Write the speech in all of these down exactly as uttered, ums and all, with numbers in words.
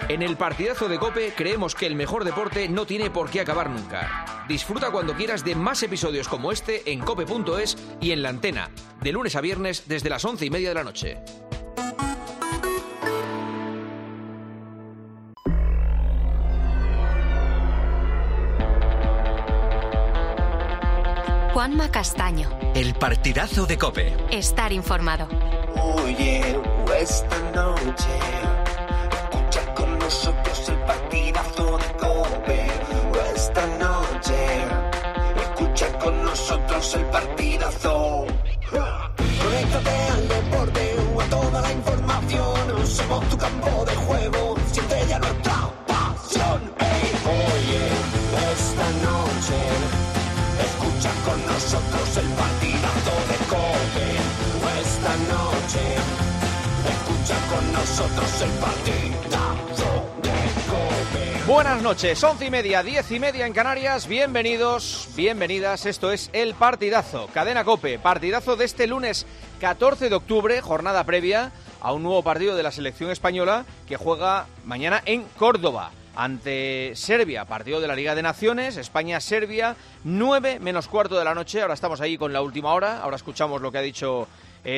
En el partidazo de COPE creemos que el mejor deporte no tiene por qué acabar nunca. Disfruta cuando quieras de más episodios como este en cope punto es y en la antena, de lunes a viernes desde las once y media de la noche. Juanma Castaño. El partidazo de COPE. Estar informado. Oye, esta noche escucha con nosotros el partidazo de COPE. Esta noche escucha con nosotros el partidazo. Conéctate al deporte o a toda la información. Somos tu campo de juego. Siente ya nuestra pasión. Hey, oye, esta noche escucha con nosotros el partidazo de COPE. Esta noche escucha con nosotros el partidazo de COPE. Buenas noches, once y media, diez y media en Canarias. Bienvenidos, bienvenidas. Esto es El Partidazo, Cadena COPE. Partidazo de este lunes catorce de octubre, jornada previa a un nuevo partido de la selección española que juega mañana en Córdoba ante Serbia, partido de la Liga de Naciones, España-Serbia, nueve menos cuarto de la noche. Ahora estamos ahí con la última hora, ahora escuchamos lo que ha dicho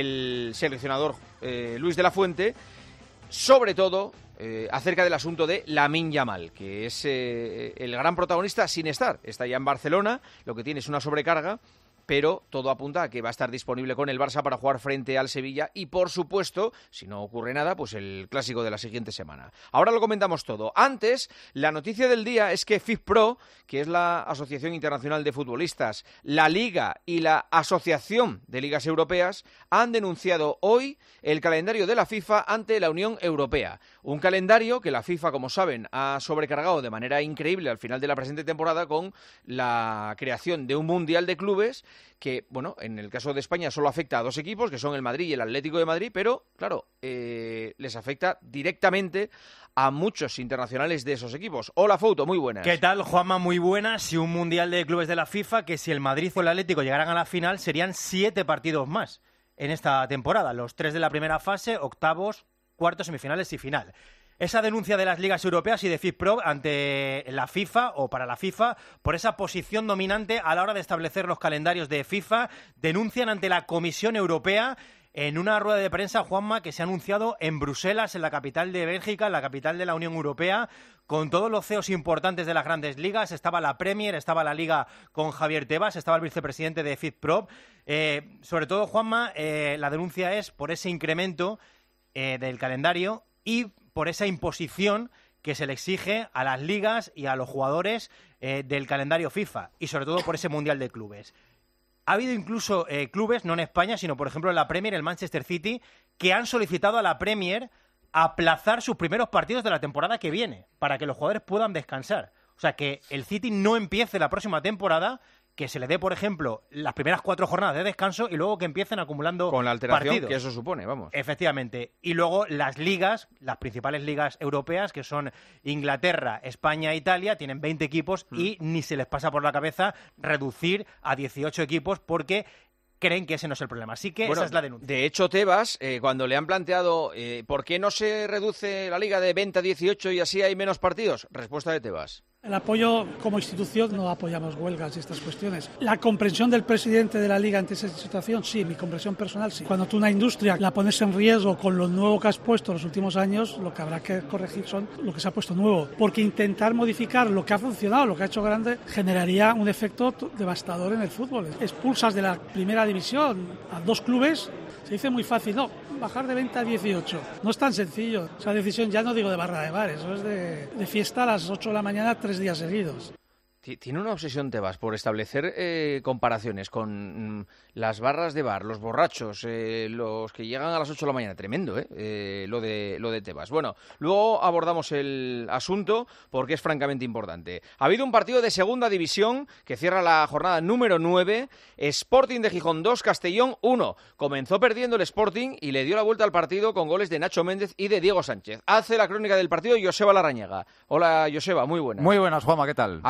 el seleccionador eh, Luis de la Fuente, sobre todo eh, acerca del asunto de Lamine Yamal, que es eh, el gran protagonista sin estar. Está ya en Barcelona, lo que tiene es una sobrecarga, pero todo apunta a que va a estar disponible con el Barça para jugar frente al Sevilla y, por supuesto, si no ocurre nada, pues el clásico de la siguiente semana. Ahora lo comentamos todo. Antes, la noticia del día es que FIFPro, que es la Asociación Internacional de Futbolistas, la Liga y la Asociación de Ligas Europeas, han denunciado hoy el calendario de la FIFA ante la Unión Europea. Un calendario que la FIFA, como saben, ha sobrecargado de manera increíble al final de la presente temporada con la creación de un Mundial de Clubes que, bueno, en el caso de España solo afecta a dos equipos, que son el Madrid y el Atlético de Madrid, pero, claro, eh, les afecta directamente a muchos internacionales de esos equipos. Hola, Fouto, muy buenas. ¿Qué tal, Juanma? Muy buenas. Y un Mundial de Clubes de la FIFA que si el Madrid o el Atlético llegaran a la final serían siete partidos más en esta temporada. Los tres de la primera fase, octavos, cuartos, semifinales y final. Esa denuncia de las ligas europeas y de FIFPro ante la FIFA o para la FIFA por esa posición dominante a la hora de establecer los calendarios de FIFA, denuncian ante la Comisión Europea en una rueda de prensa, Juanma, que se ha anunciado en Bruselas, en la capital de Bélgica, en la capital de la Unión Europea, con todos los C E Os importantes de las grandes ligas. Estaba la Premier, estaba la Liga con Javier Tebas, estaba el vicepresidente de FIFPro. Eh, sobre todo, Juanma, eh, la denuncia es por ese incremento eh, del calendario y por esa imposición que se le exige a las ligas y a los jugadores eh, del calendario FIFA, y sobre todo por ese Mundial de Clubes. Ha habido incluso eh, clubes, no en España, sino por ejemplo en la Premier, el Manchester City, que han solicitado a la Premier aplazar sus primeros partidos de la temporada que viene, para que los jugadores puedan descansar. O sea, que el City no empiece la próxima temporada, que se le dé, por ejemplo, las primeras cuatro jornadas de descanso y luego que empiecen acumulando con la alteración partidos. Que eso supone, vamos. Efectivamente. Y luego las ligas, las principales ligas europeas, que son Inglaterra, España e Italia, tienen veinte equipos mm. y ni se les pasa por la cabeza reducir a dieciocho equipos porque creen que ese no es el problema. Así que bueno, esa es la denuncia. De hecho, Tebas, eh, cuando le han planteado eh, ¿por qué no se reduce la liga de veinte a dieciocho y así hay menos partidos? Respuesta de Tebas. El apoyo como institución, no apoyamos huelgas y estas cuestiones. La comprensión del presidente de la Liga ante esa situación, sí, mi comprensión personal, sí. Cuando tú una industria la pones en riesgo con lo nuevo que has puesto en los últimos años, lo que habrá que corregir son lo que se ha puesto nuevo. Porque intentar modificar lo que ha funcionado, lo que ha hecho grande, generaría un efecto devastador en el fútbol. Expulsas de la primera división a dos clubes, se dice muy fácil, no, bajar de veinte a dieciocho. No es tan sencillo. Esa decisión ya no digo de barra de bar, eso es de, de fiesta a las ocho de la mañana, tres días seguidos. Tiene una obsesión Tebas por establecer eh, comparaciones con mm, las barras de bar, los borrachos, eh, los que llegan a las ocho de la mañana. Tremendo, ¿eh? eh lo de lo de Tebas. Bueno, luego abordamos el asunto porque es francamente importante. Ha habido un partido de segunda división que cierra la jornada número nueve. Sporting de Gijón dos, Castellón uno. Comenzó perdiendo el Sporting y le dio la vuelta al partido con goles de Nacho Méndez y de Diego Sánchez. Hace la crónica del partido Joseba Larrañaga. Hola, Joseba, muy buenas. Muy buenas, Juanma, ¿qué tal? Ha estado viendo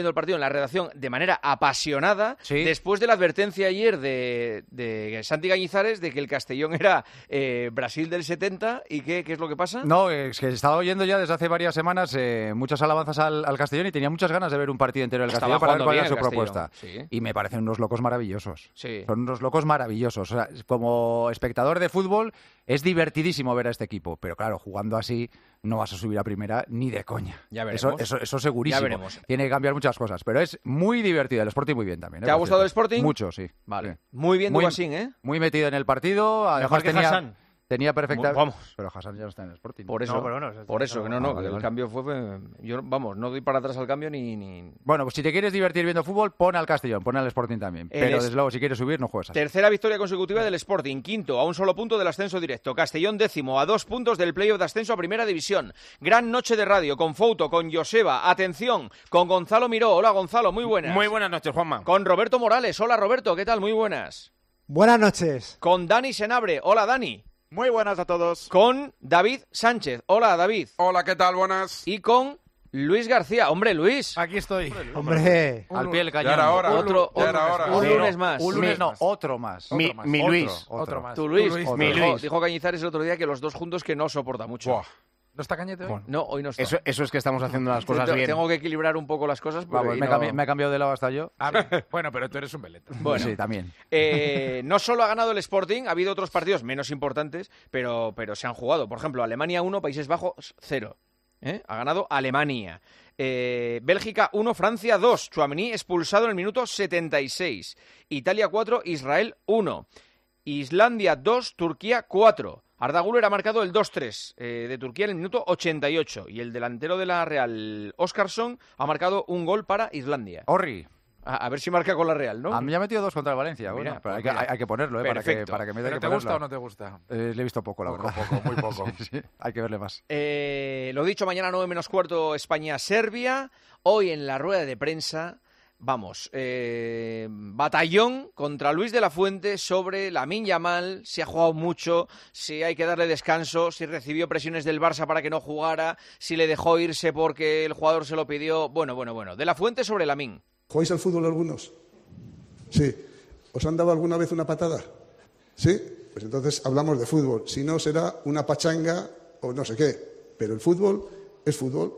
el partido en la redacción de manera apasionada, ¿Sí? después de la advertencia ayer de, de Santi Cañizares de que el Castellón era eh, Brasil del setenta, ¿y qué, qué es lo que pasa? No, es que estaba oyendo ya desde hace varias semanas eh, muchas alabanzas al, al Castellón y tenía muchas ganas de ver un partido entero del Estaba Castellón para ver jugando cuál bien era su el Castellón, propuesta. sí. Y me parecen unos locos maravillosos. Sí. Son unos locos maravillosos. O sea, como espectador de fútbol es divertidísimo ver a este equipo, pero claro, jugando así no vas a subir a primera ni de coña. Ya veremos. Eso, eso, eso segurísimo. Ya veremos. Tiene que cambiar muchas cosas, pero es muy divertido. El Sporting muy bien también. ¿eh? ¿Te ha Por gustado cierto. el Sporting? Mucho, sí. Vale. Sí. Muy bien Muy- Duasín, ¿eh? Muy metido en el partido. Además Mejor que tenía, Hassan. tenía perfecta... Vamos. Pero Hassan ya no está en el Sporting. Por eso, No, pero bueno, por eso, que no, no, Ah, vale, el vale. cambio fue, fue- yo, vamos, no doy para atrás al cambio ni... ni... Bueno, pues si te quieres divertir viendo fútbol, pon al Castellón, pon al Sporting también. El Pero es- desde luego, si quieres subir, no juegas así. Tercera victoria consecutiva del Sporting, quinto a un solo punto del ascenso directo. Castellón décimo a dos puntos del playoff de ascenso a Primera División. Gran noche de radio con Fouto, con Joseba, atención, con Gonzalo Miró. Hola Gonzalo, muy buenas. Muy buenas noches, Juanma. Con Roberto Morales. Hola Roberto, ¿qué tal? Muy buenas. Buenas noches. Con Dani Senabre. Hola Dani. Muy buenas a todos. Con David Sánchez. Hola David. Hola, ¿qué tal? Buenas. Y con Luis García. Hombre, Luis. Aquí estoy. Hombre, Al pie del Ya cañón. era hora. Otro, Ya otro- era hora. un Sí. lunes más. Un lunes Mi- no, otro más. Mi- Otro más. mi Otro, Luis. otro. más. Tú, Luis. Otro. Mi Luis. Luis. Dijo Cañizares el otro día que los dos juntos que no soporta mucho. Buah. ¿No está Cañete hoy? No, hoy no está. Eso, eso es que estamos haciendo las cosas Tengo- bien. Tengo que equilibrar un poco las cosas. porque Vamos, y me, no- cambié- me he cambiado de lado hasta yo. Ah, bien. Bueno, pero tú eres un veleta. Bueno. Sí, también. Eh, no solo ha ganado el Sporting, ha habido otros partidos menos importantes, pero, pero se han jugado. Por ejemplo, Alemania uno, Países Bajos cero. ¿Eh? Ha ganado Alemania. Eh, Bélgica uno, Francia dos. Tchouaméni expulsado en el minuto setenta y seis. Italia cuatro, Israel uno. Islandia dos, Turquía cuatro. Arda Güler ha marcado el dos tres eh, de Turquía en el minuto ochenta y ocho. Y el delantero de la Real, Óscarsson, ha marcado un gol para Islandia. Orri. A, a ver si marca con la Real, ¿no? A mí ya ha metido dos contra el Valencia. Mira, Bueno, pero hay, pues que, mira. hay- hay que ponerlo, ¿eh? Para que, Perfecto. para que me dé ¿Pero que te gusta ponerlo. o no te gusta? Eh, le he visto poco, la Poco, verdad. poco, muy poco. Sí, sí, hay que verle más. Eh, lo dicho, mañana nueve menos cuarto, España-Serbia. Hoy en la rueda de prensa, vamos, eh, batallón contra Luis de la Fuente sobre Lamine Yamal, si ha jugado mucho, si hay que darle descanso, si recibió presiones del Barça para que no jugara, si le dejó irse porque el jugador se lo pidió. Bueno, bueno, bueno. De la Fuente sobre Lamine. ¿Jugáis al fútbol algunos? Sí. ¿Os han dado alguna vez una patada? ¿Sí? Pues entonces hablamos de fútbol. Si no, será una pachanga o no sé qué. Pero el fútbol es fútbol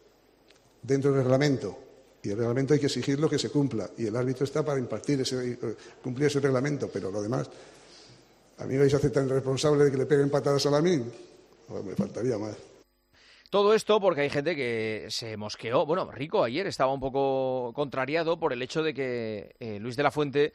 dentro del reglamento. Y el reglamento hay que exigirlo que se cumpla. Y el árbitro está para impartir ese, cumplir ese reglamento. Pero lo demás, ¿a mí vais a hacer tan responsable de que le peguen patadas a Lamine? Oh, me faltaría más. Todo esto porque hay gente que se mosqueó. Bueno, Rico ayer estaba un poco contrariado por el hecho de que eh, Luis de la Fuente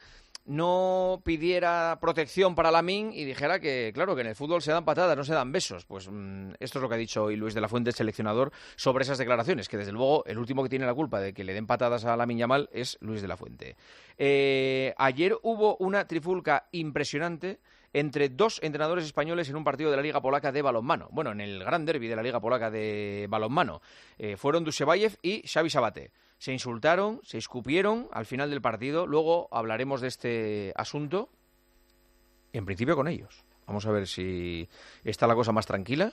no pidiera protección para Lamine y dijera que, claro, que en el fútbol se dan patadas, no se dan besos. Pues mmm, esto es lo que ha dicho hoy Luis de la Fuente, el seleccionador, sobre esas declaraciones, que desde luego el último que tiene la culpa de que le den patadas a Lamine Yamal es Luis de la Fuente. Eh, ayer hubo una trifulca impresionante entre dos entrenadores españoles en un partido de la Liga Polaca de balonmano. Bueno, en el gran derbi de la Liga Polaca de balonmano. Eh, fueron Dusebayev y Xavi Sabate. Se insultaron, se escupieron al final del partido. Luego hablaremos de este asunto, en principio con ellos. Vamos a ver si está la cosa más tranquila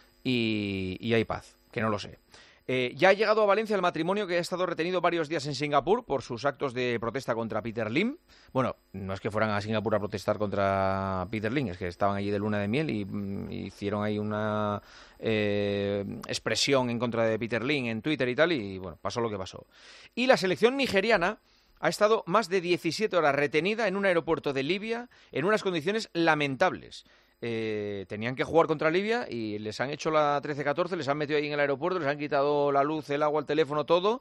y, y hay paz, que no lo sé. Eh, ya ha llegado a Valencia el matrimonio que ha estado retenido varios días en Singapur por sus actos de protesta contra Peter Lim. Bueno, no es que fueran a Singapur a protestar contra Peter Lim, es que estaban allí de luna de miel y, mm, hicieron ahí una eh, expresión en contra de Peter Lim en Twitter y tal, y bueno, pasó lo que pasó. Y la selección nigeriana ha estado más de diecisiete horas retenida en un aeropuerto de Libia en unas condiciones lamentables. Eh, tenían que jugar contra Libia y les han hecho la trece catorce, les han metido ahí en el aeropuerto, les han quitado la luz, el agua, el teléfono, todo,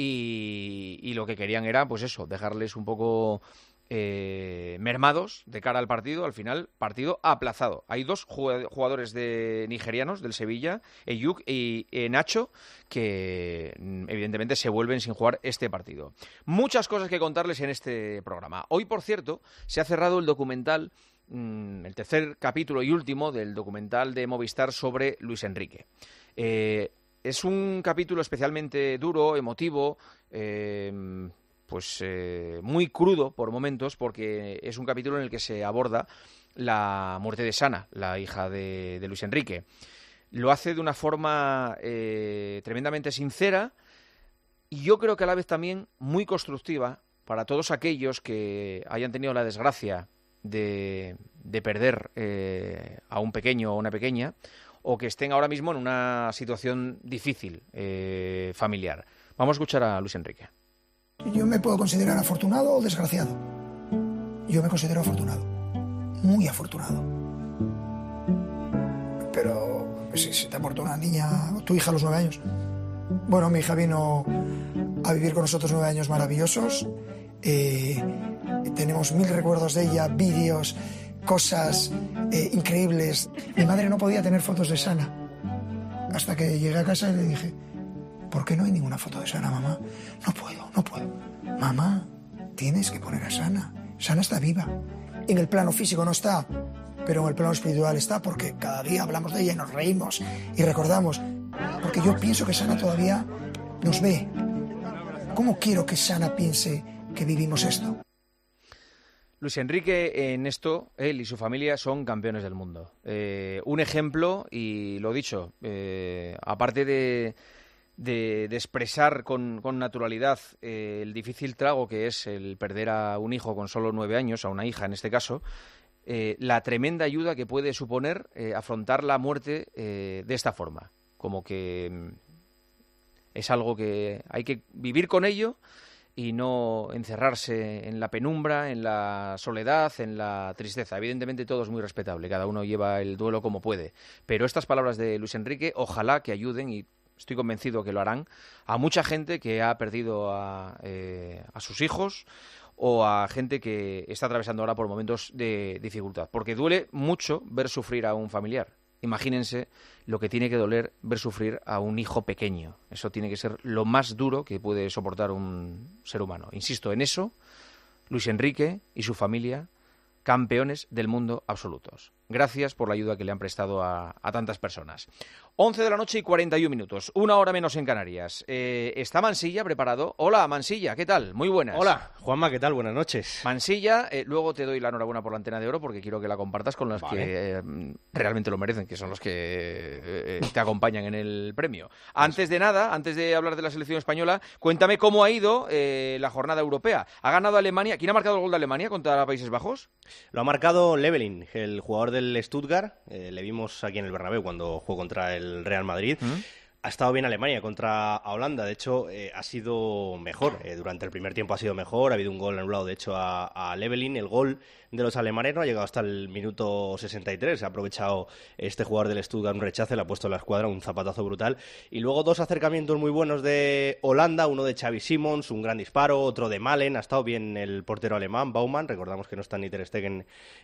y, y lo que querían era, pues eso, dejarles un poco eh, mermados de cara al partido. Al final, partido aplazado. Hay dos jugadores de nigerianos del Sevilla, Eyuk y eh, Nacho, que evidentemente se vuelven sin jugar este partido. Muchas cosas que contarles en este programa. Hoy, por cierto, se ha cerrado el documental, el tercer capítulo y último del documental de Movistar sobre Luis Enrique. Eh, es un capítulo especialmente duro, emotivo, eh, pues eh, muy crudo por momentos, porque es un capítulo en el que se aborda la muerte de Sana, la hija de, de Luis Enrique. Lo hace de una forma eh, tremendamente sincera, y yo creo que a la vez también muy constructiva para todos aquellos que hayan tenido la desgracia de, de perder eh, a un pequeño o una pequeña, o que estén ahora mismo en una situación difícil eh, familiar. Vamos a escuchar a Luis Enrique. Yo me puedo considerar afortunado o desgraciado. Yo me considero afortunado, muy afortunado. Pero si, si te ha muerto una niña, tu hija a los nueve años. Bueno, mi hija vino a vivir con nosotros nueve años maravillosos. Eh, tenemos mil recuerdos de ella, vídeos, cosas eh, increíbles. Mi madre no podía tener fotos de Sana. Hasta que llegué a casa y le dije, ¿por qué no hay ninguna foto de Sana, mamá? No puedo, no puedo. Mamá, tienes que poner a Sana. Sana está viva. En el plano físico no está, pero en el plano espiritual está, porque cada día hablamos de ella y nos reímos y recordamos. Porque yo pienso que Sana todavía nos ve. ¿Cómo quiero que Sana piense que vivimos esto? Luis Enrique, en esto, él y su familia son campeones del mundo. Eh, un ejemplo, y lo dicho, eh, aparte de, de, de expresar con, con naturalidad eh, el difícil trago que es el perder a un hijo con solo nueve años, a una hija en este caso, eh, la tremenda ayuda que puede suponer eh, afrontar la muerte eh, de esta forma. Como que es algo que hay que vivir con ello y no encerrarse en la penumbra, en la soledad, en la tristeza. Evidentemente todo es muy respetable, cada uno lleva el duelo como puede. Pero estas palabras de Luis Enrique, ojalá que ayuden, y estoy convencido que lo harán, a mucha gente que ha perdido a, eh, a sus hijos o a gente que está atravesando ahora por momentos de dificultad. Porque duele mucho ver sufrir a un familiar. Imagínense lo que tiene que doler ver sufrir a un hijo pequeño. Eso tiene que ser lo más duro que puede soportar un ser humano. Insisto, en eso, Luis Enrique y su familia, campeones del mundo absolutos. Gracias por la ayuda que le han prestado a, a tantas personas. once de la noche y cuarenta y un minutos, una hora menos en Canarias. Eh, ¿Está Mansilla preparado? Hola, Mansilla, ¿qué tal? Muy buenas. Hola, Juanma, ¿qué tal? Buenas noches. Mansilla, eh, luego te doy la enhorabuena por la Antena de Oro porque quiero que la compartas con los vale. que eh, realmente lo merecen, que son los que eh, te acompañan en el premio. Antes de nada, antes de hablar de la selección española, cuéntame cómo ha ido eh, la jornada europea. ¿Ha ganado Alemania? ¿Quién ha marcado el gol de Alemania contra Países Bajos? Lo ha marcado Leveling, el jugador del Stuttgart. Eh, le vimos aquí en el Bernabéu cuando jugó contra el Real Madrid. ¿Mm? Ha estado bien Alemania contra Holanda, de hecho eh, ha sido mejor, eh, durante el primer tiempo ha sido mejor, ha habido un gol anulado de hecho a, a Leveling. El gol de los alemanes no ha llegado hasta el minuto sesenta y tres, ha aprovechado este jugador del Stuttgart un rechace, le ha puesto en la escuadra un zapatazo brutal, y luego dos acercamientos muy buenos de Holanda, uno de Xavi Simons, un gran disparo, otro de Malen, ha estado bien el portero alemán, Baumann, recordamos que no están ni Ter Stegen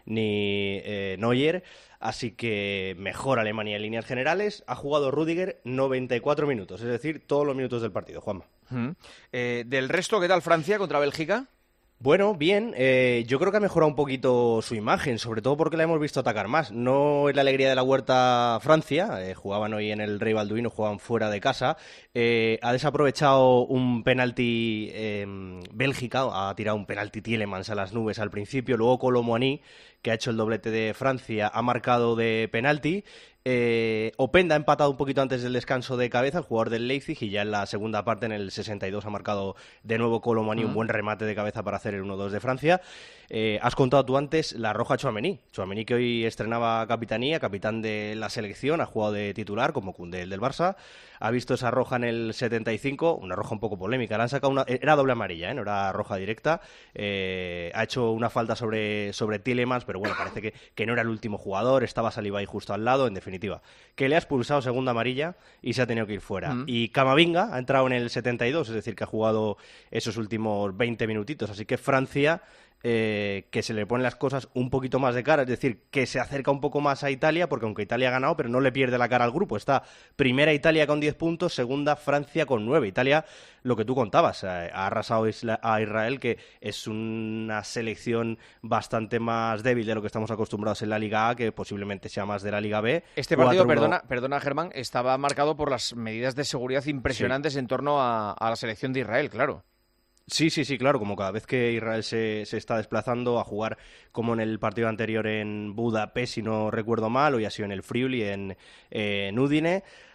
ni eh, Neuer, así que mejor Alemania en líneas generales. Ha jugado Rüdiger noventa y cuatro minutos, es decir, todos los minutos del partido, Juanma. Uh-huh. Eh, ¿Del resto qué tal Francia contra Bélgica? Bueno, bien, eh, yo creo que ha mejorado un poquito su imagen, sobre todo porque la hemos visto atacar más. No es la alegría de la Huerta Francia, eh, jugaban hoy en el Rey Balduino, jugaban fuera de casa. Eh, ha desaprovechado un penalti eh, Bélgica, ha tirado un penalti Tielemans a las nubes al principio, luego Kolo Muani, que ha hecho el doblete de Francia, ha marcado de penalti. Eh, Openda ha empatado un poquito antes del descanso de cabeza, el jugador del Leipzig, y ya en la segunda parte, en el sesenta y dos, ha marcado de nuevo Kolo Muani, uh-huh. un buen remate de cabeza para hacer el uno dos de Francia. Eh, has contado tú antes la roja Tchouaméni, Tchouaméni que hoy estrenaba capitanía, capitán de la selección, ha jugado de titular como Koundé, el del Barça, ha visto esa roja en el setenta y cinco, una roja un poco polémica, le han sacado una, era doble amarilla, ¿eh? No era roja directa, eh, ha hecho una falta sobre, sobre Tielemans, pero bueno, parece que, que no era el último jugador, estaba Salibai justo al lado, en definitiva que le ha expulsado segunda amarilla y se ha tenido que ir fuera. Mm. Y Camavinga ha entrado en el setenta y dos, es decir, que ha jugado esos últimos veinte minutitos, así que Francia, eh, que se le ponen las cosas un poquito más de cara, es decir, que se acerca un poco más a Italia, porque aunque Italia ha ganado, pero no le pierde la cara al grupo. Está primera Italia con diez puntos, segunda Francia con nueve. Italia, lo que tú contabas, ha arrasado a Israel, que es una selección bastante más débil de lo que estamos acostumbrados en la Liga A, que posiblemente sea más de la Liga B. Este partido, perdona, perdona Germán, estaba marcado por las medidas de seguridad impresionantes sí. en torno a, a la selección de Israel, claro. Sí, sí, sí, claro, como cada vez que Israel se, se está desplazando a jugar como en el partido anterior en Budapest, si no recuerdo mal, hoy ha sido en el Friuli, en, en Udine.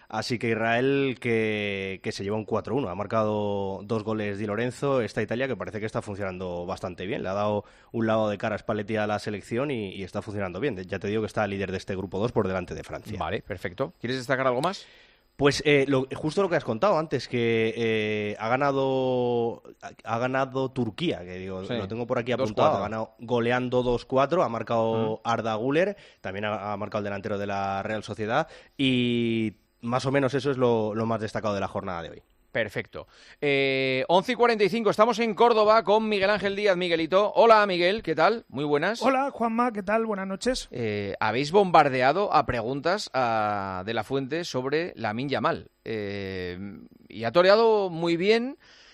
Así que Israel que, que se lleva un cuatro uno. Ha marcado dos goles Di Lorenzo. Esta Italia que parece que está funcionando bastante bien. Le ha dado un lado de cara a Spalletti a la selección y, y está funcionando bien. Ya te digo que está líder de este grupo dos por delante de Francia. Vale, perfecto. ¿Quieres destacar algo más? Pues eh, lo, justo lo que has contado antes, que eh, ha ganado ha ganado Turquía, que digo, sí, lo tengo por aquí apuntado, ha ganado goleando dos cuatro, ha marcado mm. Arda Güler, también ha, ha marcado el delantero de la Real Sociedad, y más o menos eso es lo, lo más destacado de la jornada de hoy. Perfecto. Eh, once y cuarenta y cinco, estamos en Córdoba con Miguel Ángel Díaz. Miguelito. Hola, Miguel, ¿qué tal? Muy buenas. Hola, Juanma, ¿qué tal? Buenas noches. Eh, habéis bombardeado a preguntas a, de la Fuente sobre Lamine Yamal. Eh, y ha toreado muy bien.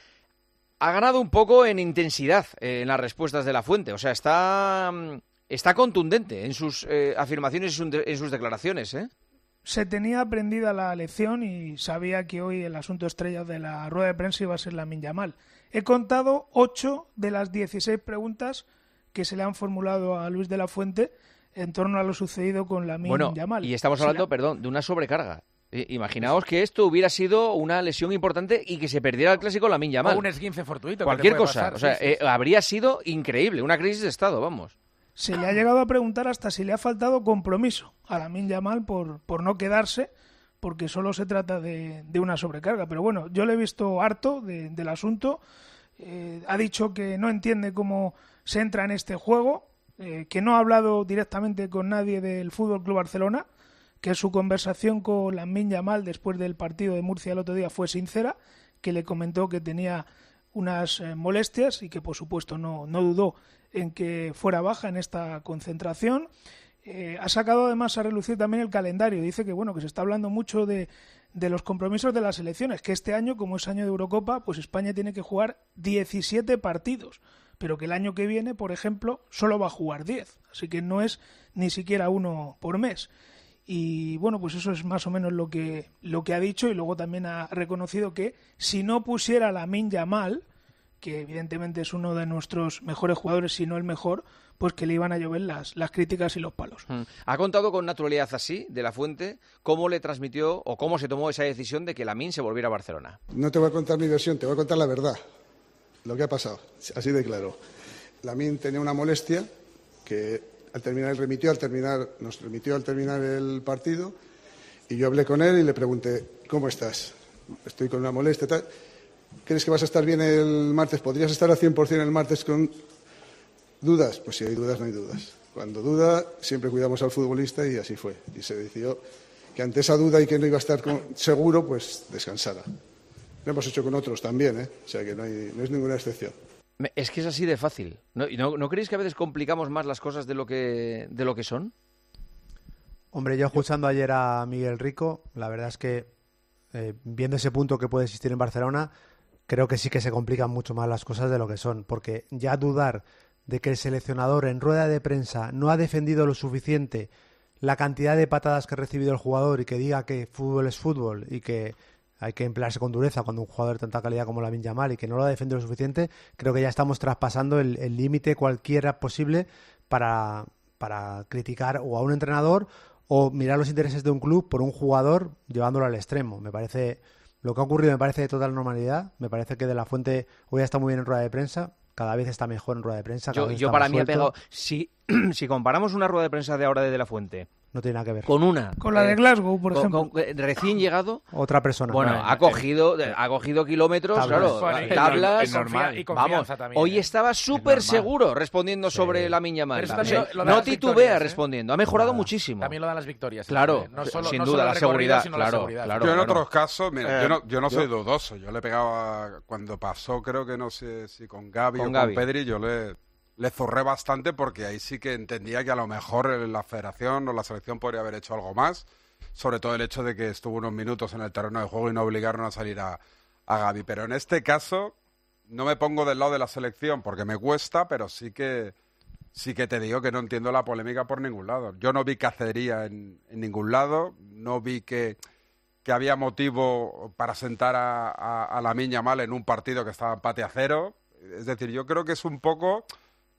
Ha ganado un poco en intensidad eh, en las respuestas de la Fuente. O sea, está, está contundente en sus eh, afirmaciones y en sus declaraciones, ¿eh? Se tenía aprendida la lección y sabía que hoy el asunto estrella de la rueda de prensa iba a ser Lamine Yamal. He contado ocho de las dieciséis preguntas que se le han formulado a Luis de la Fuente en torno a lo sucedido con Lamine bueno, Yamal. Y estamos hablando, la... perdón, de una sobrecarga. Eh, imaginaos que esto hubiera sido una lesión importante y que se perdiera el clásico Lamine Yamal. O un esguince fortuito. Cualquier cosa. Pasar, o sea, sí, sí. Eh, habría sido increíble, una crisis de estado, vamos. Se le ha llegado a preguntar hasta si le ha faltado compromiso a Lamine Yamal por, por no quedarse, porque solo se trata de, de una sobrecarga. Pero bueno, yo le he visto harto de, del asunto. Eh, ha dicho que no entiende cómo se entra en este juego, eh, que no ha hablado directamente con nadie del F C Barcelona, que su conversación con Lamine Yamal después del partido de Murcia el otro día fue sincera, que le comentó que tenía unas eh, molestias y que por supuesto no, no dudó en que fuera baja en esta concentración. Eh, ha sacado además a relucir también el calendario. Dice que bueno que se está hablando mucho de, de los compromisos de las selecciones, que este año, como es año de Eurocopa, pues España tiene que jugar diecisiete partidos, pero que el año que viene, por ejemplo, solo va a jugar diez, así que no es ni siquiera uno por mes. Y bueno, pues eso es más o menos lo que, lo que ha dicho, y luego también ha reconocido que si no pusiera a Lamine Yamal, que evidentemente es uno de nuestros mejores jugadores, si no el mejor, pues que le iban a llover las, las críticas y los palos. Mm. ¿Ha contado con naturalidad así, de la Fuente, cómo le transmitió o cómo se tomó esa decisión de que Lamine se volviera a Barcelona? No te voy a contar mi versión, te voy a contar la verdad, lo que ha pasado, así de claro. Lamine tenía una molestia que al terminar remitió, al terminar, nos remitió al terminar el partido, y yo hablé con él y le pregunté, ¿cómo estás? Estoy con una molestia, tal. ¿Crees que vas a estar bien el martes? ¿Podrías estar al cien por ciento el martes con dudas? Pues si hay dudas, no hay dudas. Cuando duda, siempre cuidamos al futbolista, y así fue. Y se decidió que ante esa duda y que no iba a estar seguro, pues descansara. Lo hemos hecho con otros también, ¿eh? O sea que no, hay, no es ninguna excepción. Es que es así de fácil. ¿No, no, ¿no creéis que a veces complicamos más las cosas de lo que, de lo que son? Hombre, yo escuchando ayer a Miguel Rico, la verdad es que eh, viendo ese punto que puede existir en Barcelona, creo que sí que se complican mucho más las cosas de lo que son, porque ya dudar de que el seleccionador en rueda de prensa no ha defendido lo suficiente la cantidad de patadas que ha recibido el jugador y que diga que fútbol es fútbol y que hay que emplearse con dureza cuando un jugador de tanta calidad como Lamine Yamal y que no lo ha defendido lo suficiente, creo que ya estamos traspasando el límite cualquiera posible para, para criticar o a un entrenador o mirar los intereses de un club por un jugador llevándolo al extremo. Me parece... Lo que ha ocurrido me parece de total normalidad. Me parece que De la Fuente hoy está muy bien en rueda de prensa. Cada vez está mejor en rueda de prensa. Yo, yo para mí he pegado... Si, si comparamos una rueda de prensa de ahora de De la Fuente... No tiene nada que ver. Con una... Con la de Glasgow, por con, ejemplo. Con, recién llegado... Otra persona. Bueno, no, ha, cogido, eh, ha cogido kilómetros, tablas. claro, tablas... Es normal. Y vamos, también, hoy ¿eh? estaba súper seguro respondiendo sí. sobre Lamine Yamal. No titubea ¿eh? respondiendo. Ha mejorado ah, muchísimo. También lo dan las victorias. Claro, no solo, sin no duda, solo la seguridad. Sino claro, la seguridad. Claro, yo en claro. otros casos, mira, eh, yo no, yo no yo... soy dudoso. Yo le pegaba, cuando pasó, creo que no sé si con Gavi con o Gavi. con Pedri, yo le... Le zorré bastante porque ahí sí que entendía que a lo mejor la federación o la selección podría haber hecho algo más, sobre todo el hecho de que estuvo unos minutos en el terreno de juego y no obligaron a salir a, a Gavi. Pero en este caso no me pongo del lado de la selección porque me cuesta, pero sí que sí que te digo que no entiendo la polémica por ningún lado. Yo no vi cacería en, en ningún lado, no vi que, que había motivo para sentar a, a, a Lamine Yamal en un partido que estaba empate a cero. Es decir, yo creo que es un poco...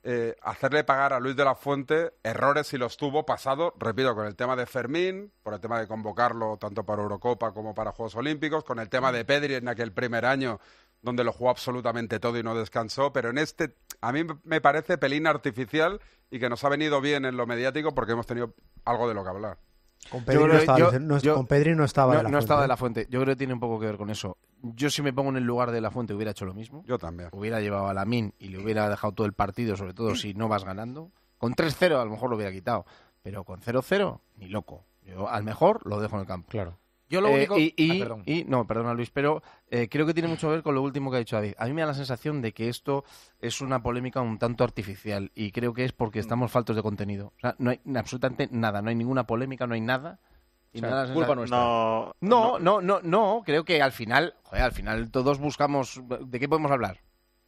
eh, hacerle pagar a Luis de la Fuente errores si los tuvo pasado, repito, con el tema de Fermín, por el tema de convocarlo tanto para Eurocopa como para Juegos Olímpicos, con el tema de Pedri en aquel primer año donde lo jugó absolutamente todo y no descansó, pero en este a mí me parece pelín artificial y que nos ha venido bien en lo mediático porque hemos tenido algo de lo que hablar. Con Pedri, no, estaba, yo, no, yo, con Pedri no estaba no, de la no Fuente. estaba de la Fuente. Yo creo que tiene un poco que ver con eso. Yo si me pongo en el lugar de la Fuente hubiera hecho lo mismo. Yo también. Hubiera llevado a Lamine y le hubiera dejado todo el partido, sobre todo si no vas ganando. Con tres cero a lo mejor lo hubiera quitado, pero con cero cero ni loco. Yo al mejor lo dejo en el campo. Claro. Yo lo eh, único... Y, y, ah, perdón. y no, perdona Luis, pero eh, creo que tiene mucho que ver con lo último que ha dicho David. A mí me da la sensación de que esto es una polémica un tanto artificial y creo que es porque estamos faltos de contenido. O sea, no hay absolutamente nada, no hay ninguna polémica, no hay nada. Y o sea, nada culpa nuestra. No, no, no, no, no, creo que al final, joder, al final todos buscamos... ¿De qué podemos hablar?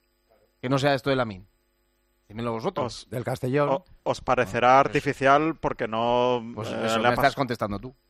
Que no sea esto de Lamine. Dímelo vosotros. Os, del Castellón. O, os parecerá no, pues, artificial porque no... Pues eh, eso me estás contestando tú.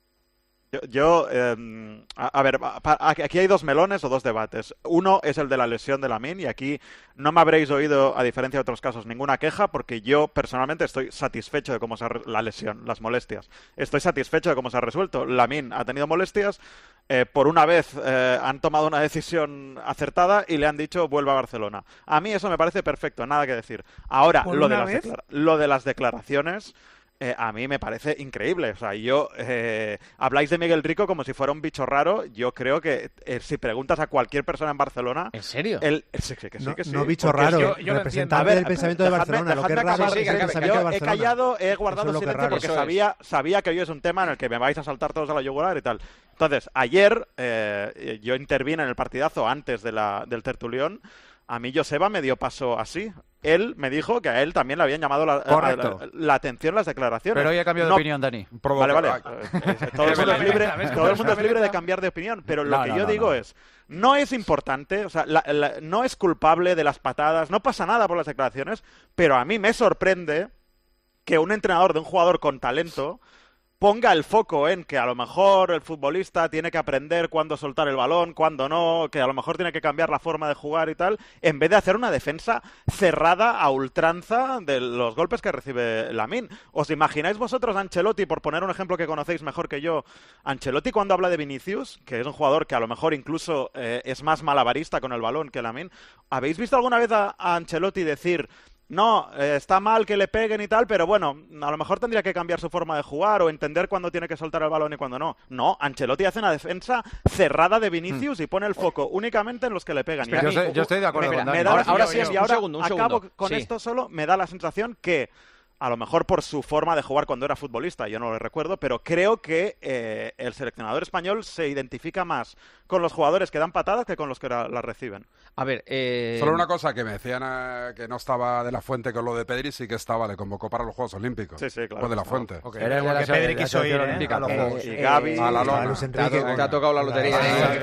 Yo, yo eh, a, a ver, a, aquí hay dos melones o dos debates. Uno es el de la lesión de Lamine y aquí no me habréis oído, a diferencia de otros casos, ninguna queja porque yo personalmente estoy satisfecho de cómo se ha re- la lesión, las molestias. Estoy satisfecho de cómo se ha resuelto. Lamine ha tenido molestias, eh, por una vez eh, han tomado una decisión acertada y le han dicho vuelva a Barcelona. A mí eso me parece perfecto, nada que decir. Ahora, lo de, las declara- lo de las declaraciones... Eh, a mí me parece increíble. O sea, yo eh, habláis de Miguel Rico como si fuera un bicho raro. Yo creo que eh, si preguntas a cualquier persona en Barcelona... ¿En serio? Él, sí, que sí, no, que sí. no bicho raro, yo, yo representante ver, del pensamiento de Barcelona. Dejadme, lo que es raro acabar, es el pensamiento de Barcelona. Yo he callado, he guardado es silencio raro. porque sabía, sabía que hoy es un tema en el que me vais a saltar todos a la yugular y tal. Entonces, ayer eh, yo intervine en el partidazo antes de la, del tertulión. A mí Joseba me dio paso así. Él me dijo que a él también le habían llamado la, a, la, la atención las declaraciones. Pero hoy ha cambiado no, de opinión, Dani. Vale, vale. Todo el mundo es libre, todo el mundo es libre de cambiar de opinión. Pero lo no, que no, yo no, digo no. es, no es importante, o sea, la, la, no es culpable de las patadas, no pasa nada por las declaraciones, pero a mí me sorprende que un entrenador de un jugador con talento ponga el foco en que a lo mejor el futbolista tiene que aprender cuándo soltar el balón, cuándo no, que a lo mejor tiene que cambiar la forma de jugar y tal, en vez de hacer una defensa cerrada a ultranza de los golpes que recibe Lamine. ¿Os imagináis vosotros a Ancelotti, por poner un ejemplo que conocéis mejor que yo, Ancelotti cuando habla de Vinicius, que es un jugador que a lo mejor incluso eh, es más malabarista con el balón que Lamine, ¿habéis visto alguna vez a, a Ancelotti decir... No, eh, está mal que le peguen y tal, pero bueno, a lo mejor tendría que cambiar su forma de jugar o entender cuándo tiene que soltar el balón y cuándo no. No, Ancelotti hace una defensa cerrada de Vinicius mm. y pone el foco únicamente en los que le pegan. Espera, y yo, mí, sé, yo estoy de acuerdo me, con me Dani. da, Ahora, ahora yo, sí, yo, un y ahora segundo, un acabo segundo. con Sí. esto solo, me da la sensación que a lo mejor por su forma de jugar cuando era futbolista, yo no lo recuerdo, pero creo que eh, el seleccionador español se identifica más con los jugadores que dan patadas que con los que las la reciben. A ver, eh... Solo una cosa que me decían eh, que no estaba de la Fuente con lo de Pedri, sí que estaba, le convocó para los Juegos Olímpicos. Sí, sí, claro. Fue de la Fuente. Okay. Era igual que Pedri quiso ir, ¿eh? A los Juegos. Y Gavi, a la lona. Te ha, te ha tocado la lotería.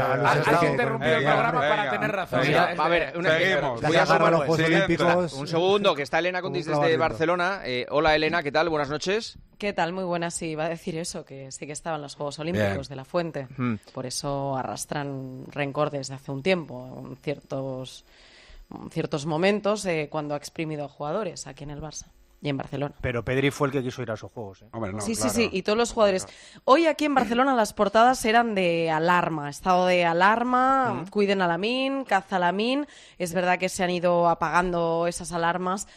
Has interrumpido el programa para tener razón. A ver, una, seguimos. Voy a agarrar los Juegos Olímpicos. Un segundo, que está Elena Contis desde Barcelona. Eh, hola Elena, ¿qué tal? Buenas noches. ¿Qué tal? Muy buenas. Sí, iba a decir eso, que sí que estaban los Juegos Olímpicos Bien. de la Fuente. Hmm. Por eso arrastran rencor desde hace un tiempo, en ciertos, en ciertos momentos, eh, cuando ha exprimido a jugadores aquí en el Barça y en Barcelona. Pero Pedri fue el que quiso ir a esos juegos. ¿eh? Hombre, no, sí, claro. sí, sí, y todos los jugadores. Hoy aquí en Barcelona las portadas eran de alarma, estado de alarma, Mm. cuiden a Lamine, caza a Lamine. Es verdad que se han ido apagando esas alarmas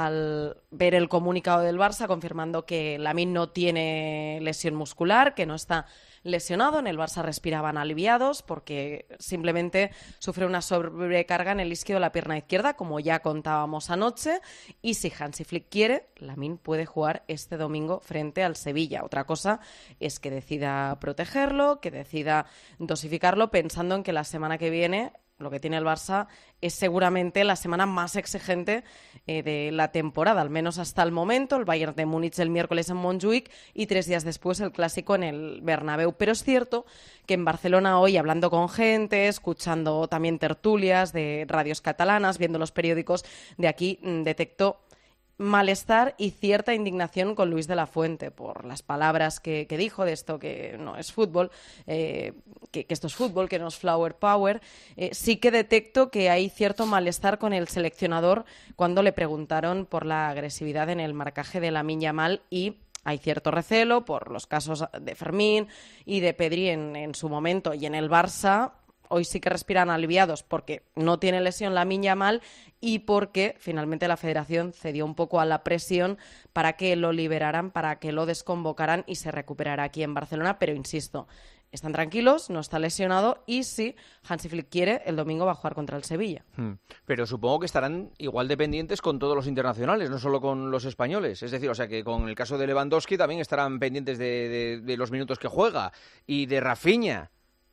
al ver el comunicado del Barça confirmando que Lamine no tiene lesión muscular, que no está lesionado. En el Barça respiraban aliviados porque simplemente sufre una sobrecarga en el isquio de la pierna izquierda, como ya contábamos anoche, y si Hansi Flick quiere, Lamine puede jugar este domingo frente al Sevilla. Otra cosa es que decida protegerlo, que decida dosificarlo, pensando en que la semana que viene lo que tiene el Barça es seguramente la semana más exigente eh, de la temporada, al menos hasta el momento. El Bayern de Múnich el miércoles en Montjuic y tres días después el clásico en el Bernabéu. Pero es cierto que en Barcelona hoy, hablando con gente, escuchando también tertulias de radios catalanas, viendo los periódicos de aquí, detecto malestar y cierta indignación con Luis de la Fuente por las palabras que, que dijo de esto, que no es fútbol, eh, que, que esto es fútbol, que no es flower power. Eh, sí que detecto que hay cierto malestar con el seleccionador cuando le preguntaron por la agresividad en el marcaje de Lamine Yamal, y hay cierto recelo por los casos de Fermín y de Pedri en, en su momento, y en el Barça hoy sí que respiran aliviados porque no tiene lesión Lamine Yamal y porque finalmente la Federación cedió un poco a la presión para que lo liberaran, para que lo desconvocaran y se recuperara aquí en Barcelona. Pero insisto, están tranquilos, no está lesionado, y si Hansi Flick quiere, el domingo va a jugar contra el Sevilla. Hmm. Pero supongo que estarán igual de pendientes con todos los internacionales, no solo con los españoles. Es decir, o sea que con el caso de Lewandowski también estarán pendientes de, de, de los minutos que juega, y de Rafinha.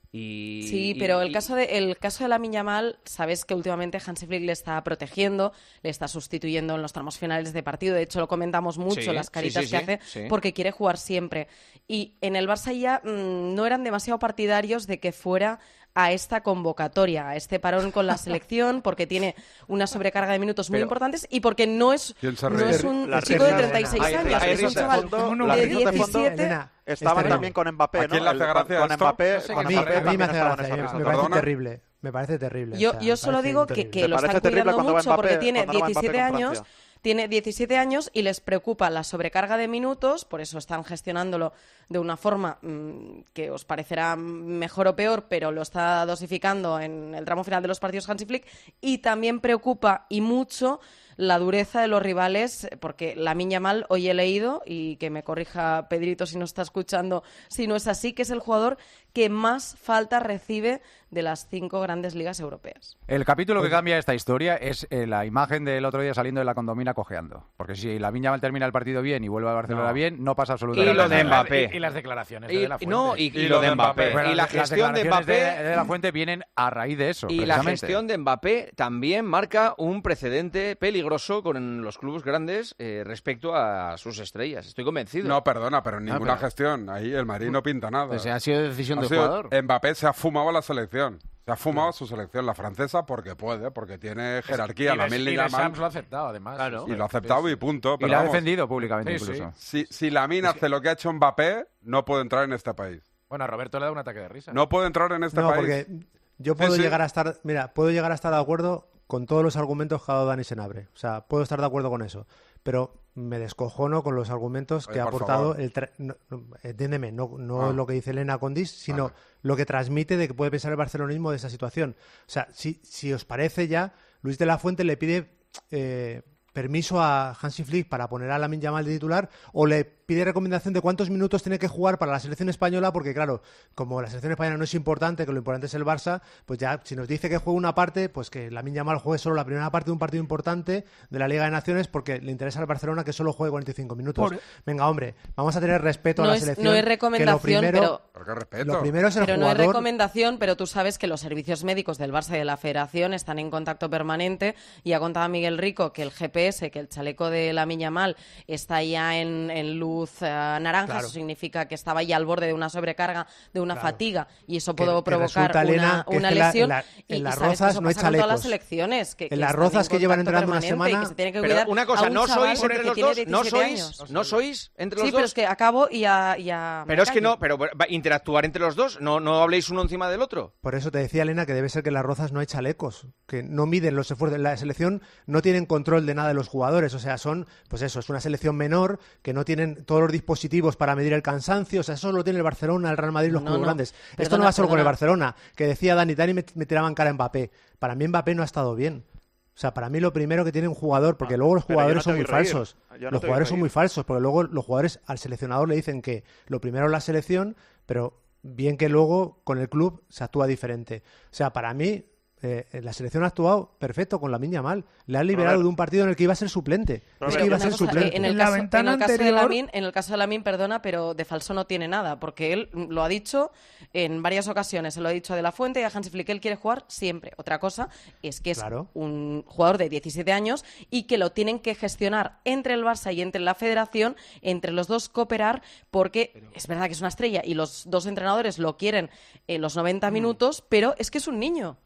Y, sí, pero y, el caso de el caso de Lamine Yamal, sabes que últimamente Hansi Flick le está protegiendo, le está sustituyendo en los tramos finales de partido. De hecho, lo comentamos mucho, sí, las caritas sí, sí, que sí, hace, sí. porque quiere jugar siempre. Y en el Barça ya mmm, no eran demasiado partidarios de que fuera a esta convocatoria, a este parón con la selección, porque tiene una sobrecarga de minutos muy Pero, importantes y porque no es, no es un la chico de risa, treinta y seis hay, años, hay es un risa chaval de fondo, de diecisiete. Elena, estaban este también con Mbappé, ¿no? ¿A quién le hace El- gracia con esto? Mbappé, No sé con A mí, Mbappé a mí me también hace estaban gracia, esas me risas. parece ¿Perdona? terrible. Me parece terrible. Yo, o sea, yo me solo parece digo que, terrible. que lo parece están terrible cuidando cuando va mucho Mbappé- porque tiene cuando va Mbappé diecisiete con años. Francia. Tiene diecisiete años y les preocupa la sobrecarga de minutos, por eso están gestionándolo de una forma mmm, que os parecerá mejor o peor, pero lo está dosificando en el tramo final de los partidos Hansi Flick. Y también preocupa y mucho la dureza de los rivales, porque Lamine Yamal, hoy he leído, y que me corrija Pedrito si no está escuchando, si no es así, que es el jugador que más falta recibe de las cinco grandes ligas europeas. El capítulo que cambia esta historia es eh, la imagen del otro día saliendo de la condomina cojeando. Porque si Lamine Yamal termina el partido bien y vuelve a Barcelona No. bien, no pasa absolutamente Y lo nada. de Mbappé. Y, y las declaraciones Y- de la Fuente. no, y, y Y lo lo de de Mbappé. Mbappé. Bueno, y la las gestión de declaraciones Mbappé... de, de la Fuente vienen a raíz de eso. Y la precisamente. gestión de Mbappé también marca un precedente peligroso con los clubes grandes eh, respecto a sus estrellas. Estoy convencido. No, perdona, pero en Ah, ninguna pero- gestión. Ahí el Madrid no pinta nada. Pues ha sido decisión Ha del sido- jugador. Mbappé se ha fumado a la selección. Se ha fumado a su selección, la francesa, porque puede, porque tiene jerarquía. Y La Les- y Lamine Les Yamal Shams lo ha aceptado, además. Claro. y lo ha aceptado y punto. Y Pero la ha vamos, defendido públicamente Sí, sí. incluso. si, si Lamine hace lo que ha hecho Mbappé, no puede entrar en este país. Bueno, a Roberto le da un ataque de risa. No puede entrar en este No, país. porque yo puedo Sí, sí. llegar a estar, mira, puedo llegar a estar de acuerdo con todos los argumentos que ha dado Dani Senabre. O sea, puedo estar de acuerdo con eso. Pero me descojono con los argumentos Oye, que ha por aportado favor. el tra- no, no, entiéndeme, no, no Ah. lo que dice Elena Condis, sino Vale. lo que transmite de que puede pensar el barcelonismo de esa situación. O sea, si, si os parece ya, Luis de la Fuente le pide eh, permiso a Hansi Flick para poner a Lamine Yamal de titular, o le pide recomendación de cuántos minutos tiene que jugar para la selección española, porque claro, como la selección española no es importante, que lo importante es el Barça, pues ya si nos dice que juegue una parte, pues que Lamine Yamal juegue solo la primera parte de un partido importante de la Liga de Naciones, porque le interesa al Barcelona que solo juegue cuarenta y cinco minutos. Por- Venga, hombre, vamos a tener respeto No a la es- selección. no es que lo recomendación, primero- pero- Pero qué respeto. Lo primero es el Pero no es jugador. recomendación, pero tú sabes que los servicios médicos del Barça y de la Federación están en contacto permanente, y ha contado Miguel Rico que el G P S, que el chaleco de Lamine Yamal está ya en, en luz eh, naranja, Claro. eso significa que estaba ya al borde de una sobrecarga, de una Claro. fatiga, y eso Que- puede que provocar resulta, Elena, una, que es una que la- lesión. en la- y, en y las sabes que rozas eso no hay pasa con todas las chalecos. selecciones, que, En que las están rozas que llevan contacto entrenando una permanente y semana- que se tiene que Pero cuidar una a cosa, un no chaval sois entre que los tiene dos, no diecisiete sois, años. no sois entre los Sí, dos. pero es que acabo y ya... ya me Pero es que callo. no, pero va- interactuar entre los dos, no, no habléis uno encima del otro. Por eso te decía, Elena, que debe ser que en las rozas no hay chalecos, que no miden los esfuerzos. La selección no tienen control de nada de los jugadores, o sea, son, pues eso, es una selección menor, que no tienen todos los dispositivos para medir el cansancio, o sea, eso lo tiene el Barcelona, el Real Madrid, los No, clubes no. grandes. Esto Perdona, no va solo con el perdona. Barcelona, que decía Dani, Dani me, me tiraba en cara a Mbappé. Para mí Mbappé no ha estado bien. O sea, para mí lo primero que tiene un jugador, porque luego los pero yo jugadores no te son oí muy reír. falsos. Yo no Los te oí jugadores son reír. muy falsos, porque luego los jugadores al seleccionador le dicen que lo primero es la selección, pero bien que luego con el club se actúa diferente. O sea, para mí eh, la selección ha actuado perfecto con Lamine Yamal. Le han liberado Robert. de un partido en el que iba a ser suplente. Es Robert. que iba a Una ser cosa, suplente. eh, En el, En la caso, ventana en el caso de anterior- Lamine, en el caso de Lamine, perdona, pero de falso no tiene nada, porque él mm, lo ha dicho en varias ocasiones, se lo ha dicho a De la Fuente y a Hansi Flick, él quiere jugar siempre. Otra cosa es que es Claro. un jugador de diecisiete años y que lo tienen que gestionar entre el Barça y entre la Federación, entre los dos cooperar, porque es verdad que es una estrella y los dos entrenadores lo quieren en los noventa minutos, pero es que es un niño.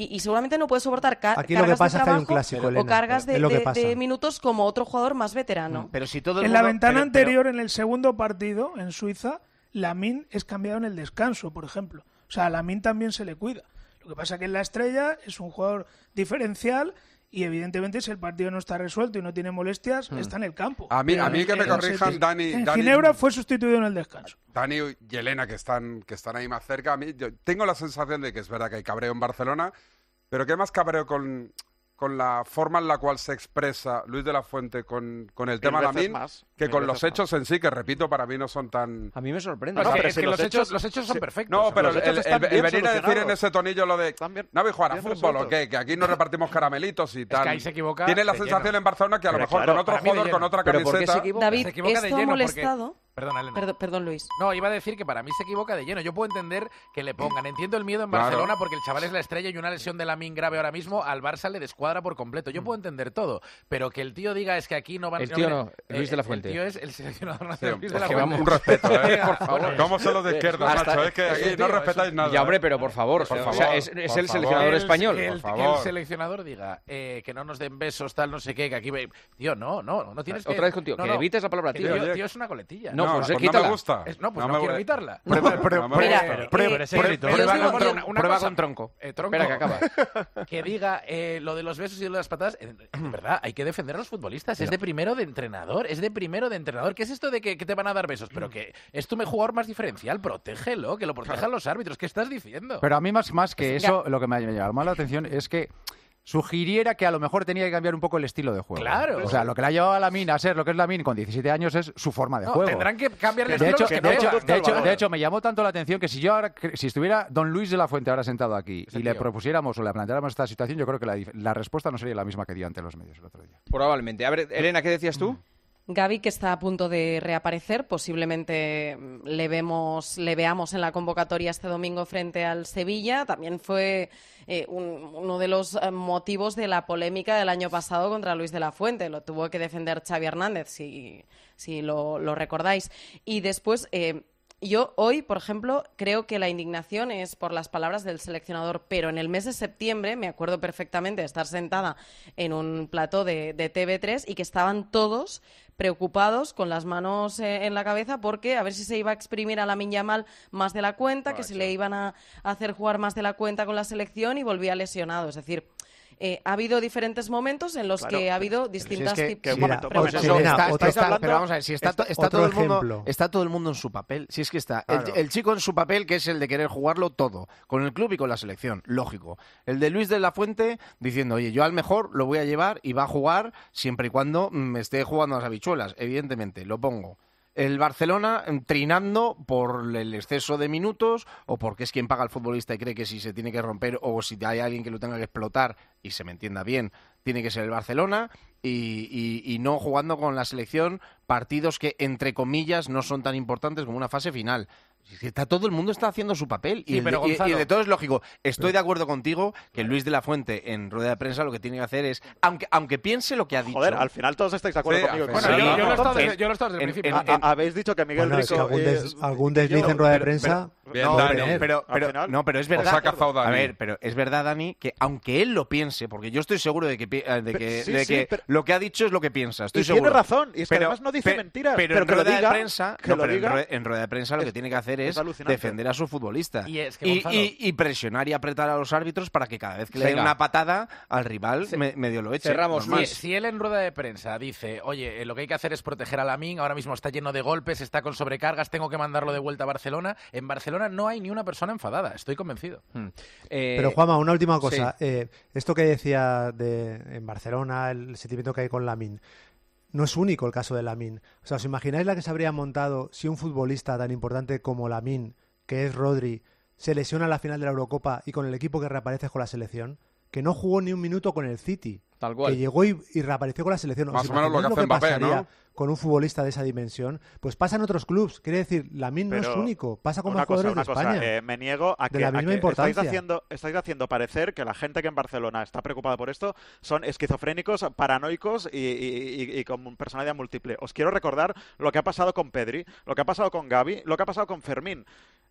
y, y seguramente no puede soportar ca Aquí lo que cargas pasa de es que hay un trabajo clásico, o Elena. cargas de, Es lo que de- pasa. de minutos como otro jugador más veterano. Pero si todo el En mundo- la ventana pero- anterior, en el segundo partido, en Suiza, Lamine es cambiado en el descanso, por ejemplo. O sea, a Lamine también se le cuida. Lo que pasa es que en la Estrella es un jugador diferencial y evidentemente si el partido no está resuelto y no tiene molestias, Hmm. está en el campo. A mí, a mí que me En- corrijan, en- Dani. En Dani- Ginebra fue sustituido en el descanso. Dani y Elena, que están, que están ahí más cerca, a mí yo tengo la sensación de que es verdad que hay cabreo en Barcelona, pero que hay más cabreo con, con la forma en la cual se expresa Luis de la Fuente con, con el Mil tema veces Lamine más, que mil con los veces hechos en sí, que repito, para mí no son tan... A mí me sorprende. No, es que, pero es si que los los, hechos, hechos- los hechos son sí. perfectos. No, pero Los el, hechos el- están el bien venir a decir en solucionados. ese tonillo lo de no habéis jugar a bien fútbol o resueltos. qué, que aquí no repartimos caramelitos y tal. ahí se equivoca Tiene la de sensación lleno. en Barcelona que a lo Pero mejor claro, con otro para mí de jugador, con lleno. otra ¿Pero por qué camiseta... se equivoca? David, Se equivoca esto de ha lleno porque- molestado... Perdona, Elena. Perdón, perdón, Luis. No, iba a decir que para mí se equivoca de lleno. Yo puedo entender que le pongan. Entiendo el miedo en Claro. Barcelona porque el chaval es la estrella y una lesión de Lamine grave ahora mismo al Barça le descuadra por completo. Yo puedo entender todo, pero que el tío diga es que aquí no van... El tío no, no, Luis de la Fuente. El tío es el seleccionador Sí, nacional Luis de la que Fuente. vamos, un respeto, ¿eh? Por favor. ¿Cómo son los de izquierda, Hasta- macho? Es que aquí ese no tío, respetáis eso- nada. Ya, hombre, pero por favor, Por o favor, sea, es, es por el favor. seleccionador El- español. Que el, por que favor. el seleccionador diga eh, que no nos den besos, tal, no sé qué, que aquí... ve- Tío, no, no, no tienes que... Otra vez contigo, no, que no. evites la palabra Que tío. tío, Oye. tío es una coletilla. No, pues, pues quítala. no me gusta. Es- no, pues No no, me quiero gusta. evitarla. Prueba- prueba- Mira, Mira, pero- eh, pero ese eh, grito. yo os Prueba digo- con tronco, una prueba cosa, con tronco. eh, tronco. Espera, que acaba. Que diga eh, lo de los besos y lo de las patadas. eh, De verdad, hay que defender a los futbolistas. Es de primero de entrenador. Es de primero de entrenador. ¿Qué es esto de que, que te van a dar besos? Pero que es tu jugador más diferencial. Protégelo, que lo protejan los árbitros. ¿Qué estás diciendo? Pero a mí más, más que eso, lo que me ha llamado la atención es que sugiriera que a lo mejor tenía que cambiar un poco el estilo de juego. Claro. O sea, lo que le ha llevado a Lamine a ser lo que es Lamine con diecisiete años es su forma de No, juego. tendrán que cambiar el De estilo hecho, los que de, no hecho, les gusta de, el hecho, balón. de hecho, me llamó tanto la atención que si yo ahora, cre- si estuviera Don Luis de la Fuente ahora sentado aquí Ese y le tío. propusiéramos o le planteáramos esta situación, yo creo que la, dif- la respuesta no sería la misma que dio ante los medios el otro día. Probablemente. A ver, Elena, ¿qué decías tú? Gavi, que está a punto de reaparecer, posiblemente mm, le vemos, le veamos en la convocatoria este domingo frente al Sevilla. También fue eh, un- uno de los eh, motivos de la polémica del año pasado contra Luis de la Fuente. Lo tuvo que defender Xavi Hernández, si, si lo, lo recordáis. Y después, eh, yo hoy, por ejemplo, creo que la indignación es por las palabras del seleccionador, pero en el mes de septiembre me acuerdo perfectamente de estar sentada en un plató de, de T V tres y que estaban todos preocupados con las manos eh, en la cabeza porque a ver si se iba a exprimir a Lamine Yamal más de la cuenta, que si le iban a hacer jugar más de la cuenta con la selección y volvía lesionado. Es decir, eh, ha habido diferentes momentos en los Claro, que ha habido Pero si distintas es que- tipos que- de mira, momento, preguntas. pues eso, Está- Elena, está- otro- está- pero vamos a ver, si está, to- está otro todo el mundo, ejemplo. está todo el mundo en su papel. Si es que está el, Claro. el chico en su papel, que es el de querer jugarlo todo, con el club y con la selección, lógico. El de Luis de la Fuente diciendo, oye, yo al mejor lo voy a llevar y va a jugar siempre y cuando me esté jugando a las habichuelas, evidentemente, lo pongo. El Barcelona mm, trinando por el exceso de minutos o porque es quien paga al futbolista y cree que si se tiene que romper o si hay alguien que lo tenga que explotar, y se me entienda bien, tiene que ser el Barcelona y, y- y no jugando con la selección partidos que, entre comillas, no son tan importantes como una fase final. Es que está, todo el mundo está haciendo su papel y, Sí, el pero de, y- y Gonzalo- de todo es lógico. Estoy de acuerdo contigo que Luis de la Fuente en rueda de prensa lo que tiene que hacer es, aunque, aunque piense lo que ha dicho... Joder, al final todos estáis de acuerdo Sí, conmigo. al Bueno, final- yo, Sí, yo lo he estado entonces, desde, yo lo he estado desde el en- principio. en- a- en- a- habéis dicho que Miguel Bueno, es que Rico... algún, eh, des- algún desliz yo- en rueda de pero- prensa. Bien, No, Dani. pero, pero, Al pero- final- no, pero es Os verdad. ha cazado Dani. A ver, pero es verdad, Dani, que aunque él lo piense, porque yo estoy seguro de que, pi- eh, de que, Sí, de sí, que pero- lo que ha dicho es lo que piensa. Estoy Y seguro. tiene razón, y es que Pero- además no dice pe- mentiras, Pero, pero en que lo rueda diga, de prensa, que no, lo pero en diga. rueda- en rueda de prensa lo que Es- tiene que hacer es es alucinante. defender a su futbolista Y es que, y, Gonzalo- y- y presionar y apretar a los árbitros para que cada vez que le den Venga. una patada al rival Ce- me- medio lo eche. cerramos, normal. Si, si él en rueda de prensa dice, oye, eh, lo que hay que hacer es proteger a Lamine, ahora mismo está lleno de golpes, está con sobrecargas, tengo que mandarlo de vuelta a Barcelona, en Barcelona no hay ni una persona enfadada, estoy convencido. Hmm. Eh, Pero Juanma, una última cosa. Eh, esto que decía de en Barcelona, el sentimiento que hay con Lamine, no es único el caso de Lamine. O sea, ¿os imagináis la que se habría montado si un futbolista tan importante como Lamine, que es Rodri, se lesiona en la final de la Eurocopa y con el equipo que reaparece con la selección? Que no jugó ni un minuto con el City. Tal cual. Que llegó y, y reapareció con la selección. ¿Os Más o menos lo que imagináis hace Mbappé, pasaría ¿no? con un futbolista de esa dimensión? Pues pasa en otros clubs. Quiere decir, Lamine no es Pero único. Pasa con una más cosa, jugadores de una cosa, España. eh, me niego a De que, la a misma que estáis, importancia. haciendo, estáis haciendo parecer que la gente que en Barcelona está preocupada por esto son esquizofrénicos, paranoicos y, y- y- y con personalidad múltiple. Os quiero recordar lo que ha pasado con Pedri, lo que ha pasado con Gavi, lo que ha pasado con Fermín.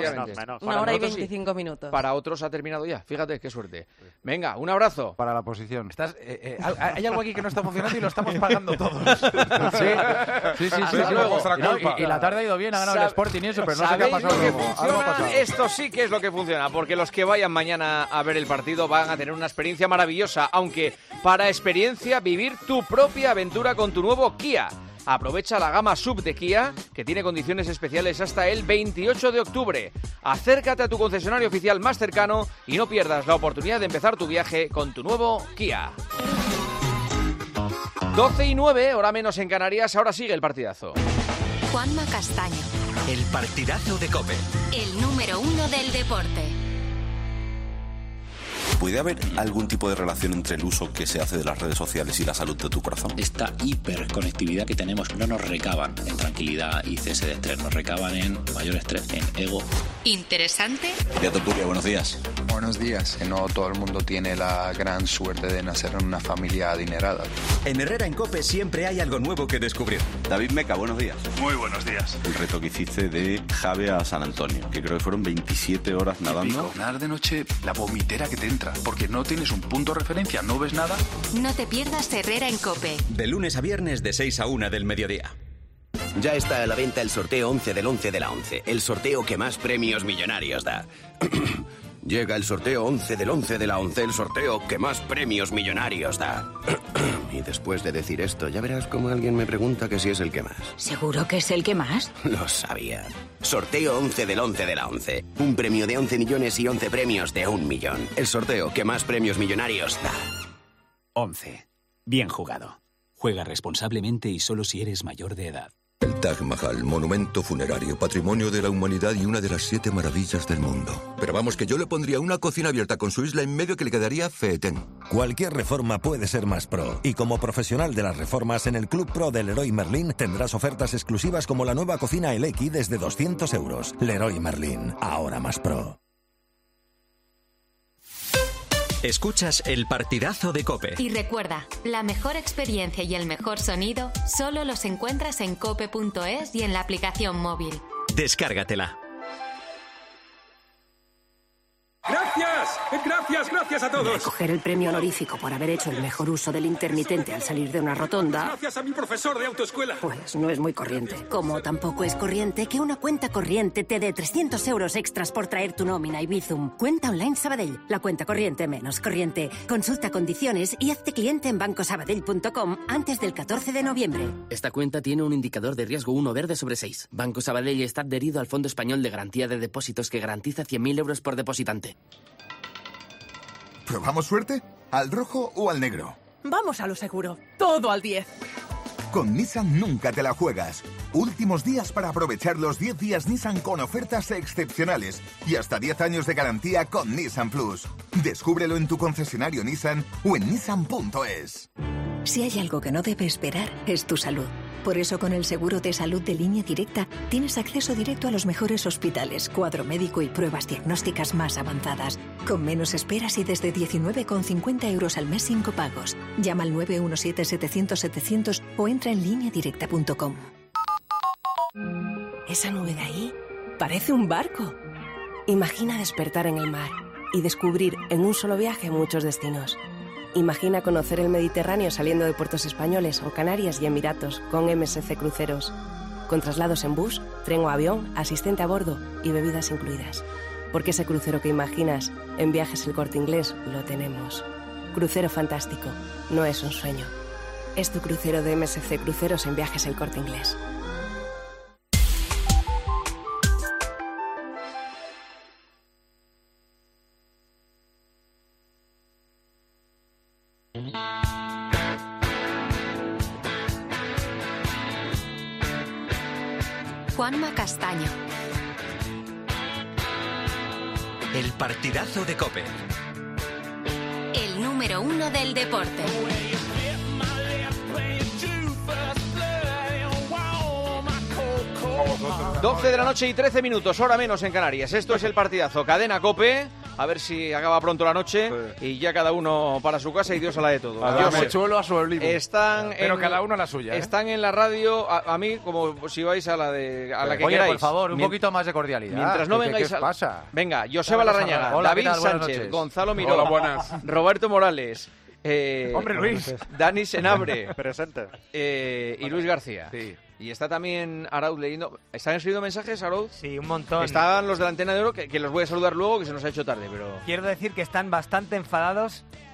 efectivamente. menos. Una Para hora y nosotros sí. veinticinco minutos. Para otros ha terminado ya. Fíjate, qué suerte. Venga, un abrazo. Para la posición. Estás, eh, eh, hay algo aquí que no está funcionando y lo estamos pagando todos. Sí, sí, sí. sí, sí, Hasta luego. Y, no, y- y la tarde ha ido bien, ha ganado el Sab- Sporting y eso, pero no sé qué ha ¿Sabéis pasado lo que luego. Algo ha funciona? pasado. Esto sí que es lo que funciona, porque los que vayan mañana a ver el partido van a tener una experiencia maravillosa, aunque para experiencia vivir tu propia aventura con tu nuevo Kia. Aprovecha la gama sub de Kia, que tiene condiciones especiales hasta el veintiocho de octubre. Acércate a tu concesionario oficial más cercano y no pierdas la oportunidad de empezar tu viaje con tu nuevo Kia. doce y nueve, hora menos en Canarias, ahora sigue el partidazo. Juanma Castaño. El partidazo de COPE. El número uno del deporte. ¿Puede haber algún tipo de relación entre el uso que se hace de las redes sociales y la salud de tu corazón? Esta hiperconectividad que tenemos no nos recaban en tranquilidad y cese de estrés, nos recaban en mayor estrés, en ego. ¿Interesante? Beato Turia, buenos días. Buenos días. Que no todo el mundo tiene la gran suerte de nacer en una familia adinerada. En Herrera en COPE siempre hay algo nuevo que descubrir. David Meca, buenos días. Muy buenos días. El reto que hiciste de Jave a San Antonio, que creo que fueron veintisiete horas nadando. Pico. Nadar de noche, la vomitera que te entra, porque no tienes un punto de referencia, no ves nada. No te pierdas Herrera en COPE. De lunes a viernes de seis a una del mediodía. Ya está a la venta el sorteo once del once de la once, el sorteo que más premios millonarios da. Llega el sorteo once del once de la once, el sorteo que más premios millonarios da. Y después de decir esto, ya verás cómo alguien me pregunta que si es el que más. ¿Seguro que es el que más? Lo sabía. Sorteo once del once de la once. Un premio de once millones y once premios de un millón. El sorteo que más premios millonarios da. once. Bien jugado. Juega responsablemente y solo si eres mayor de edad. El Taj Mahal, monumento funerario, patrimonio de la humanidad y una de las siete maravillas del mundo. Pero vamos, que yo le pondría una cocina abierta con su isla en medio que le quedaría fetén. Cualquier reforma puede ser más pro. Y como profesional de las reformas, en el Club Pro del Leroy Merlin tendrás ofertas exclusivas como la nueva cocina Elequi desde doscientos euros. Leroy Merlin, ahora más pro. Escuchas el partidazo de COPE. Y recuerda, la mejor experiencia y el mejor sonido solo los encuentras en cope punto es y en la aplicación móvil. Descárgatela. ¡Gracias! ¡Gracias, gracias a todos! Recoger el premio honorífico por haber hecho el mejor uso del intermitente al salir de una rotonda... Gracias a mi profesor de autoescuela. Pues no es muy corriente. Como tampoco es corriente que una cuenta corriente te dé trescientos euros extras por traer tu nómina y Bizum. Cuenta online Sabadell. La cuenta corriente menos corriente. Consulta condiciones y hazte cliente en banco sabadell punto com antes del catorce de noviembre. Esta cuenta tiene un indicador de riesgo uno verde sobre seis. Banco Sabadell está adherido al Fondo Español de Garantía de Depósitos que garantiza cien mil euros por depositante. ¿Probamos suerte? ¿Al rojo o al negro? Vamos a lo seguro. Todo al diez. Con Nissan nunca te la juegas. Últimos días para aprovechar los diez días Nissan con ofertas excepcionales y hasta diez años de garantía con Nissan Plus. Descúbrelo en tu concesionario Nissan o en nissan punto es. Si hay algo que no debe esperar, es tu salud. Por eso con el seguro de salud de Línea Directa tienes acceso directo a los mejores hospitales, cuadro médico y pruebas diagnósticas más avanzadas, con menos esperas y desde diecinueve con cincuenta euros al mes sin copagos. Llama al nueve uno siete, setecientos, setecientos o entra en línea directa punto com. Esa nube de ahí parece un barco. Imagina despertar en el mar y descubrir en un solo viaje muchos destinos. Imagina conocer el Mediterráneo saliendo de puertos españoles o Canarias y Emiratos con M S C Cruceros. Con traslados en bus, tren o avión, asistente a bordo y bebidas incluidas. Porque ese crucero que imaginas en Viajes El Corte Inglés lo tenemos. Crucero fantástico, no es un sueño. Es tu crucero de M S C Cruceros en Viajes El Corte Inglés. Juanma Castaño. El partidazo de COPE. El número uno del deporte. doce de la noche y trece minutos, hora menos en Canarias. Esto es el partidazo. Cadena COPE. A ver si acaba pronto la noche y ya cada uno para su casa y Dios a la de todo. A Mochuelo a su olivo. Están Pero en, cada uno a la suya. ¿eh? Están en la radio, a, a mí, como si vais a la de a la que Oye, queráis. por favor, un Mien- poquito más de cordialidad. Mientras no ¿Qué- vengáis qué a... pasa? Venga, Joseba Larrañaga, Hola, ¿qué David tal? Buenas Sánchez, noches. Gonzalo Miró, Hola, buenas. Roberto Morales, eh, Hombre, Luis. Dani Senabre, Presente. eh, y Luis García. Sí. Y está también Arauz leyendo. ¿Están escribiendo mensajes, Arauz? Sí, un montón. Están los de la Antena de Oro, que, que los voy a saludar luego, que se nos ha hecho tarde, pero... Quiero decir que están bastante enfadados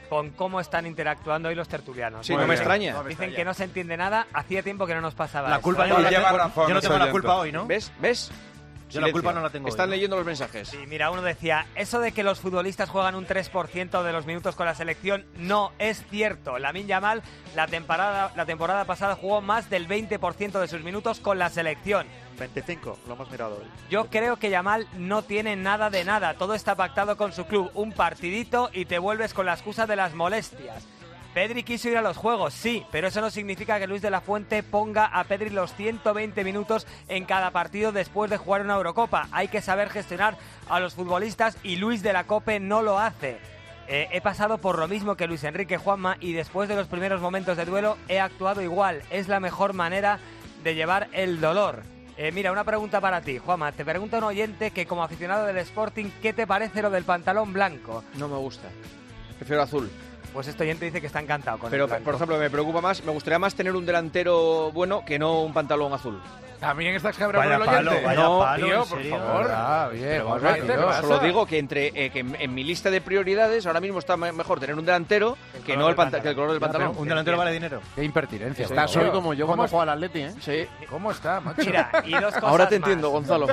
con cómo están interactuando hoy los tertulianos. Sí, no me extraña. Dicen que no se entiende nada, hacía tiempo que no nos pasaba La eso. culpa yo, lleva razón, yo no tengo la culpa hoy, ¿no? ¿Ves? ¿Ves? Yo la culpa no la tengo. Están hoy, ¿no? leyendo los mensajes. Sí, mira, uno decía, eso de que los futbolistas juegan un tres por ciento de los minutos con la selección no es cierto. Lamine Yamal la temporada, la temporada pasada jugó más del veinte por ciento de sus minutos con la selección. veinticinco, lo hemos mirado hoy. Yo creo que Yamal no tiene nada de nada. Todo está pactado con su club. Un partidito y te vuelves con la excusa de las molestias. Pedri quiso ir a los Juegos, sí, pero eso no significa que Luis de la Fuente ponga a Pedri los ciento veinte minutos en cada partido después de jugar una Eurocopa. Hay que saber gestionar a los futbolistas y Luis de la Cope no lo hace. Eh, he pasado por lo mismo que Luis Enrique Juanma y después de los primeros momentos de duelo he actuado igual. Es la mejor manera de llevar el dolor. Eh, mira, una pregunta para ti, Juanma. Te pregunta un oyente que como aficionado del Sporting, ¿qué te parece lo del pantalón blanco? No me gusta. Prefiero azul. Pues este oyente dice que está encantado con Pero, el blanco. por ejemplo, me preocupa más, me gustaría más tener un delantero bueno que no un pantalón azul. También estás cabreado Vaya con el oyente. palo, vaya no, palo, tío, ¿en por serio? favor. Ah, bien, Pero, vamos, vamos, tío. pero pasa? solo digo que entre eh, que en, en mi lista de prioridades ahora mismo está me- mejor tener un delantero que no el, panta- que el color del pantalón. Un delantero vale dinero. Qué impertinencia. Estás tío. hoy como yo cuando ¿Cómo juego al Atleti, ¿eh? Sí. ¿Cómo está, macho? Mira, y dos cosas Ahora te más. entiendo, Gonzalo.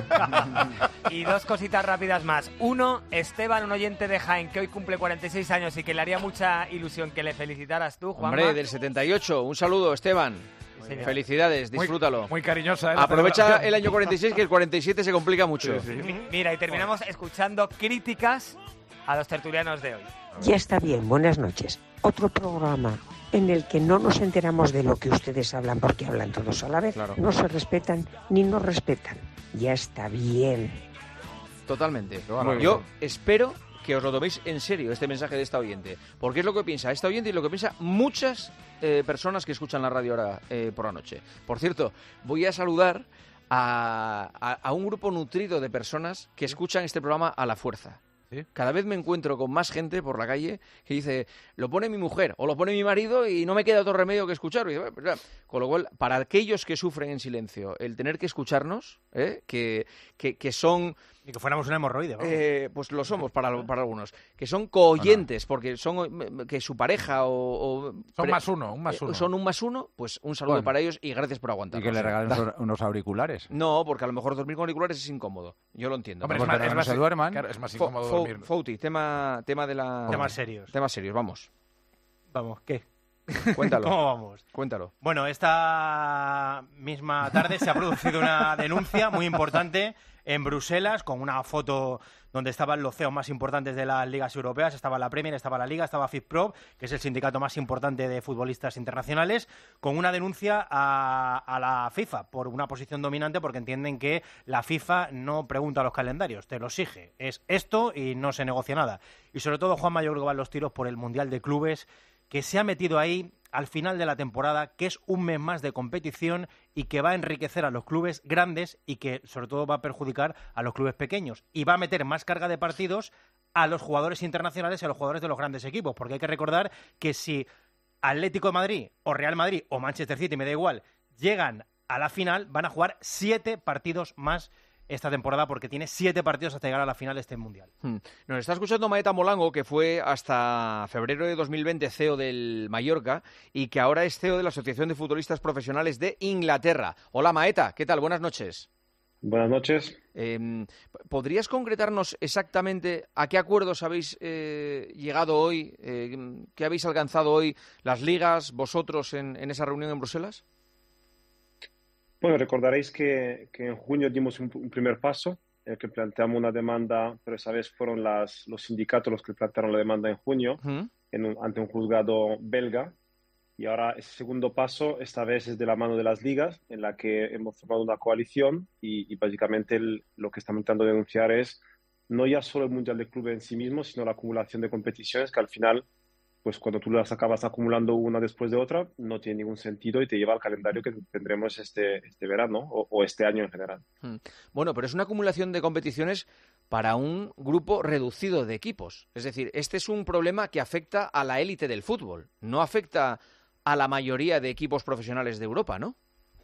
Y dos cositas rápidas más. Uno, Esteban, un oyente de Jaén que hoy cumple cuarenta y seis años y que le haría mucha ilusión que le felicitaras tú, Juanma. Hombre, del setenta y ocho. Un saludo, Esteban. señor. Felicidades, Muy- disfrútalo. Muy cariñosa, ¿eh? la Aprovecha celebración. el año cuarenta y seis, que el cuarenta y siete se complica mucho. Mira, y terminamos escuchando críticas a los tertulianos de hoy. Ya está bien, buenas noches. Otro programa en el que no nos enteramos de lo que ustedes hablan porque hablan todos a la vez. Claro. No se respetan ni nos respetan. Ya está bien. Totalmente. Muy Yo bien. espero que os lo toméis en serio este mensaje de esta oyente, porque es lo que piensa esta oyente y lo que piensa muchas eh, personas que escuchan la radio ahora eh, por la noche. Por cierto, voy a saludar a, a, a un grupo nutrido de personas que escuchan este programa a la fuerza. ¿Sí? Cada vez me encuentro con más gente por la calle que dice, lo pone mi mujer o lo pone mi marido y no me queda otro remedio que escucharlo. Y, bueno, pues, con lo cual, para aquellos que sufren en silencio, el tener que escucharnos, ¿eh? que, que, que son... Ni que fuéramos una hemorroide, vamos. Eh, pues lo somos para, para algunos, que son co-oyentes, porque son que su pareja o... o Son pre- más uno, un más eh, uno. Son un más uno, pues un saludo Bueno. para ellos y gracias por Y aguantarnos. que le regalen unos- unos auriculares. No, porque a lo mejor dormir con auriculares es incómodo. Yo lo entiendo. Hombre, Pues es más, pero es no más- se duerman. claro, es más Fo- incómodo Fo- dormir. Fouti, tema, tema de la... Temas serios. Temas serios, vamos. Vamos, ¿qué? Cuéntalo. ¿Cómo vamos? Cuéntalo. Bueno, esta misma tarde se ha producido una denuncia muy importante en Bruselas con una foto donde estaban los C E Os más importantes de las ligas europeas. Estaba la Premier, estaba la Liga, estaba FIFPro, que es el sindicato más importante de futbolistas internacionales, con una denuncia a, a la FIFA por una posición dominante, porque entienden que la FIFA no pregunta a los calendarios, te lo exige. Es esto y no se negocia nada. Y sobre todo, Juanma, yo creo que van los tiros por el Mundial de Clubes, que se ha metido ahí al final de la temporada, que es un mes más de competición y que va a enriquecer a los clubes grandes y que sobre todo va a perjudicar a los clubes pequeños y va a meter más carga de partidos a los jugadores internacionales y a los jugadores de los grandes equipos, porque hay que recordar que si Atlético de Madrid o Real Madrid o Manchester City, me da igual, llegan a la final, van a jugar siete partidos más esta temporada, porque tiene siete partidos hasta llegar a la final de este Mundial. Hmm. Nos está escuchando Maeta Molango, que fue hasta febrero de dos mil veinte C E O del Mallorca y que ahora es C E O de la Asociación de Futbolistas Profesionales de Inglaterra. Hola Maeta, ¿qué tal? Buenas noches. Buenas noches. Eh, ¿Podrías concretarnos exactamente a qué acuerdos habéis eh, llegado hoy, eh, qué habéis alcanzado hoy las ligas, vosotros en, en esa reunión en Bruselas? Bueno, recordaréis que, que en junio dimos un, un primer paso, en el que planteamos una demanda, pero esa vez fueron las, los sindicatos los que plantearon la demanda en junio, ¿Mm? en un- ante un juzgado belga. Y ahora ese segundo paso, esta vez es de la mano de las ligas, en la que hemos formado una coalición y, y básicamente el- lo que estamos intentando denunciar es no ya solo el Mundial de Clubes en sí mismo, sino la acumulación de competiciones que al final, pues cuando tú las acabas acumulando una después de otra, no tiene ningún sentido y te lleva al calendario que tendremos este, este verano o, o este año en general. Hmm. Bueno, pero es una acumulación de competiciones para un grupo reducido de equipos. Es decir, este es un problema que afecta a la élite del fútbol, no afecta a la mayoría de equipos profesionales de Europa, ¿no?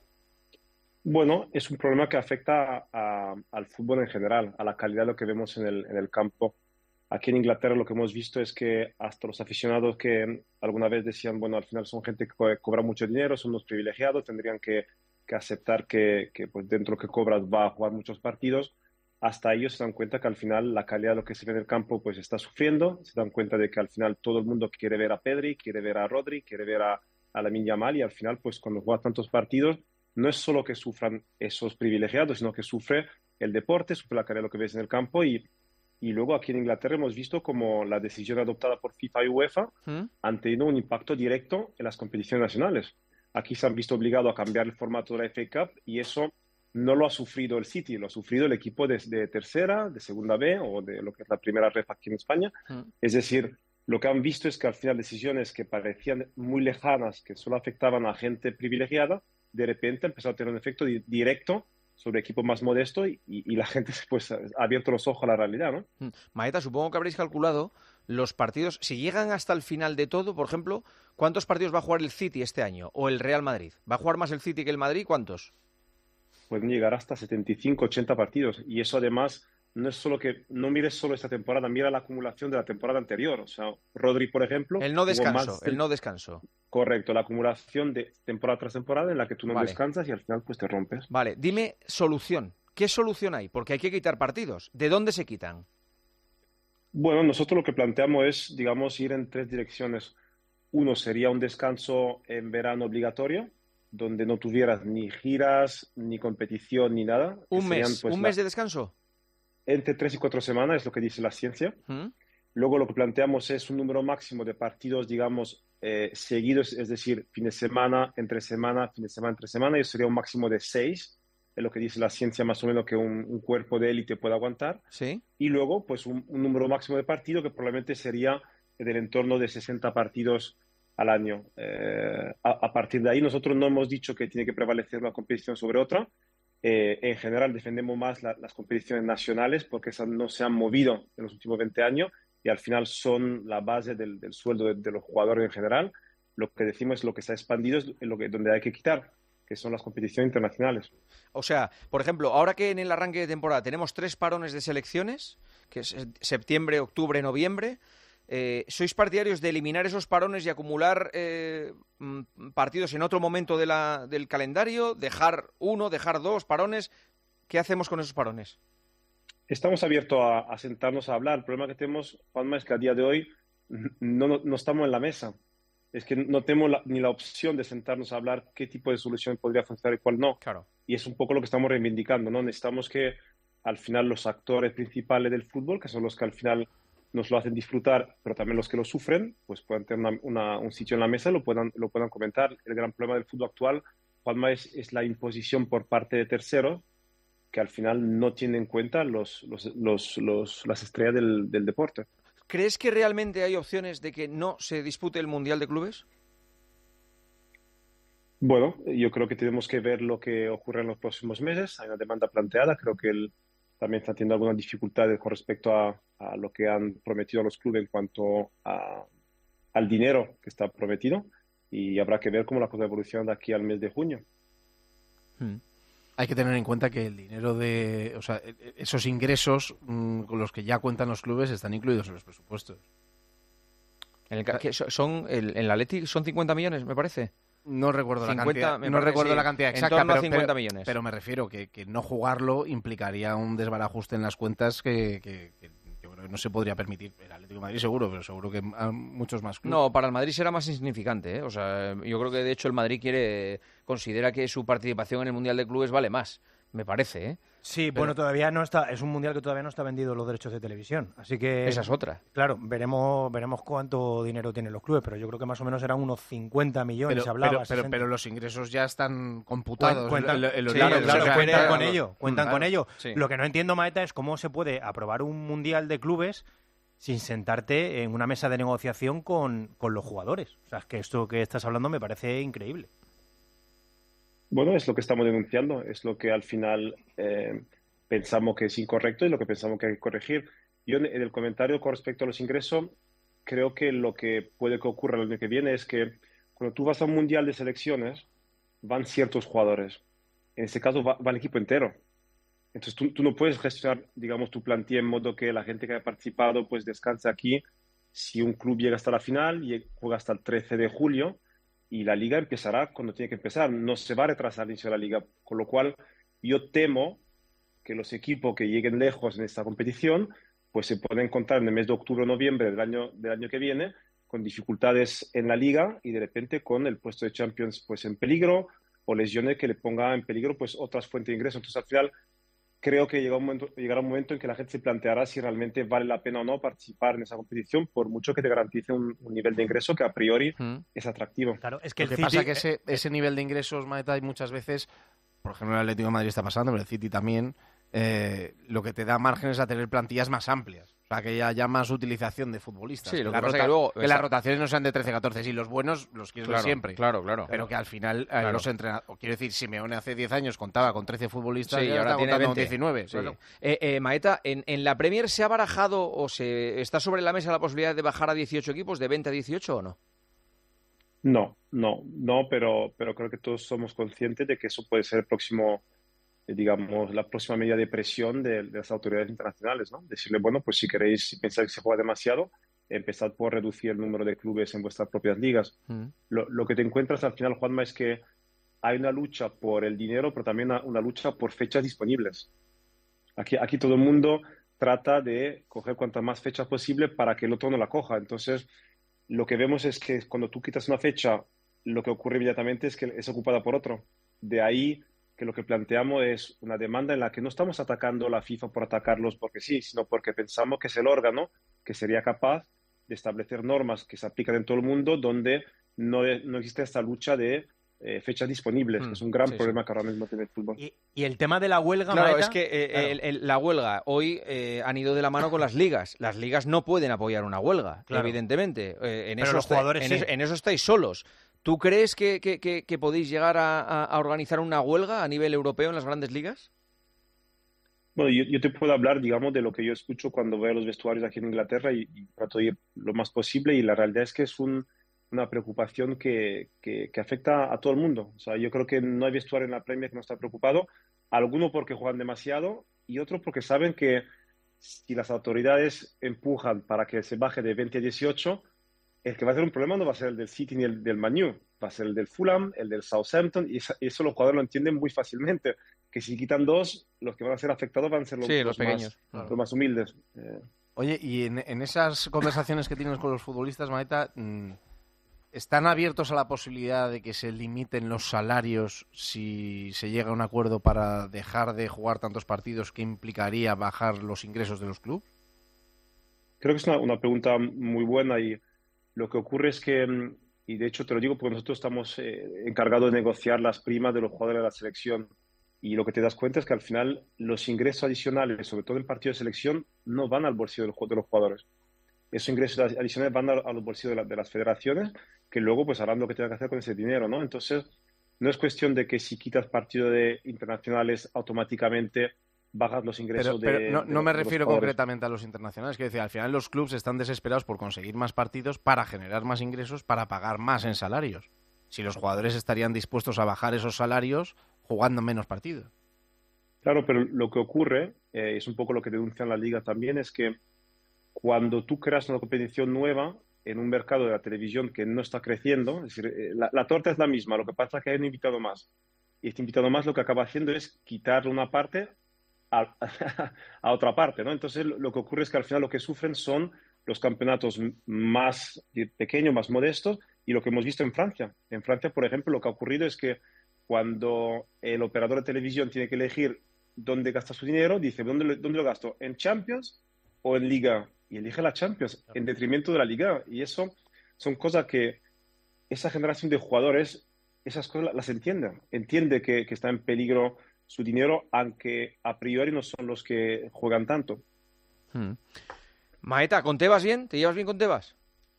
Bueno, es un problema que afecta a- al fútbol en general, a la calidad de lo que vemos en el, en el campo. Aquí en Inglaterra lo que hemos visto es que hasta los aficionados que alguna vez decían, bueno, al final son gente que co- cobra mucho dinero, son los privilegiados, tendrían que, que aceptar que, que pues dentro de lo que cobras va a jugar muchos partidos, hasta ellos se dan cuenta que al final la calidad de lo que se ve en el campo pues está sufriendo, se dan cuenta de que al final todo el mundo quiere ver a Pedri, quiere ver a Rodri, quiere ver a, a Lamine Yamal, y al final pues cuando juega tantos partidos no es solo que sufran esos privilegiados, sino que sufre el deporte, sufre la calidad de lo que ves en el campo. y Y luego aquí en Inglaterra hemos visto como la decisión adoptada por FIFA y UEFA ¿Mm? han tenido un impacto directo en las competiciones nacionales. Aquí se han visto obligados a cambiar el formato de la F A Cup y eso no lo ha sufrido el City, lo ha sufrido el equipo de, de tercera, de segunda B o de lo que es la primera ref aquí en España. ¿Mm? Es decir, lo que han visto es que al final decisiones que parecían muy lejanas, que solo afectaban a gente privilegiada, de repente empezaron a tener un efecto di- directo sobre equipo más modesto y, y la gente pues, ha abierto los ojos a la realidad, ¿no? Mm. Maeta, supongo que habréis calculado los partidos, si llegan hasta el final de todo, por ejemplo, ¿cuántos partidos va a jugar el City este año o el Real Madrid? ¿Va a jugar más el City que el Madrid? ¿Cuántos? Pueden llegar hasta setenta y cinco, ochenta partidos. Y eso además no es solo que, no mires solo esta temporada, mira la acumulación de la temporada anterior. O sea, Rodri, por ejemplo... El no jugó descanso, más- el no descanso. Correcto, la acumulación de temporada tras temporada en la que tú no Vale. descansas y al final pues te rompes. Vale, dime solución. ¿Qué solución hay? Porque hay que quitar partidos. ¿De dónde se quitan? Bueno, nosotros lo que planteamos es, digamos, ir en tres direcciones. Uno sería un descanso en verano obligatorio, donde no tuvieras ni giras, ni competición, ni nada. que ¿Un serían, mes? pues, ¿Un la- mes de descanso? Entre tres y cuatro semanas, es lo que dice la ciencia. ¿Mm? Luego lo que planteamos es un número máximo de partidos, digamos, eh, seguidos, es decir, fin de semana, entre semana, fin de semana, entre semana, y eso sería un máximo de seis, es lo que dice la ciencia más o menos que un, un cuerpo de élite puede aguantar. Sí. Y luego, pues un, un número máximo de partidos que probablemente sería del entorno de sesenta partidos al año. Eh, a, a partir de ahí, nosotros no hemos dicho que tiene que prevalecer una competición sobre otra. Eh, en general, defendemos más la- las competiciones nacionales porque esas no se han movido en los últimos veinte años y al final son la base del, del sueldo de, de los jugadores en general. Lo que decimos es lo que se ha expandido es lo que, donde hay que quitar, que son las competiciones internacionales. O sea, por ejemplo, ahora que en el arranque de temporada tenemos tres parones de selecciones, que es eh, septiembre, octubre, noviembre, eh, ¿sois partidarios de eliminar esos parones y acumular eh, mm, partidos en otro momento de la, del calendario? ¿Dejar uno, dejar dos parones? ¿Qué hacemos con esos parones? Estamos abiertos a, a sentarnos a hablar. El problema que tenemos, Juanma, es que a día de hoy no, no, no estamos en la mesa. Es que no tenemos la- ni la opción de sentarnos a hablar qué tipo de solución podría funcionar y cuál no. Claro. Y es un poco lo que estamos reivindicando, ¿no? Necesitamos que al final los actores principales del fútbol, que son los que al final nos lo hacen disfrutar, pero también los que lo sufren, pues puedan tener una- una- un sitio en la mesa y lo puedan, lo puedan comentar. El gran problema del fútbol actual, Juanma, es, es la imposición por parte de terceros que al final no tienen en cuenta los, los, los, los- las estrellas del, del deporte. ¿Crees que realmente hay opciones de que no se dispute el Mundial de Clubes? Bueno, yo creo que tenemos que ver lo que ocurre en los próximos meses. Hay una demanda planteada. Creo que él también está teniendo algunas dificultades con respecto a, a lo que han prometido los clubes en cuanto a, al dinero que está prometido. Y habrá que ver cómo la cosa evoluciona de aquí al mes de junio. Hay que tener en cuenta que el dinero de, o sea, esos ingresos mmm, con los que ya cuentan los clubes están incluidos en los presupuestos. En el, ca- que so- son, el, en la Athletic son cincuenta millones, me parece. No recuerdo cincuenta, la cantidad, me no parece, recuerdo sí, la cantidad en exacta, torno a pero, cincuenta pero- millones. pero me refiero que, que no jugarlo implicaría un desbarajuste en las cuentas que, que- que yo creo que no se podría permitir. El Atlético de Madrid seguro, pero seguro que a muchos más clubes. No, para el Madrid será más insignificante, ¿eh? O sea, yo creo que de hecho el Madrid quiere considera que su participación en el Mundial de Clubes vale más, me parece, ¿eh? Sí, Pero- bueno, todavía no está, es un mundial que todavía no está vendido los derechos de televisión, así que Esa es otra. Claro, veremos veremos cuánto dinero tienen los clubes, pero yo creo que más o menos eran unos cincuenta millones, Pero, se hablaba. pero, pero, sesenta. pero los ingresos ya están computados. Cuentan, en- en los sí, números, claro, o sea, cuentan que- con ello, cuentan Claro, con ello. sí. Lo que no entiendo, Maeta, es cómo se puede aprobar un mundial de clubes sin sentarte en una mesa de negociación con, con los jugadores. O sea, es que esto que estás hablando me parece increíble. Bueno, es lo que estamos denunciando, es lo que al final eh, pensamos que es incorrecto y lo que pensamos que hay que corregir. Yo en en el comentario con respecto a los ingresos, creo que lo que puede que ocurra el año que viene es que cuando tú vas a un mundial de selecciones, van ciertos jugadores. En este caso va, va el equipo entero. Entonces tú, tú no puedes gestionar, digamos, tu plantilla en modo que la gente que ha participado pues descanse aquí. Si un club llega hasta la final y juega hasta el trece de julio y la liga empezará cuando tiene que empezar, no se va a retrasar el inicio de la liga, con lo cual yo temo que los equipos que lleguen lejos en esta competición pues se pueden encontrar en el mes de octubre o noviembre del año, del año que viene con dificultades en la liga y de repente con el puesto de Champions pues en peligro o lesiones que le ponga en peligro pues otras fuentes de ingresos. Entonces al final creo que llega un momento, llegará un momento en que la gente se planteará si realmente vale la pena o no participar en esa competición, por mucho que te garantice un, un nivel de ingreso que a priori mm. es atractivo. Claro, es que Lo el que City... pasa es que ese, ese nivel de ingresos, Maeta, hay muchas veces, por ejemplo, el Atlético de Madrid está pasando, pero el City también, eh, lo que te da márgenes a tener plantillas más amplias. O sea, que haya más utilización de futbolistas. Sí, lo que, que, pasa rota- que, luego, que las rotaciones no sean de trece catorce. Sí, los buenos los quieres claro, ver siempre. Claro, claro. Pero que al final claro. eh, los entrenadores... Quiero decir, Simeone hace diez años contaba con trece futbolistas sí, y ahora está tiene contando veinte. con diecinueve. Sí. Claro. Eh, eh, Maeta, ¿en, ¿en la Premier se ha barajado o se está sobre la mesa la posibilidad de bajar a dieciocho equipos, de veinte a dieciocho o no? No, no, no, pero, pero creo que todos somos conscientes de que eso puede ser el próximo... digamos, la próxima medida de presión de, de las autoridades internacionales, ¿no? Decirle, bueno, pues si queréis, si pensáis que se juega demasiado, empezad por reducir el número de clubes en vuestras propias ligas. Mm. Lo, lo que te encuentras al final, Juanma, es que hay una lucha por el dinero, pero también una, una lucha por fechas disponibles. Aquí, aquí todo el mundo trata de coger cuantas más fechas posible para que el otro no la coja. Entonces, lo que vemos es que cuando tú quitas una fecha, lo que ocurre inmediatamente es que es ocupada por otro. De ahí que lo que planteamos es una demanda en la que no estamos atacando a la FIFA por atacarlos porque sí, sino porque pensamos que es el órgano que sería capaz de establecer normas que se aplican en todo el mundo donde no, no existe esta lucha de eh, fechas disponibles. Mm, es un gran sí, problema sí. que ahora mismo tiene el fútbol. Y, y el tema de la huelga, claro, Maeta, es que eh, claro. el, el, la huelga hoy eh, han ido de la mano con las ligas. Las ligas no pueden apoyar una huelga, claro. evidentemente. Eh, en Pero eso los está, jugadores en, sí. eso, en eso estáis solos. ¿Tú crees que, que, que, que podéis llegar a, a, a organizar una huelga a nivel europeo en las grandes ligas? Bueno, yo, yo te puedo hablar, digamos, de lo que yo escucho cuando veo los vestuarios aquí en Inglaterra y, y trato de ir lo más posible, y la realidad es que es un, una preocupación que, que, que afecta a todo el mundo. O sea, yo creo que no hay vestuario en la Premier que no está preocupado, alguno porque juegan demasiado y otro porque saben que si las autoridades empujan para que se baje de veinte a dieciocho, el que va a ser un problema no va a ser el del City ni el del Man U, va a ser el del Fulham, el del Southampton, y eso los jugadores lo entienden muy fácilmente, que si quitan dos, los que van a ser afectados van a ser los, sí, los, los pequeños, más, claro. los más humildes. Eh. Oye, y en, en esas conversaciones que tienes con los futbolistas, Maeta, ¿están abiertos a la posibilidad de que se limiten los salarios si se llega a un acuerdo para dejar de jugar tantos partidos que implicaría bajar los ingresos de los clubes? Creo que es una, una pregunta muy buena, y lo que ocurre es que, y de hecho te lo digo porque nosotros estamos eh, encargados de negociar las primas de los jugadores de la selección, y lo que te das cuenta es que al final los ingresos adicionales, sobre todo en partidos de selección, no van al bolsillo de los, de los jugadores. Esos ingresos adicionales van a, a los bolsillos de, la, de las federaciones, que luego pues harán lo que tengan que hacer con ese dinero, ¿no? Entonces, no es cuestión de que si quitas partidos de internacionales automáticamente bajas los ingresos pero, pero de no, de, no me de los refiero jugadores. concretamente a los internacionales. Quiero decir, al final los clubes están desesperados por conseguir más partidos para generar más ingresos, para pagar más en salarios. Si los jugadores estarían dispuestos a bajar esos salarios jugando menos partidos. Claro, pero lo que ocurre, eh, es un poco lo que denuncian la liga también, es que cuando tú creas una competición nueva en un mercado de la televisión que no está creciendo, es decir, eh, la, la torta es la misma, lo que pasa es que hay un invitado más. Y este invitado más lo que acaba haciendo es quitarle una parte A, a otra parte, ¿no? Entonces lo que ocurre es que al final lo que sufren son los campeonatos más pequeños, más modestos, y lo que hemos visto en Francia. En Francia, por ejemplo, lo que ha ocurrido es que cuando el operador de televisión tiene que elegir dónde gasta su dinero, dice, ¿dónde, dónde lo gasto? ¿En Champions o en Liga? Y elige la Champions en detrimento de la Liga. Y eso son cosas que esa generación de jugadores, esas cosas las entiende. Entiende que, que está en peligro su dinero, aunque a priori no son los que juegan tanto. Hmm. Maeta, ¿con Tebas bien? ¿Te llevas bien con Tebas?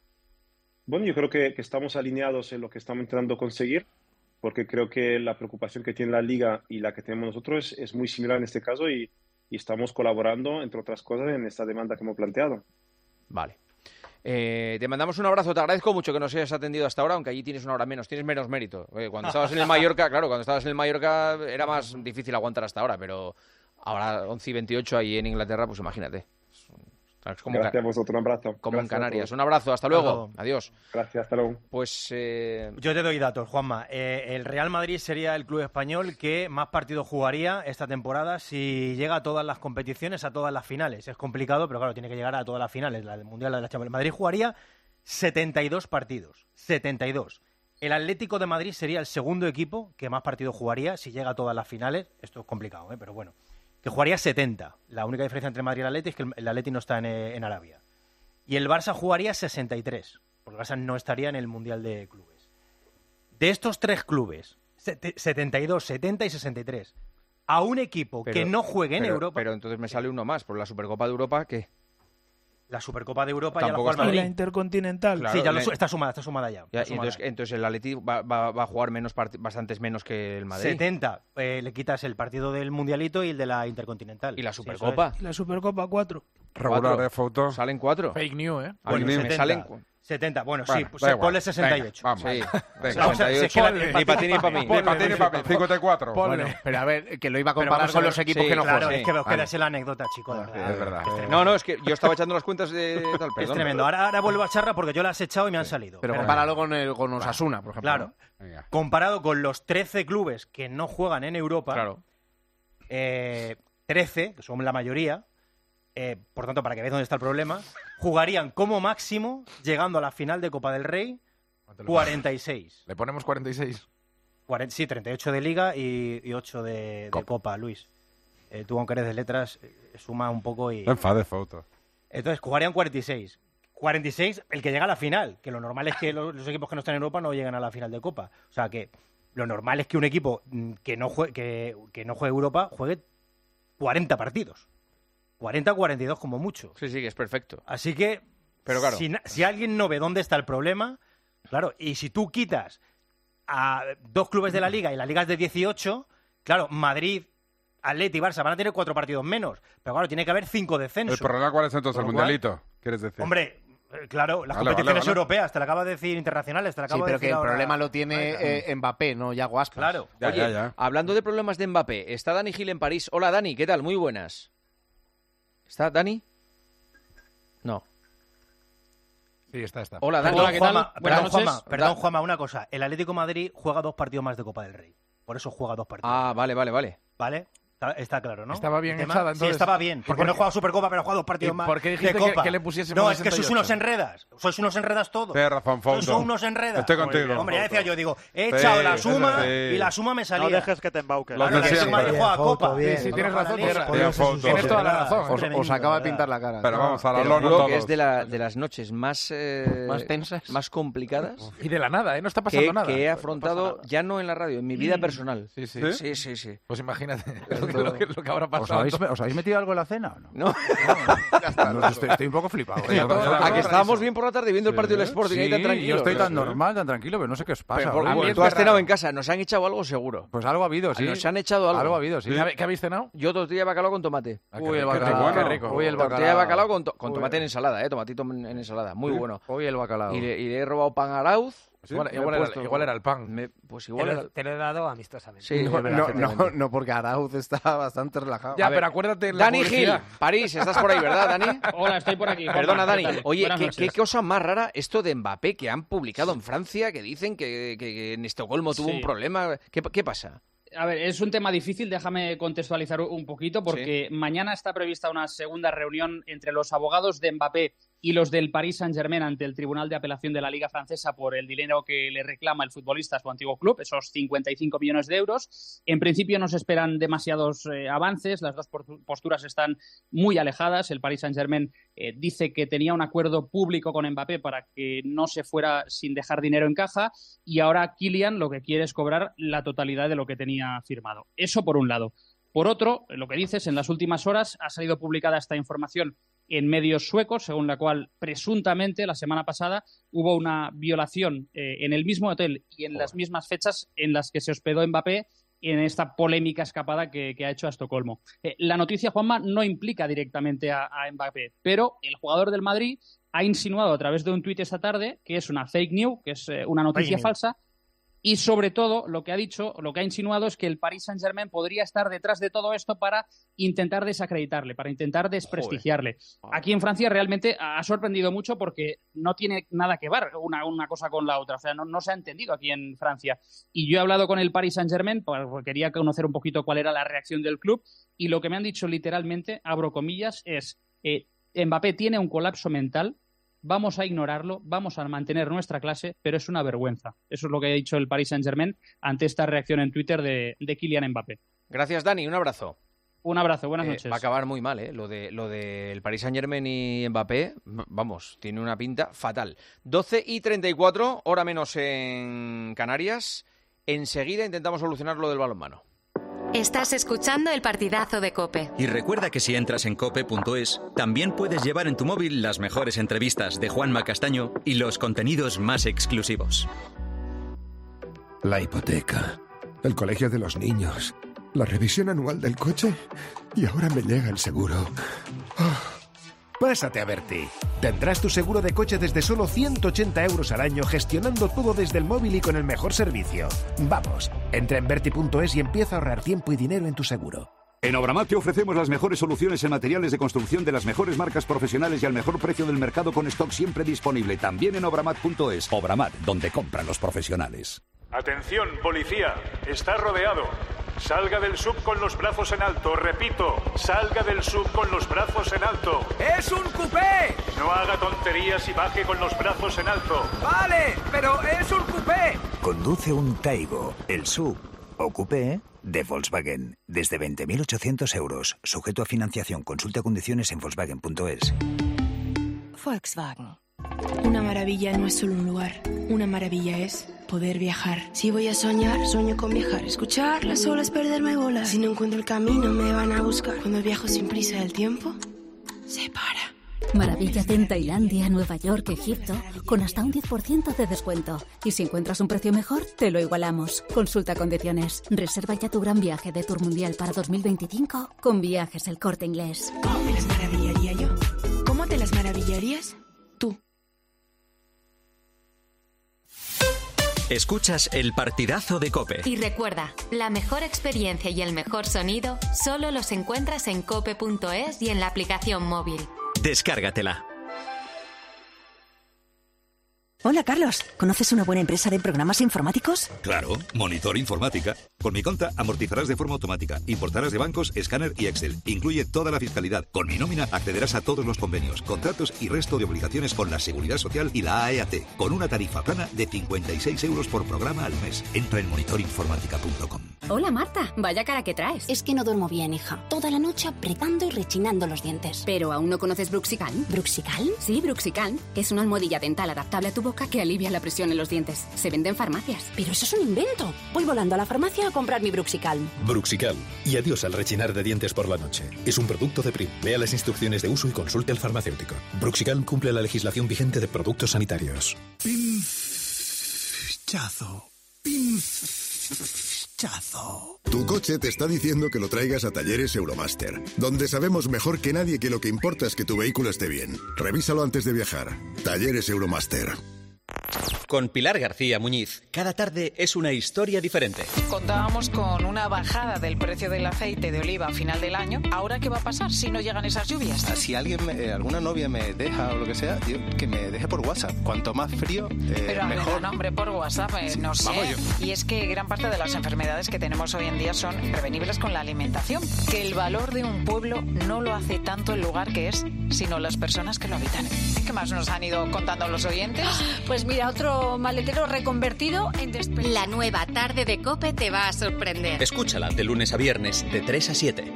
Bueno, yo creo que, que estamos alineados en lo que estamos intentando conseguir, porque creo que la preocupación que tiene la Liga y la que tenemos nosotros es, es muy similar en este caso, y, y estamos colaborando, entre otras cosas, en esta demanda que hemos planteado. Vale. Eh, te mandamos un abrazo, te agradezco mucho que nos hayas atendido hasta ahora, aunque allí tienes una hora menos, tienes menos mérito. Eh, cuando estabas en el Mallorca, claro, cuando estabas en el Mallorca era más difícil aguantar hasta ahora, pero Ahora once y veintiocho ahí en Inglaterra, pues imagínate. Es como Gracias a vosotros, un abrazo. Como Gracias en Canarias. Un abrazo, hasta luego. luego. Adiós. Gracias, hasta luego. Pues eh... yo te doy datos, Juanma. Eh, el Real Madrid sería el club español que más partidos jugaría esta temporada si llega a todas las competiciones, a todas las finales. Es complicado, pero claro, tiene que llegar a todas las finales, la del Mundial, la de la Champions. El Madrid jugaría setenta y dos partidos. setenta y dos. El Atlético de Madrid sería el segundo equipo que más partidos jugaría si llega a todas las finales. Esto es complicado, ¿eh? Pero bueno. Que jugaría setenta. La única diferencia entre Madrid y el Atleti es que el Atleti no está en, en Arabia. Y el Barça jugaría sesenta y tres, porque el Barça no estaría en el Mundial de Clubes. De estos tres clubes, setenta y dos, setenta y sesenta y tres, a un equipo pero, que no juegue en pero, Europa... Pero entonces me sale uno más, por la Supercopa de Europa, ¿qué? La Supercopa de Europa Tampoco ya la juega el Madrid. Y la Intercontinental. Claro, sí, ya le... lo, está sumada, está sumada ya. ya está sumada. Entonces, entonces el Atleti va, va, va a jugar menos part... bastantes menos que el Madrid. setenta. Eh, le quitas el partido del Mundialito y el de la Intercontinental. ¿Y la Supercopa? Sí, y la Supercopa cuatro. Regular de foto. ¿Salen cuatro? Fake news, ¿eh? Bueno, me setenta. salen... setenta, bueno, bueno, sí, pues ponle sesenta y ocho. Venga, vamos. Sí, Venga. sesenta y ocho. Ni para ti ni para mí. Ni para ti ni para mí. cincuenta y cuatro. Bueno, pero a ver, que lo iba a Pero comparar vamos a con ver, los equipos sí, que no Claro, juegan. es que os Vale. quedas en la anécdota, chicos. Sí, es verdad. No, no, es que yo estaba echando las cuentas de tal, Es perdón. tremendo. Ahora, ahora vuelvo a charla porque yo las he echado y me han salido. Pero Espera. compáralo con, el, con Osasuna, por ejemplo. Claro. ¿no? Venga. Comparado con los trece clubes que no juegan en Europa, Claro. eh, trece, que son la mayoría, eh, por tanto, para que veáis dónde está el problema, jugarían como máximo, llegando a la final de Copa del Rey, cuarenta y seis. Le ponemos cuarenta y seis. cuarenta, sí, treinta y ocho de Liga y, y ocho de, de Copa. Copa, Luis. Eh, tú, aunque eres de letras, eh, suma un poco y... No enfades, foto. Entonces, jugarían cuarenta y seis. cuarenta y seis el que llega a la final, que lo normal es que los, los equipos que no están en Europa no lleguen a la final de Copa. O sea, que lo normal es que un equipo mm, que no juegue, que, que no juegue Europa juegue cuarenta partidos. cuarenta, cuarenta y dos como mucho. Sí, sí, que es perfecto. Así que, Pero claro. si, na- si alguien no ve dónde está el problema, claro, y si tú quitas a dos clubes de la Liga y la Liga es de dieciocho, claro, Madrid, Atleti y Barça van a tener cuatro partidos menos. Pero claro, tiene que haber cinco descensos. ¿El problema cuál es entonces? Por ¿El lo cual- mundialito? ¿Quieres decir? Hombre, eh, claro, las Vale, competiciones vale, vale. europeas, te lo acabo de decir, internacionales, te lo Sí, acabo pero de que decir el ahora. problema lo tiene eh, Mbappé, no Yago Aspas. Claro. Ya, Oye, ya, ya. hablando de problemas de Mbappé, está Dani Gil en París. Hola, Dani, ¿qué tal? Muy buenas. ¿Está Dani? No. Sí, está, está. Hola, Dani. Perdón, Hola, ¿qué tal? Juanma, Buenas perdón, noches. Juanma, perdón, Juanma, una cosa. El Atlético de Madrid juega dos partidos más de Copa del Rey. Por eso juega dos partidos. Ah, vale, vale, vale. ¿Vale? Está, está claro, ¿no? Estaba bien ¿El tema? echada, Sí, entonces. estaba bien. Porque ¿Y por no he qué- jugado Supercopa, pero he jugado dos partidos ¿Y más por qué de dijiste que- Copa. que le pusiésemos No, es que sesenta y sois unos ocho? enredas. Sois unos enredas todos. Tienes razón, Fausto. Sois unos enredas. Estoy contigo. Hombre, ya decía yo, digo, he echado Sí, la eso suma sí. y la suma me salía. No dejes que te embauques. Los Claro, de el Atlético de Madrid siempre. juega Bien, Copa. Fausto, bien. Sí, sí, tienes razón. Bien, Tienes, bien, Fausto. Tienes toda la razón. Os, os acaba de pintar la cara. Pero vamos, a la Te lo lona juro todos. que es de, la, de las noches más... eh, ¿Más tensas? Más complicadas Y de la nada, ¿eh? No está pasando que, nada. que he No afrontado, pasa nada. ya no en la radio, en mi vida personal. Sí, sí. Sí, sí, sí. Pues imagínate lo que, lo que- lo que habrá ¿Os pasado. habéis, ¿Os habéis metido algo en la cena o no? No. No, estoy, estoy un poco flipado. Sí, ¿eh? todo- todo- A que estábamos bien por la tarde viendo el partido del Sí, Sporting ahí tan sí, tranquilo. yo estoy tan sí. normal, tan tranquilo, pero no sé qué os pasa. Pero por- hoy. porque tú has cenado en casa, nos han echado algo seguro. Pues algo ha habido, sí. Nos han echado algo. Algo ha habido, sí. ¿Qué habe- ¿Qué habéis cenado? Yo tortilla de bacalao con tomate. Ah, qué Uy, el rico, bacalao, qué qué rico. rico. Uy, el Tortilla de bacalao. bacalao con, to- con Uy. tomate en ensalada, ¿eh? Tomatito en en ensalada. Muy Sí. bueno. Hoy el bacalao. Y le, y le he robado pan a Arauz. Sí, y igual, le he igual era, puesto- igual era el pan. Me- pues Te igual lo, era... te lo he dado amistosamente. Sí, No, es verdad, no, efectivamente. no, no, porque Arauz está bastante relajado. Ya, A ver, pero acuérdate en la Dani Gil, publicidad. París, estás por ahí, ¿verdad, Dani? Hola, estoy por aquí. Perdona, Juanma, Dani. ¿qué tal? Oye, Buenas ¿qué, noches. qué cosa más rara esto de Mbappé que han publicado en Francia, que dicen que, que- que en Estocolmo tuvo Sí. un problema. ¿Qué, qué pasa? A ver, es un tema difícil, déjame contextualizar un poquito, porque mañana está prevista una segunda reunión entre los abogados de Mbappé y los del Paris Saint-Germain ante el Tribunal de Apelación de la Liga Francesa por el dinero que le reclama el futbolista a su antiguo club, esos cincuenta y cinco millones de euros. En principio no se esperan demasiados eh, avances, las dos posturas están muy alejadas. El Paris Saint-Germain eh, dice que tenía un acuerdo público con Mbappé para que no se fuera sin dejar dinero en caja, y ahora Kylian lo que quiere es cobrar la totalidad de lo que tenía firmado. Eso por un lado. Por otro, lo que dices, en las últimas horas ha salido publicada esta información en medios suecos, según la cual presuntamente la semana pasada hubo una violación eh, en el mismo hotel y en las mismas fechas en las que se hospedó Mbappé en esta polémica escapada que, que ha hecho a Estocolmo. Eh, la noticia, Juanma, no implica directamente a, a Mbappé, pero el jugador del Madrid ha insinuado a través de un tuit esta tarde que es una fake news, que es eh, una noticia news. falsa, Y sobre todo, lo que ha dicho, lo que ha insinuado es que el Paris Saint-Germain podría estar detrás de todo esto para intentar desacreditarle, para intentar desprestigiarle. Joder. Aquí en Francia realmente ha sorprendido mucho porque no tiene nada que ver una, una cosa con la otra. O sea, no, no se ha entendido aquí en Francia. Y yo he hablado con el Paris Saint-Germain porque quería conocer un poquito cuál era la reacción del club y lo que me han dicho literalmente, abro comillas, es eh, Mbappé tiene un colapso mental. Vamos a ignorarlo, vamos a mantener nuestra clase, pero es una vergüenza. Eso es lo que ha dicho el Paris Saint-Germain ante esta reacción en Twitter de, de Kylian Mbappé. Gracias, Dani. Un abrazo. Un abrazo. Buenas eh, noches. Va a acabar muy mal, ¿eh? Lo de lo del Paris Saint-Germain y Mbappé, vamos, tiene una pinta fatal. doce y treinta y cuatro, hora menos en Canarias. Enseguida intentamos solucionar lo del balonmano. Estás escuchando el partidazo de COPE. Y recuerda que si entras en cope punto es, también puedes llevar en tu móvil las mejores entrevistas de Juanma Castaño y los contenidos más exclusivos. La hipoteca, el colegio de los niños, la revisión anual del coche y ahora me llega el seguro. Oh. Pásate a Berti. Tendrás tu seguro de coche desde solo ciento ochenta euros al año, gestionando todo desde el móvil y con el mejor servicio. Vamos, entra en Berti punto es y empieza a ahorrar tiempo y dinero en tu seguro. En Obramat te ofrecemos las mejores soluciones en materiales de construcción de las mejores marcas profesionales y al mejor precio del mercado con stock siempre disponible. También en obramat punto es. Obramat, donde compran los profesionales. Atención, policía. Está rodeado. Salga del sub con los brazos en alto. Repito, salga del sub con los brazos en alto. ¡Es un coupé! No haga tonterías y baje con los brazos en alto. Vale, pero es un coupé. Conduce un Taigo, el sub o coupé de Volkswagen. Desde veinte mil ochocientos euros. Sujeto a financiación. Consulta condiciones en volkswagen punto es. Volkswagen. Una maravilla no es solo un lugar. Una maravilla es poder viajar. Si voy a soñar, sueño con viajar. Escuchar las olas, perderme bolas. Si no encuentro el camino, me van a buscar. Cuando viajo sin prisa, el tiempo se para. Maravillate en Tailandia, Nueva York, Egipto, con hasta un diez por ciento de descuento. Y si encuentras un precio mejor, te lo igualamos. Consulta condiciones. Reserva ya tu gran viaje de Tour Mundial para dos mil veinticinco con Viajes El Corte Inglés. ¿Cómo me las maravillaría yo? ¿Cómo te las maravillarías tú? Escuchas el partidazo de COPE. Y recuerda, la mejor experiencia y el mejor sonido solo los encuentras en cope punto es y en la aplicación móvil. Descárgatela. Hola, Carlos. ¿Conoces una buena empresa de programas informáticos? Claro, Monitor Informática. Con mi cuenta amortizarás de forma automática, importarás de bancos, escáner y Excel. Incluye toda la fiscalidad. Con mi nómina accederás a todos los convenios, contratos y resto de obligaciones con la Seguridad Social y la A E A T, con una tarifa plana de cincuenta y seis euros por programa al mes. Entra en monitor informática punto com. Hola, Marta. Vaya cara que traes. Es que no duermo bien, hija. Toda la noche apretando y rechinando los dientes. ¿Pero aún no conoces Bruxical? ¿Bruxical? Sí, Bruxical, que es una almohadilla dental adaptable a tu boca que alivia la presión en los dientes. Se vende en farmacias. Pero eso es un invento. Voy volando a la farmacia a comprar mi Bruxical. Bruxical. Y adiós al rechinar de dientes por la noche. Es un producto de Prim. Lea las instrucciones de uso y consulte al farmacéutico. Bruxical cumple la legislación vigente de productos sanitarios. Pinchazo. Pinchazo. Tu coche te está diciendo que lo traigas a Talleres Euromaster, donde sabemos mejor que nadie que lo que importa es que tu vehículo esté bien. Revísalo antes de viajar. Talleres Euromaster. Con Pilar García Muñiz, cada tarde es una historia diferente. Contábamos con una bajada del precio del aceite de oliva a final del año. ¿Ahora qué va a pasar si no llegan esas lluvias? Si alguien, me, alguna novia me deja o lo que sea, yo, que me deje por WhatsApp. Cuanto más frío, eh, Pero mejor. Pero hombre, por WhatsApp, eh, sí, no sé. Y es que gran parte de las enfermedades que tenemos hoy en día son prevenibles con la alimentación. Que el valor de un pueblo no lo hace tanto el lugar que es, sino las personas que lo habitan. ¿Qué más nos han ido contando los oyentes? Pues mira, otro maletero reconvertido en despensa. La nueva tarde de COPE te va a sorprender. Escúchala de lunes a viernes de tres a siete.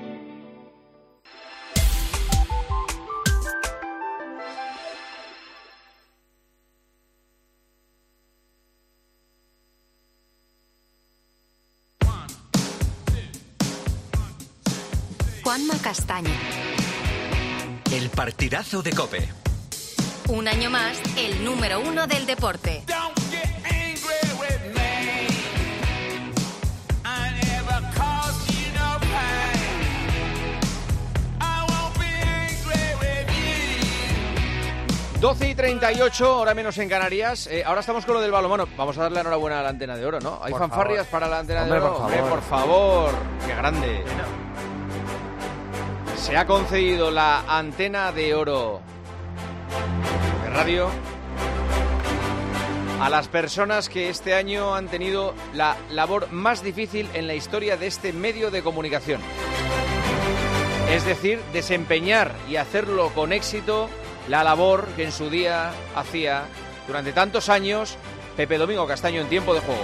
Juanma Castaño. El partidazo de COPE. Un año más, el número uno del deporte. doce y treinta y ocho, hora menos en Canarias. Eh, ahora estamos con lo del balonmano. Vamos a darle enhorabuena a la Antena de Oro, ¿no? ¿Hay por fanfarrias favor. para la Antena Hombre, de Oro? por favor. Hombre, por favor. ¡Qué grande! Se ha concedido la Antena de Oro de radio a las personas que este año han tenido la labor más difícil en la historia de este medio de comunicación. Es decir, desempeñar y hacerlo con éxito la labor que en su día hacía durante tantos años Pepe Domingo Castaño en Tiempo de Juego.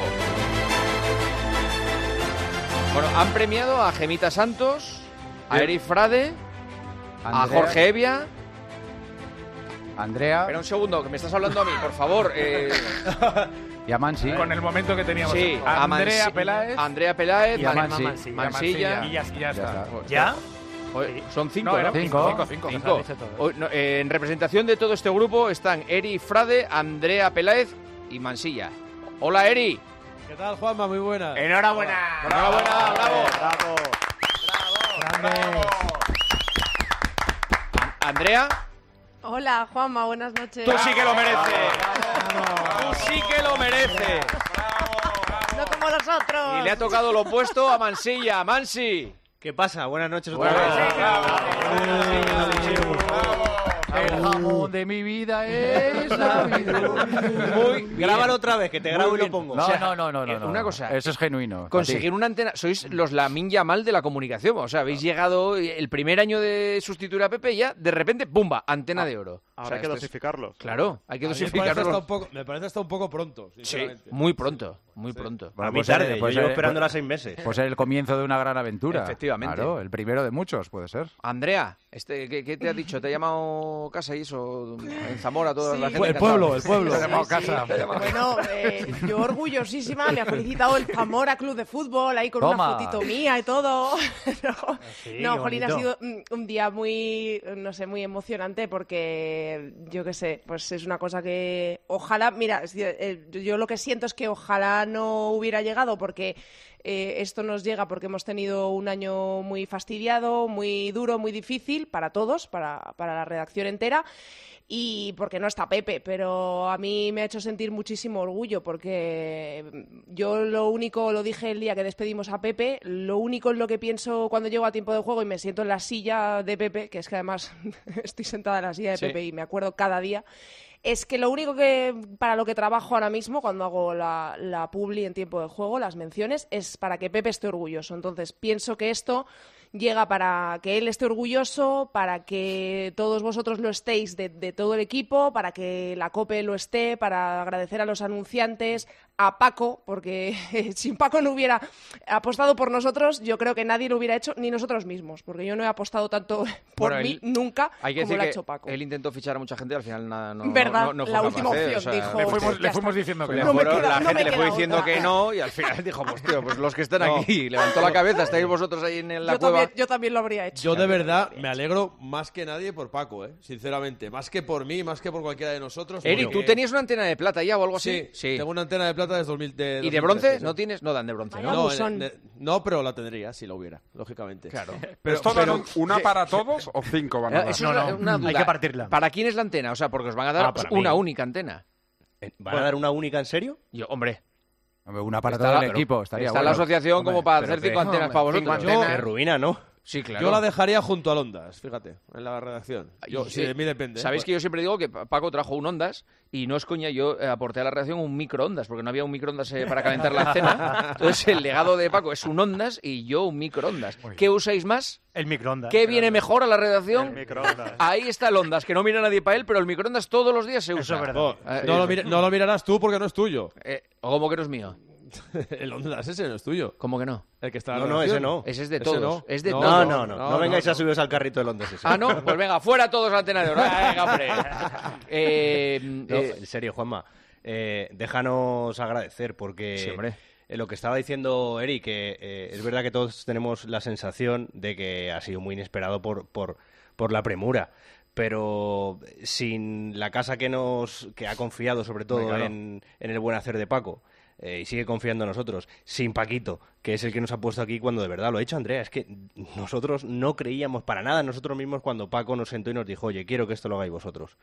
Bueno, han premiado a Gemita Santos, a Bien. Eric Frade, a Andrea. Jorge Evia. Andrea. Espera un segundo, que me estás hablando a mí, por favor. Eh... Y a Mansi. Con el momento que teníamos. Sí, a a Andrea Mansi- Peláez. Andrea Peláez, Y a Man- Mansi. Mansilla. Y ya, y ya está. ¿Ya? Oye, son cinco, No, ¿no? eran cinco, cinco, cinco, Cinco. que se han dicho todos. Hoy, no, eh, en representación de todo este grupo están Eri Frade, Andrea Peláez y Mansilla. Hola, Eri. ¿Qué tal, Juanma? Muy buena. Enhorabuena. Enhorabuena, bravo. Bravo. Bravo. Andrea. Hola, Juanma, buenas noches. Tú sí que lo mereces. Tú sí que lo mereces. No como los otros. Y le ha tocado lo opuesto a Mansilla. Mansi. ¿Qué pasa? Buenas noches otra Buenas vez. El jamón de mi vida es la vida. Muy bien. Grábalo otra vez, que te grabo Muy y lo bien. pongo. No, O sea, no, no, no, no, eh, no. una cosa. Eso es genuino. Conseguir una antena. Sois los Lamin Yamal de la comunicación. O sea, habéis llegado el primer año de sustituir a Pepe y ya, de repente, ¡pumba! Antena de oro. O Habrá sea, que esto es- dosificarlo. Claro, hay que A mí me parece, hasta dosificarlo. un poco, me parece hasta un poco pronto, Sí, sinceramente. muy pronto, muy pronto. A mí tarde, yo llevo esperándola seis meses. Pues el comienzo de una gran aventura. Efectivamente. Claro, el primero de muchos, puede ser. Andrea, este, ¿qué, qué te ha dicho? ¿Te ha llamado casa y eso? En Zamora, toda la Sí. gente. El pueblo, el pueblo. Te ha llamado Sí, casa. sí. Bueno, eh, yo orgullosísima me ha felicitado el Zamora Club de Fútbol ahí con Toma. una fotito mía y todo. no, Sí, no qué Jolín, ha bonito. sido mm, un día muy, no sé, muy emocionante porque, yo qué sé, pues es una cosa que ojalá, mira, es decir, eh, yo lo que siento es que ojalá no hubiera llegado porque eh, esto nos llega porque hemos tenido un año muy fastidiado, muy duro, muy difícil para todos, para, para la redacción entera. Y porque no está Pepe, pero a mí me ha hecho sentir muchísimo orgullo porque yo lo único, lo dije el día que despedimos a Pepe, lo único en lo que pienso cuando llego a Tiempo de Juego y me siento en la silla de Pepe, que es que además estoy sentada en la silla de Sí. Pepe y me acuerdo cada día, es que lo único que para lo que trabajo ahora mismo cuando hago la, la publi en Tiempo de Juego, las menciones, es para que Pepe esté orgulloso. Entonces pienso que esto llega para que él esté orgulloso, para que todos vosotros lo estéis de, de todo el equipo, para que la COPE lo esté, para agradecer a los anunciantes, a Paco, porque si Paco no hubiera apostado por nosotros, yo creo que nadie lo hubiera hecho, ni nosotros mismos, porque yo no he apostado tanto por Bueno, mí él- nunca Hay que como decir lo ha que hecho Paco. él intentó fichar a mucha gente y al final nada, no, ¿Verdad? no, no fue La capaz, última ¿eh? opción O sea, dijo, Le fuimos, ya le fuimos está. diciendo que Le No me fueron- queda- la no gente me le fue queda diciendo otra. que no y al final dijo, pues tío, pues los que están aquí, levantó la cabeza, estáis vosotros ahí en la yo, cueva. también, yo también lo habría hecho. Yo de verdad me alegro más que nadie por Paco, ¿eh? Sinceramente. Más que por mí, más que por cualquiera de nosotros. Eri, porque- ¿tú tenías una antena de plata ya o algo así? Sí, tengo una antena de plata desde dos mil. De ¿Y de dos mil bronce? trece, sí. ¿No tienes? No dan de bronce, ¿no? No, abusón. ne- ne- no, pero la tendría si la hubiera, lógicamente. Claro. Pero, ¿Esto pero- dan una ¿qué- para todos o cinco van a Eh, dar? Eso No, es una- no, una hay duda. que partirla. ¿Para quién es la antena? O sea, porque os van a dar Ah, para una mí. única antena. ¿Van a dar una única en serio? Yo, hombre, Hombre, una para está todo la- el pero equipo. Estaría está bueno. la asociación Hombre, como para pero hacer que- cinco antenas hombre, para cinco vosotros. antenas. Qué ruina, ¿no? Sí, claro. Yo la dejaría junto al Ondas, fíjate, en la redacción. Yo, Y- si de mí depende. ¿eh? Sabéis que yo siempre digo que Pa- Paco trajo un Ondas y no es coña, yo eh, aporté a la redacción un microondas porque no había un microondas eh, para calentar la cena. Entonces el legado de Paco es un Ondas y yo un microondas. ¿Qué usáis más? El microondas. ¿Qué viene mejor a la redacción? El microondas. Ahí está el Ondas, que no mira nadie para él, pero el microondas todos los días se usa. Eso es verdad. No, Eh, no lo eh, mira- no lo mirarás tú porque no es tuyo. eh, ¿O cómo que no es mío? El Ondas ese no es tuyo. ¿Cómo que no? El que está en No, la no, redacción. ese no. Ese es de Ese todos. no. Es de No, todos. No, no, no. no, No vengáis no, a subiros al carrito de Londres ese. Ah, no, pues venga, fuera todos la antena de oro. Venga, hombre. Eh, No, eh, en serio, Juanma, eh, déjanos agradecer porque Sí, hombre. eh, lo que estaba diciendo Eric, que eh, es verdad que todos tenemos la sensación de que ha sido muy inesperado por, por, por la premura, pero sin la casa que nos que ha confiado sobre todo Hombre, claro. en, en el buen hacer de Paco, eh, y sigue confiando en nosotros, sin Paquito, que es el que nos ha puesto aquí cuando de verdad lo ha hecho Andrea. Es que nosotros no creíamos para nada nosotros mismos cuando Paco nos sentó y nos dijo, oye, quiero que esto lo hagáis vosotros.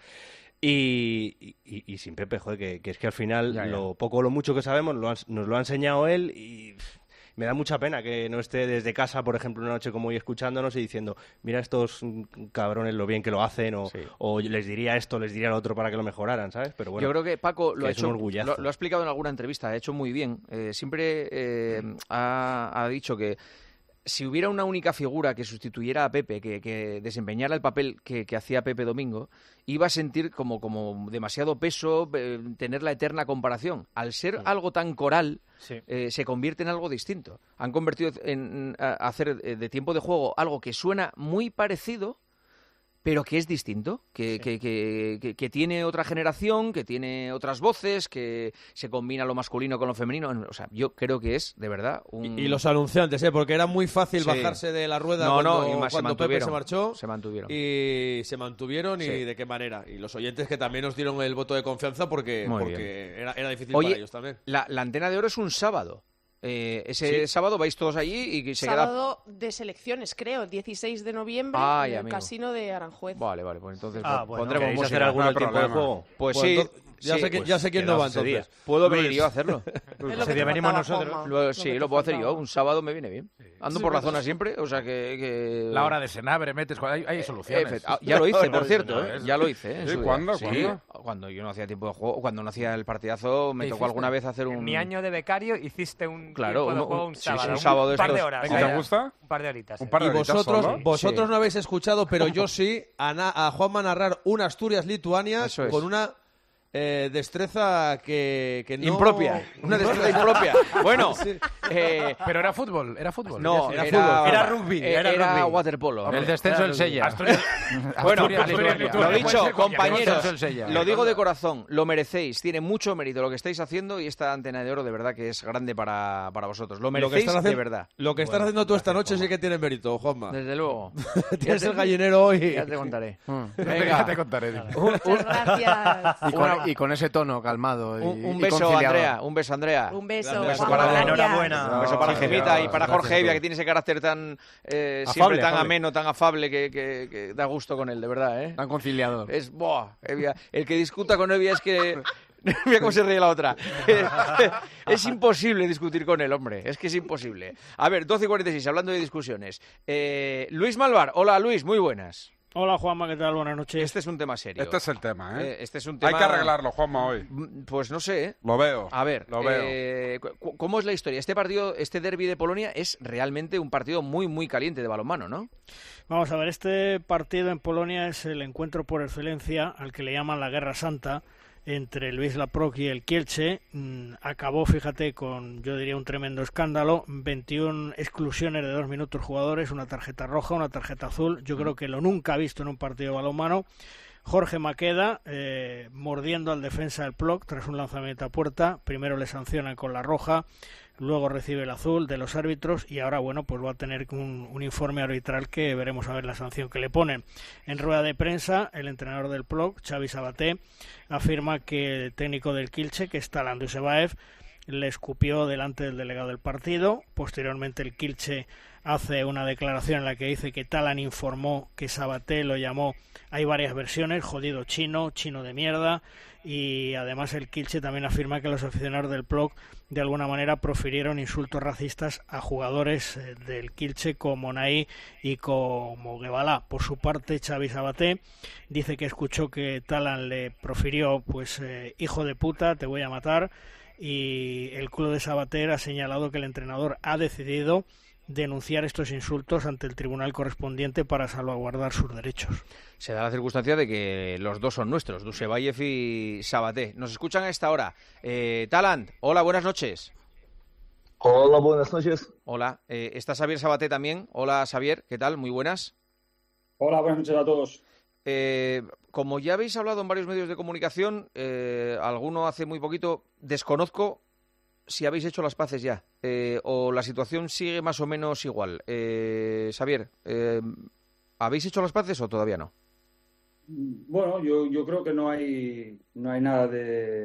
Y, y, y sin Pepe, joder, que, que es que al final Ya, ya. lo poco o lo mucho que sabemos lo han- nos lo ha enseñado él y pff, me da mucha pena que no esté desde casa, por ejemplo, una noche como hoy escuchándonos y diciendo, mira estos mm, cabrones lo bien que lo hacen, o, o les diría esto, les diría lo otro para que lo mejoraran, ¿sabes? Pero bueno, Yo creo que Paco lo que ha es un hecho, orgullazo. lo, lo ha explicado en alguna entrevista, ha hecho muy bien. Eh, siempre eh, ha, ha dicho que si hubiera una única figura que sustituyera a Pepe, que, que desempeñara el papel que, que hacía Pepe Domingo, iba a sentir como, como demasiado peso eh, tener la eterna comparación. Al ser algo tan coral, Sí. eh, se convierte en algo distinto. Han convertido en a- hacer eh, de tiempo de juego algo que suena muy parecido, pero que es distinto, que, que, que, que- que tiene otra generación, que tiene otras voces, que se combina lo masculino con lo femenino. O sea, yo creo que es, de verdad, un... Y los anunciantes, ¿eh? Porque era muy fácil Sí. bajarse de la rueda No, cuando, no, y más se cuando Pepe se mantuvieron, marchó. se mantuvieron. Y se mantuvieron y Sí. de qué manera. Y los oyentes que también nos dieron el voto de confianza porque, Muy porque era, era difícil Oye, para ellos también. La, la Antena de Oro es un sábado. Eh, ese Sí. sábado vais todos allí y que se queda... Sábado de selecciones, creo, dieciséis de noviembre, Ay, en el amigo. casino de Aranjuez. Vale, vale, pues entonces Ah, pon- bueno, pondremos ¿queréis música. hacer alguno No hay al tiempo de problema. juego? Pues Bueno, sí, entonces, ya sí, sé, que- pues ya sé quién no va quedaos ese día. entonces. puedo Luis. venir yo a hacerlo. Es lo Ese que día te venimos faltaba, nosotros. Juanma. Lo- Lo sí, que te lo puedo hacer yo. faltaba. Un sábado me viene bien. Ando por la zona siempre, o sea que... que- La hora de Senabre, metes. Hay, hay soluciones. Efe- ah, ya lo hice, La por hora cierto, de ¿eh? Senabre. Ya lo hice, ¿eh? en ¿Sí? su día. ¿Cuándo? Sí, ¿Cuándo? cuando yo no hacía tiempo de juego, cuando no hacía el partidazo, me ¿Qué tocó hiciste? alguna vez hacer un... En mi año de becario hiciste un Claro, tiempo de uno- juego un- un sí, sábado. sí, un sábado de par de estos. horas. ¿Y te eh, gusta? Un par de horitas. Un eh. par de Y horitas vosotros, solo. vosotros Sí. no habéis escuchado, pero yo sí, a, na- a Juanma narrar un Asturias-Lituania Eso es. con una eh, destreza que, que no... Impropia, una destreza impropia. Bueno, Sí. eh, Pero era fútbol, era fútbol. no, Era era, fútbol. Era rugby, eh, era era rugby. waterpolo. El descenso del Sella. Asturias, Bueno, Asturias, pues, Lituania. lo Puede dicho, ser cualquier compañeros, cosa. el Sella. lo digo de corazón, lo merecéis, tiene mucho mérito lo que estáis haciendo y esta Antena de Oro de verdad que es grande para, para vosotros. Lo Lo que merecéis estás de haciendo- verdad. Lo que estás haciendo tú esta noche sí que tiene mérito, Juanma. Desde luego. Tienes el gallinero hoy. Ya te contaré. Ya Venga, te contaré. dime. un, un- Muchas gracias. Y con, y con ese tono calmado. Y, un- un y beso, conciliador. Andrea. Un beso, Andrea. Un beso. Un beso Juanma, para- gracias. enhorabuena. Un beso para Sí, Gemita gracias, y para gracias, Jorge Evia, tú. que tiene ese carácter tan eh, Afable, siempre tan afable. ameno, tan afable, que, que- que da gusto con él, de verdad, ¿eh? Tan conciliador. Es, buah, Evia. El que discuta con Evia es que... Mira cómo se ríe la otra. Es imposible discutir con él, hombre. Es que es imposible. A ver, doce y cuarenta y seis, hablando de discusiones. Eh, Luis Malvar. Hola, Luis, muy buenas. Hola Juanma, ¿qué tal? Buenas noches. Este es un tema serio. Este es el tema, ¿eh? Eh, este es un tema... Hay que arreglarlo, Juanma, hoy. Mm, Pues no sé, ¿eh? Lo veo. A ver, Lo veo. eh, cu- ¿cómo es la historia? Este partido, este derbi de Polonia es realmente un partido muy, muy caliente de balonmano, ¿no? Vamos a ver, este partido en Polonia es el encuentro por excelencia al que le llaman la Guerra Santa entre el Wisła Płock y el Kielce. Mm, acabó, fíjate, con, yo diría, un tremendo escándalo, veintiuna exclusiones de dos minutos jugadores, una tarjeta roja, una tarjeta azul, yo creo que lo nunca visto en un partido de balonmano. Jorge Maqueda eh, mordiendo al defensa del Płock tras un lanzamiento a puerta, primero le sancionan con la roja, luego recibe el azul de los árbitros y ahora, bueno, pues va a tener un, un informe arbitral que veremos a ver la sanción que le ponen. En rueda de prensa, el entrenador del Płock, Xavi Sabaté, afirma que el técnico del Kielce, que es Talan Dusebaev, le escupió delante del delegado del partido. Posteriormente el Kielce hace una declaración en la que dice que Talan informó que Sabaté lo llamó, hay varias versiones, jodido chino, chino de mierda, y además el Kielce también afirma que los aficionados del Płock de alguna manera profirieron insultos racistas a jugadores eh, del Kielce como Naí y como Guebalá. Por su parte, Xavi Sabaté dice que escuchó que Talan le profirió pues eh, hijo de puta, te voy a matar, y el club de Sabater ha señalado que el entrenador ha decidido denunciar estos insultos ante el tribunal correspondiente para salvaguardar sus derechos. Se da la circunstancia de que los dos son nuestros, Dusebaev y Sabaté. Nos escuchan a esta hora. Eh, Talant, hola, buenas noches. Hola, buenas noches. Hola, eh, ¿está Xavier Sabaté también? Hola, Xavier, ¿qué tal? Muy buenas. Hola, buenas noches a todos. Eh, como ya habéis hablado en varios medios de comunicación, eh, alguno hace muy poquito, desconozco si habéis hecho las paces ya, eh, o la situación sigue más o menos igual. Eh, Xavier, eh, ¿habéis hecho las paces o todavía no? Bueno, yo, yo creo que no hay, no hay nada de,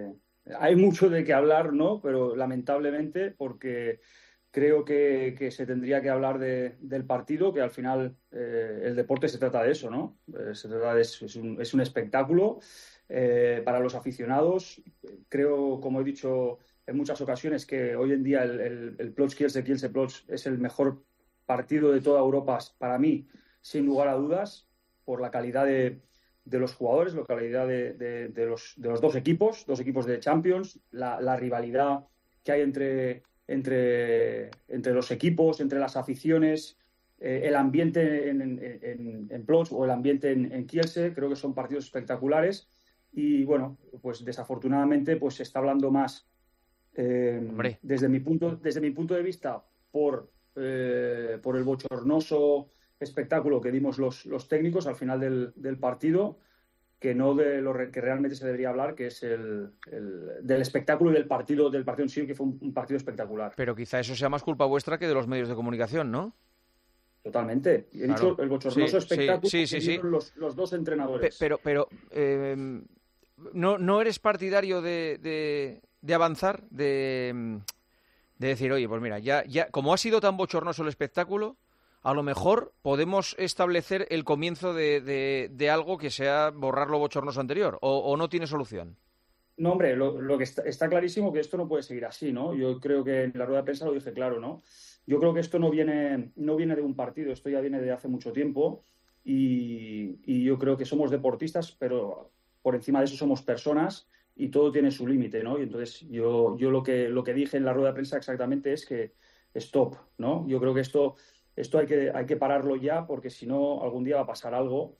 hay mucho de qué hablar, ¿no? Pero lamentablemente, porque creo que, que se tendría que hablar de, del partido, que al final eh, el deporte se trata de eso, ¿no? Eh, se trata de eso, es un, es un espectáculo eh, para los aficionados. Creo, como he dicho en muchas ocasiones, que hoy en día el, el, el Plots Kielce Kielce Plots es el mejor partido de toda Europa para mí, sin lugar a dudas, por la calidad de, de los jugadores, la calidad de, de, de, los, de los dos equipos, dos equipos de Champions, la, la rivalidad que hay entre... Entre, entre los equipos, entre las aficiones, eh, el ambiente en, en, en, en Plots o el ambiente en, en Kielce, creo que son partidos espectaculares y bueno, pues desafortunadamente pues se está hablando más eh, desde mi punto desde mi punto de vista por, eh, por el bochornoso espectáculo que dimos los, los técnicos al final del, del partido, que no de lo que realmente se debería hablar, que es el, el del espectáculo y del partido del partido en sí, que fue un, un partido espectacular. Pero quizá eso sea más culpa vuestra que de los medios de comunicación, ¿no? Totalmente. Y he Claro. dicho el bochornoso Sí, espectáculo sí, sí, que sí, dieron sí. Los, los dos entrenadores. Pe- Pero, pero eh, ¿no, ¿no eres partidario de, de, de avanzar? De, de decir, oye, pues mira, ya, ya como ha sido tan bochornoso el espectáculo, a lo mejor podemos establecer el comienzo de, de, de algo que sea borrar lo bochornoso anterior, o, o no tiene solución. No, hombre, lo, lo que está, está clarísimo que esto no puede seguir así, ¿no? Yo creo que en la rueda de prensa lo dije claro, ¿no? Yo creo que esto no viene, no viene de un partido, esto ya viene de hace mucho tiempo y, y yo creo que somos deportistas, pero por encima de eso somos personas y todo tiene su límite, ¿no? Y entonces yo, yo lo que, lo que dije en la rueda de prensa exactamente es que stop, ¿no? Yo creo que esto... Esto hay que, hay que pararlo ya porque si no algún día va a pasar algo,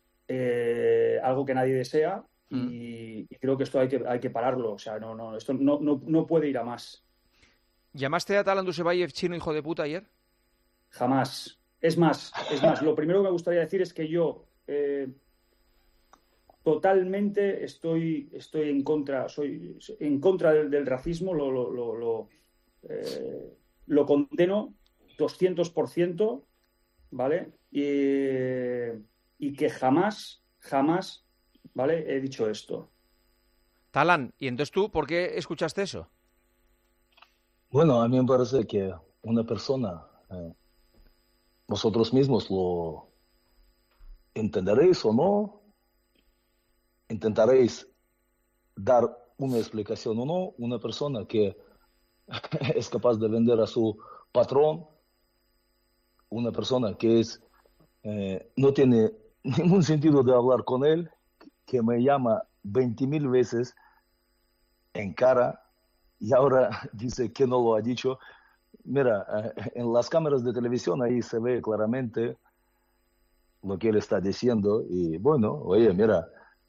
eh, algo que nadie desea y, mm. y creo que esto hay que, hay que pararlo. O sea, no, no, esto no, no, no puede ir a más. ¿Llamaste a Talan Dusebayev chino hijo de puta ayer? Jamás. Es más, es más. Lo primero que me gustaría decir es que yo eh, totalmente estoy, estoy en contra, soy en contra del, del racismo, lo, lo, lo, lo, eh, lo condeno doscientos por ciento, ¿vale? Y, y que jamás, jamás, ¿vale? He dicho esto. Talan, ¿y entonces tú por qué escuchaste eso? Bueno, a mí me parece que una persona, eh, vosotros mismos lo entenderéis o no, intentaréis dar una explicación o no, una persona que es capaz de vender a su patrón, una persona que es eh, no tiene ningún sentido de hablar con él, que me llama veinte mil veces en cara y ahora dice que no lo ha dicho. Mira, eh, en las cámaras de televisión ahí se ve claramente lo que él está diciendo y bueno, oye, mira,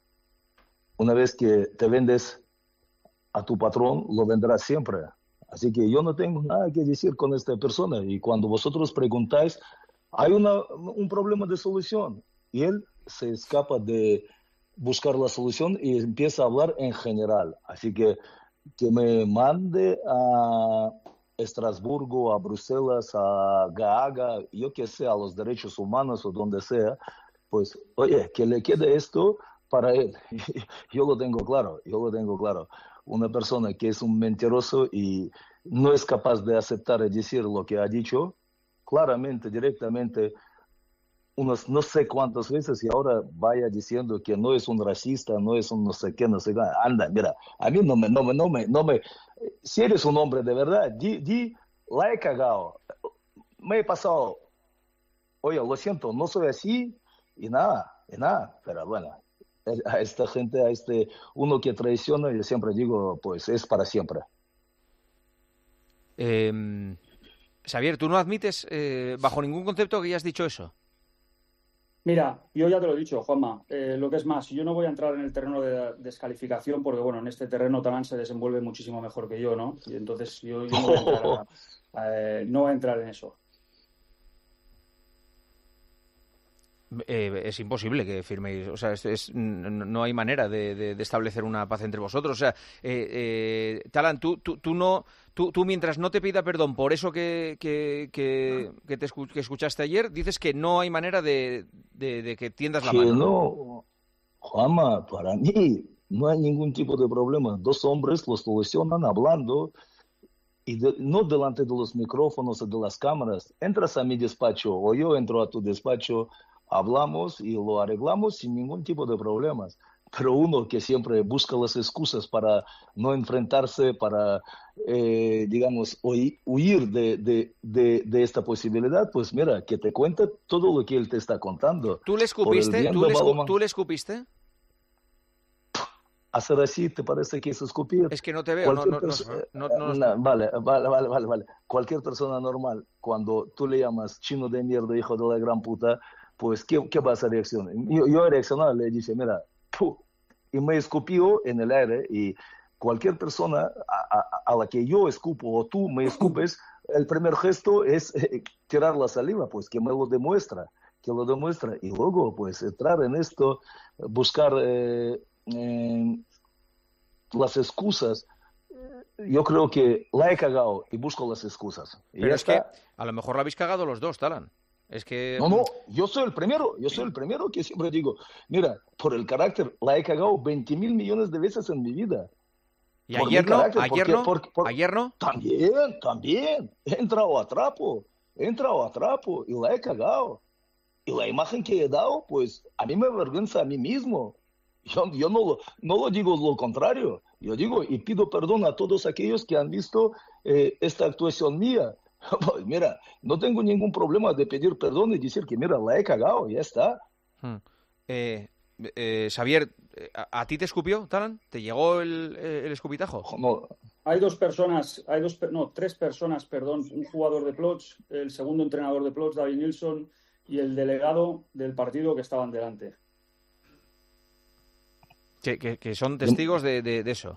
una vez que te vendes a tu patrón, lo venderás siempre. Así que yo no tengo nada que decir con esta persona. Y cuando vosotros preguntáis, hay una, un problema de solución. Y él se escapa de buscar la solución y empieza a hablar en general. Así que que me mande a Estrasburgo, a Bruselas, a Gaaga, yo que sé, a los derechos humanos o donde sea, pues, oye, que le quede esto para él. Yo lo tengo claro, yo lo tengo claro. Una persona que es un mentiroso y no es capaz de aceptar y decir lo que ha dicho, claramente, directamente, unas no sé cuántas veces y ahora vaya diciendo que no es un racista, no es un no sé qué, no sé qué. Anda, mira, a mí no me, no me, no me, no me... Si eres un hombre de verdad, di, di, la he cagado. Me he pasado, oye, lo siento, no soy así y nada, y nada, pero bueno. A esta gente, a este uno que traiciona, yo siempre digo, pues es para siempre. Eh, Xavier, ¿tú no admites eh, bajo ningún concepto que hayas dicho eso? Mira, yo ya te lo he dicho, Juanma. Eh, lo que es más, yo no voy a entrar en el terreno de descalificación porque, bueno, en este terreno Talan se desenvuelve muchísimo mejor que yo, ¿no? Y entonces yo, yo no, voy a entrar a, eh, no voy a entrar en eso. Eh, es imposible que firméis, o sea, es, es, no hay manera de, de, de establecer una paz entre vosotros. O sea, eh, eh, Talan, tú, tú, tú no, tú, tú mientras no te pida perdón por eso que, que, que, que te escu que escuchaste ayer, dices que no hay manera de, de, de que tiendas la que mano. No, Juanma, para mí no hay ningún tipo de problema. Dos hombres lo solucionan hablando y de, no delante de los micrófonos o de las cámaras. Entras a mi despacho o yo entro a tu despacho, hablamos y lo arreglamos sin ningún tipo de problemas. Pero uno que siempre busca las excusas para no enfrentarse, para, eh, digamos, huir de, de, de, de esta posibilidad, pues mira, que te cuente todo lo que él te está contando. ¿Tú le escupiste? ¿Tú le, escu ¿Tú le escupiste? Hacer así, ¿te parece que es escupir? Es que no te veo. No, no, no, no, no, no. Vale, vale, vale, vale, vale. Cualquier persona normal, cuando tú le llamas chino de mierda, hijo de la gran puta, pues, ¿qué, qué vas a reaccionar? Yo, yo he reaccionado, le dije, mira, ¡puh! Y me escupió en el aire, y cualquier persona a, a, a la que yo escupo o tú me escupes, el primer gesto es eh, tirar la saliva, pues que me lo demuestra, que lo demuestra. Y luego, pues, entrar en esto, buscar eh, eh, las excusas. Yo creo que la he cagado y busco las excusas. Y Pero ya es está. que a lo mejor la habéis cagado los dos, Talán. Es que... No, no, yo soy el primero, yo soy el primero que siempre digo, mira, por el carácter, la he cagado veinte mil millones de veces en mi vida. ¿Y Por ayer mi no? carácter, ¿Ayer porque- no? porque- por- ¿Ayer no? También, también, he entrado a trapo, he entrado a trapo y la he cagado. Y la imagen que he dado, pues, a mí me avergüenza a mí mismo. Yo, yo no, lo, no lo digo lo contrario, yo digo y pido perdón a todos aquellos que han visto eh, esta actuación mía. Pues mira, no tengo ningún problema de pedir perdón y decir que, mira, la he cagado, ya está. Hmm. Eh, eh, Xavier, ¿a, a ti te escupió, Talán? ¿Te llegó el, el escupitajo? No. Hay dos personas, hay dos, per- no, tres personas, perdón, un jugador de Plots, el segundo entrenador de Plots, David Nilsson, y el delegado del partido que estaban delante. Que, que, que son testigos de, de, de eso.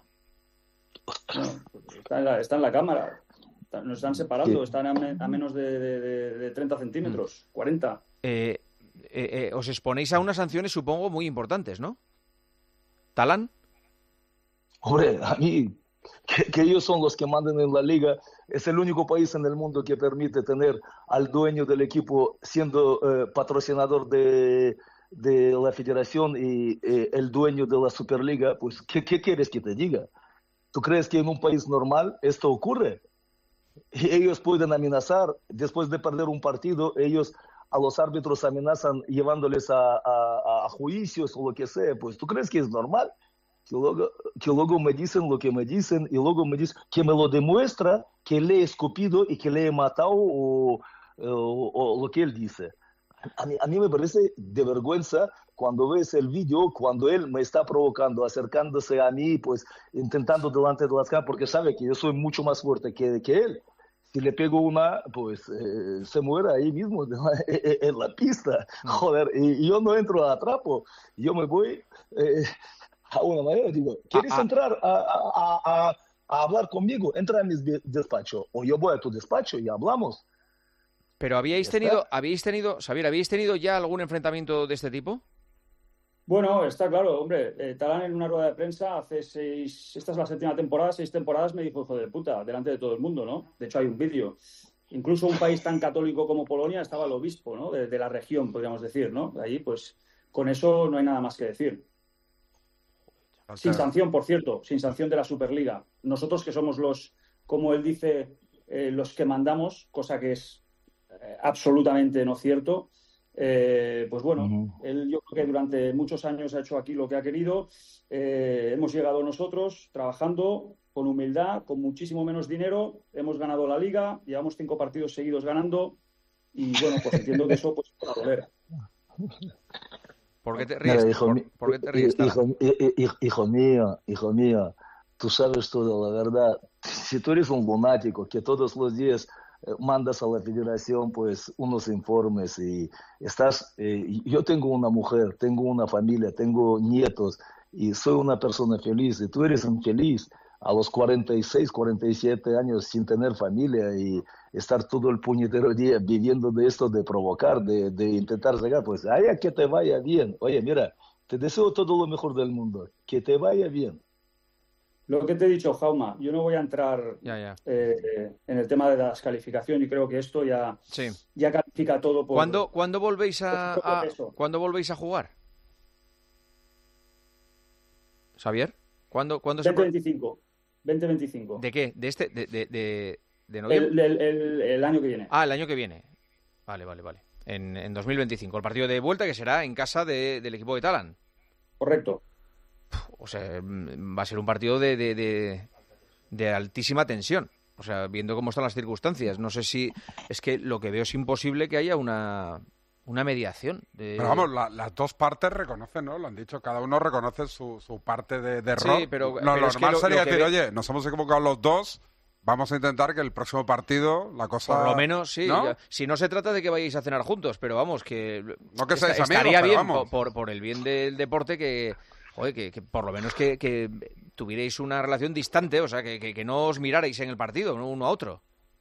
Está en la, está en la cámara. Está- Nos están separando, Sí. están a, me- a menos de, de- de- de treinta centímetros, cuarenta. Eh, eh, eh, os exponéis a unas sanciones, supongo, muy importantes, ¿no? ¿Talán? Hombre, a mí, que, que ellos son los que mandan en la liga, es el único país en el mundo que permite tener al dueño del equipo siendo eh, patrocinador de, de la federación y eh, el dueño de la Superliga. Pues, ¿qué, ¿qué quieres que te diga? ¿Tú crees que en un país normal esto ocurre? Y ellos pueden amenazar, después de perder un partido, ellos a los árbitros amenazan llevándoles a, a, a juicios o lo que sea. Pues, ¿tú crees que es normal? Que luego, que luego me dicen lo que me dicen y luego me dicen que me lo demuestra que le he escupido y que le he matado o, o, o lo que él dice. A mí, a mí me parece de vergüenza cuando ves el vídeo, cuando él me está provocando, acercándose a mí, pues intentando delante de las cámaras, porque sabe que yo soy mucho más fuerte que, que él. Si le pego una, pues eh, se muere ahí mismo en la, en la pista. Joder, y, y yo no entro a trapo, yo me voy eh, a una manera, digo, ¿quieres Ah, ah. entrar a, a- a- a hablar conmigo? Entra a mi de- despacho, o yo voy a tu despacho y hablamos. Pero habíais Ya tenido, está. habíais tenido, Xavier, ¿habíais tenido ya algún enfrentamiento de este tipo? Bueno, está claro, hombre. Eh, Talán en una rueda de prensa hace seis, esta es la séptima temporada, seis temporadas me dijo hijo de puta, delante de todo el mundo, ¿no? De hecho hay un vídeo. Incluso un país tan católico como Polonia estaba el obispo, ¿no? De, de la región, podríamos decir, ¿no? Ahí, pues, con eso no hay nada más que decir. Sin sanción, por cierto, sin sanción de la Superliga. Nosotros que somos los, como él dice, eh, los que mandamos, cosa que es eh, absolutamente no cierto. Eh, pues bueno, él yo creo que durante muchos años ha hecho aquí lo que ha querido. Eh, hemos llegado nosotros trabajando con humildad, con muchísimo menos dinero. Hemos ganado la liga, llevamos cinco partidos seguidos ganando y bueno, pues entiendo que eso pues puede doler. ¿Por qué te Mira, ríes? hijo, ¿Por, mi- por qué te ríes, Talán? hijo, hi- hi- hijo mío, hijo mío, tú sabes todo, la verdad. Si tú eres un lunático que todos los días eh, mandas a la federación pues unos informes y estás, eh, yo tengo una mujer, tengo una familia, tengo nietos y soy una persona feliz y tú eres infeliz a los cuarenta y seis, cuarenta y siete años sin tener familia y estar todo el puñetero día viviendo de esto, de provocar, de, de intentar llegar, pues allá que te vaya bien. Oye, mira, te deseo todo lo mejor del mundo, que te vaya bien. Lo que te he dicho, Jauma, yo no voy a entrar Ya, ya. eh, en el tema de la descalificación y creo que esto ya, Sí. ya califica todo por... ¿Cuándo, ¿cuándo volvéis a, por su propio a- peso. ¿cuándo volvéis a jugar? Xavier, ¿cuándo, ¿cuándo se...? veinte veinticinco. veinte veinticinco. ¿De qué? ¿De este? ¿De, de, de, de noviembre? El, el, el, el año que viene. Ah, el año que viene. Vale, vale, vale. En, en dos mil veinticinco. El partido de vuelta que será en casa de, del equipo de Talán. Correcto. O sea, va a ser un partido de, de, de, de altísima tensión. O sea, viendo cómo están las circunstancias. No sé si... Es que lo que veo es imposible que haya una... una mediación. De... Pero vamos, la, las dos partes reconocen, ¿no? Lo han dicho, cada uno reconoce su, su parte de, de error. Sí, pero, lo pero normal es que lo, sería lo que decir, ve... oye, nos hemos equivocado los dos, vamos a intentar que el próximo partido la cosa... Por lo menos, sí. ¿no? Ya, si no se trata de que vayáis a cenar juntos, pero vamos, que... No que está, seáis amigos, estaría pero bien vamos. por, por el bien del deporte que... Joder, que, que por lo menos que, que tuvierais una relación distante, o sea, que, que, que no os mirarais en el partido, ¿no? Uno a otro.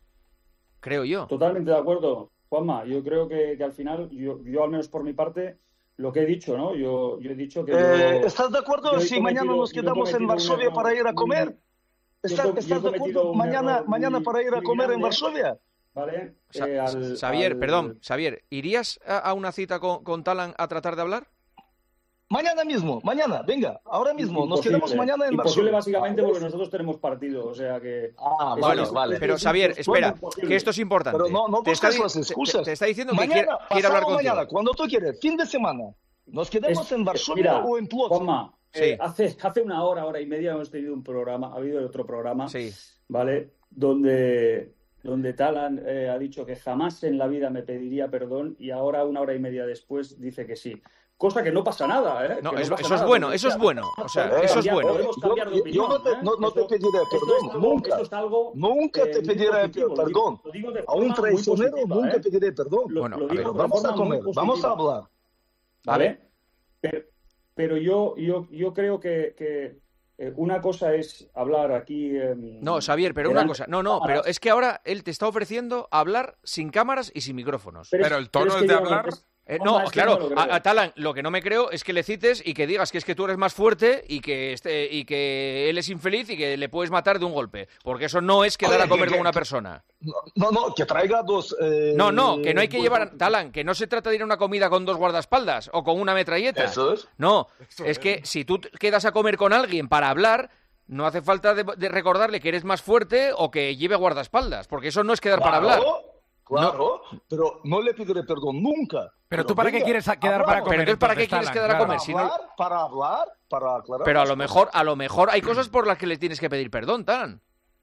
Creo yo. Totalmente de acuerdo, Juanma. Yo creo que, que al final, yo, yo al menos por mi parte, lo que he dicho, ¿no? Yo, yo he dicho que... Eh, yo, ¿Estás de acuerdo si mañana nos quedamos en Varsovia para ir a comer? ¿Estás, ¿estás de acuerdo mañana, mañana para ir a comer en Varsovia? ¿Vale? Sa Eh, al, Xavier, al... perdón, Xavier, ¿irías a, a una cita con, con Talán a tratar de hablar? Mañana mismo, mañana, venga, ahora mismo, Imposible. nos quedamos mañana en Imposible Varsovia. básicamente porque nosotros tenemos partido, o sea que... Ah, eso vale, es- vale. Pero es Xavier, imposible. espera, que esto es importante. Pero no, no te, está, busques di- las te- excusas. te está diciendo que Mañana, quiere, quiere hablar pasado contigo. mañana, cuando tú quieres, fin de semana. Nos quedamos Es- en Varsovia mira, o en Plock. Juanma, Sí. eh, hace, hace una hora, hora y media hemos tenido un programa, ha habido otro programa, Sí. ¿vale? Donde, donde Talán eh, ha dicho que jamás en la vida me pediría perdón y ahora, una hora y media después, dice que sí. Cosa que no pasa nada, ¿eh? No, Que eso, pasa eso es nada, bueno, porque, eso es sea, bueno. O sea, podemos eso es cambiar, bueno. podemos cambiar de Yo, opinión, yo no te, ¿eh? no, no te Esto- pediré esto perdón, es algo- nunca. esto es algo, Nunca eh, te muy pediré positivo, lo digo- perdón. lo digo de A un forma muy traicionero positiva, nunca ¿eh? pediré perdón. Lo- Bueno, lo a digo ver, de Vamos a forma muy comer, vamos a positiva. hablar. ¿Vale? Pero, pero yo, yo, yo creo que, que eh, una cosa es hablar aquí. eh, No, Xavier, pero una delante cosa. de No, no, cámaras. pero es que ahora él te está ofreciendo hablar sin cámaras y sin micrófonos. Pero es- Pero el tono pero es es que de yo no- hablar... es- Eh, Juanma, no, es que claro, no lo creo. a, a Talán lo que no me creo es que le cites y que digas que es que tú eres más fuerte y que este, y que él es infeliz y que le puedes matar de un golpe. Porque eso no es quedar Oye, a comer que- con una que- persona. No, no, que traiga dos... eh, No, no, que no hay que pues, llevar... Talán, que no se trata de ir a una comida con dos guardaespaldas o con una metralleta. Eso es. No, Eso es es. que si tú te quedas a comer con alguien para hablar, no hace falta de, de recordarle que eres más fuerte o que lleve guardaespaldas, porque eso no es quedar para hablar. Claro, pero no le pediré perdón nunca. Pero tú para qué quieres a- quedar para hablamos. Pero entonces, ¿para qué entonces, quieres Talán? quedar a Claro. comer? Para Si no- hablar, para hablar, para aclarar. Pero a las lo cosas. mejor, a lo mejor hay cosas por las que le tienes que pedir perdón, Talán.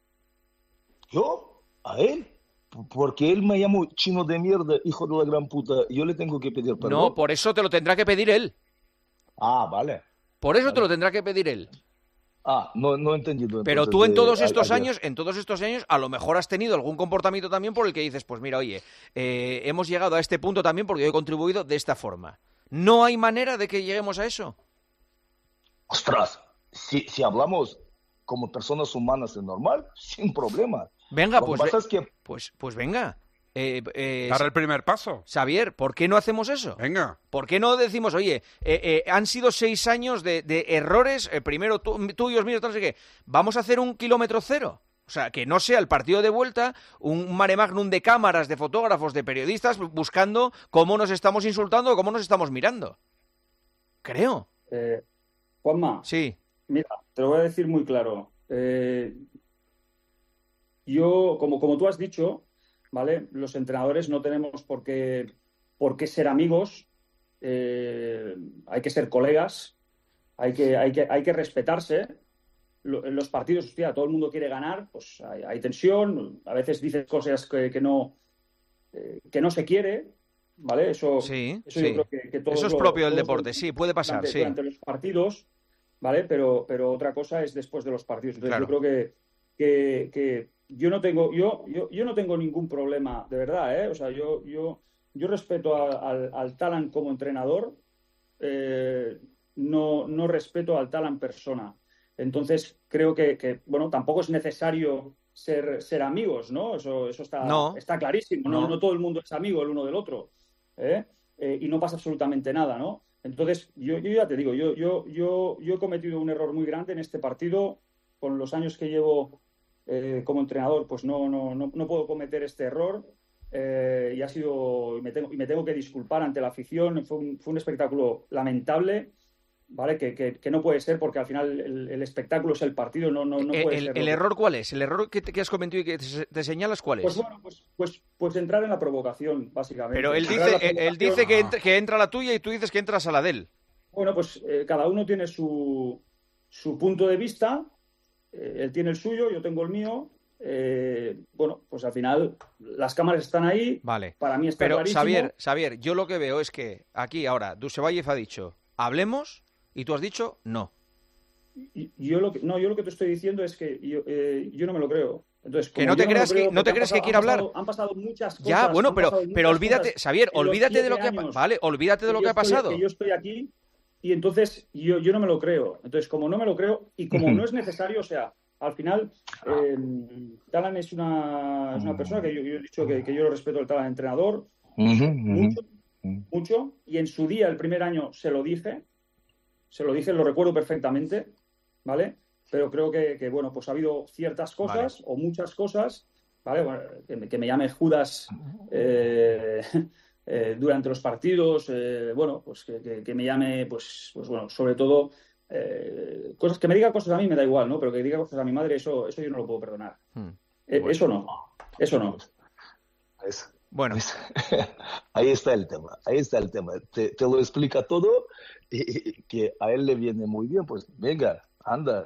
¿Yo? ¿A él? Porque él me llamó chino de mierda, hijo de la gran puta. Yo le tengo que pedir perdón. No, por eso te lo tendrá que pedir él. Ah, vale. Por eso te lo tendrá que pedir él. Ah, no, no he entendido. Pero entonces, tú en de- todos a- estos a- años, en todos estos años, a lo mejor has tenido algún comportamiento también por el que dices, pues mira, oye, eh, hemos llegado a este punto también porque yo he contribuido de esta forma. ¿No hay manera de que lleguemos a eso? Ostras, si, si hablamos como personas humanas es normal, sin problema. Venga, Lo que pues, pasa ve- es que pues, pues venga. Eh, eh, Dar el primer paso. Xavier, ¿por qué no hacemos eso? Venga. ¿Por qué no decimos, oye, eh, eh, han sido seis años de, de errores, eh, primero tú- tuyos, míos, tal, no sé qué, vamos a hacer un kilómetro cero? O sea, que no sea el partido de vuelta un mare magnum de cámaras, de fotógrafos, de periodistas buscando cómo nos estamos insultando o cómo nos estamos mirando. Creo. Eh, Juanma, Sí. mira, te lo voy a decir muy claro. Eh, yo, como, como tú has dicho, ¿vale? Los entrenadores no tenemos por qué, por qué ser amigos, eh, hay que ser colegas, hay que, hay que, hay que respetarse. Lo- en los partidos, hostia, todo el mundo quiere ganar, pues hay, hay tensión, a veces dices cosas que, que no, eh, que no se quiere, ¿vale? Eso, Sí, eso sí. yo creo que, que todos Eso es lo- propio del todos lo- deporte, sí, puede pasar, durante, sí. durante los partidos, ¿vale? Pero, pero otra cosa es después de los partidos. Entonces Claro. yo creo que, que, que yo no tengo, yo, yo, yo no tengo ningún problema, de verdad, ¿eh? O sea, yo, yo, yo respeto a- al, al Talán como entrenador, eh, no, no respeto al Talán persona. Entonces creo que, que, bueno, tampoco es necesario ser, ser amigos, ¿no? Eso, eso está, No. está clarísimo, ¿no? No. No todo el mundo es amigo el uno del otro, ¿eh? Eh, y no pasa absolutamente nada, ¿no? Entonces, yo, yo ya te digo, yo, yo, yo, yo he cometido un error muy grande en este partido. Con los años que llevo eh, como entrenador, pues no, no, no, no puedo cometer este error. Eh, y ha sido, y me, tengo, y me tengo que disculpar ante la afición. Fue un, fue un espectáculo lamentable. ¿vale? Que, que, que no puede ser porque al final el, el espectáculo es el partido, no, no, no puede el, ser. ¿El error cuál es? ¿El error que, te, que has comentado y que te, te señalas cuál es? Pues bueno, pues, pues, pues entrar en la provocación, básicamente. Pero él dice, él dice que, entra, que entra la tuya y tú dices que entras a la de él. Bueno, pues eh, cada uno tiene su, su punto de vista, eh, él tiene el suyo, yo tengo el mío. Eh, bueno, pues al final las cámaras están ahí. Vale. Para mí está Pero clarísimo. Xavier, Xavier, yo lo que veo es que aquí ahora Dusevayev ha dicho hablemos y tú has dicho no. Y, yo lo que, no, yo lo que te estoy diciendo es que yo, eh, yo no me lo creo. Entonces, que no te creas no que no te crees pasado, que quiera hablar. Pasado, han pasado muchas cosas. Ya, bueno, pero pero olvídate, Xavier, en olvídate de lo que ha pasado. Vale, olvídate de lo que, que ha pasado. Estoy, que yo estoy aquí y entonces yo, yo no me lo creo. Entonces, como no me lo creo y como no es necesario, o sea, al final eh, Talan es una, es una persona que yo, yo he dicho que, que yo lo respeto, el Talan entrenador, mucho, mucho, y en su día, el primer año, se lo dije, se lo dije, lo recuerdo perfectamente, ¿vale? Pero creo que, que bueno, pues ha habido ciertas cosas vale. o muchas cosas, ¿vale? Bueno, que, me, que me llame Judas eh, eh, durante los partidos, eh, bueno, pues que, que, que me llame, pues, pues bueno, sobre todo, eh, cosas que me diga cosas a mí me da igual, ¿no? Pero que diga cosas a mi madre, eso, eso yo no lo puedo perdonar. Hmm. Eh, bueno. Eso no, eso no. Es, bueno, es, ahí está el tema, ahí está el tema. Te, te lo explica todo y, y que a él le viene muy bien, pues venga, anda.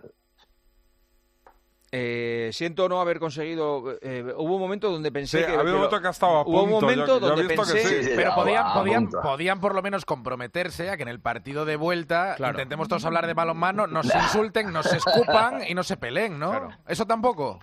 Eh, siento no haber conseguido. Eh, hubo un momento donde pensé sí, que. Ha habido un momento que ha estado a punto. Hubo un momento yo, donde yo pensé. que sí. Pero podían, podían, podían por lo menos comprometerse a que en el partido de vuelta claro. intentemos todos hablar de balonmano, nos insulten, nos escupan y no se peleen, ¿no? Claro. ¿Eso tampoco?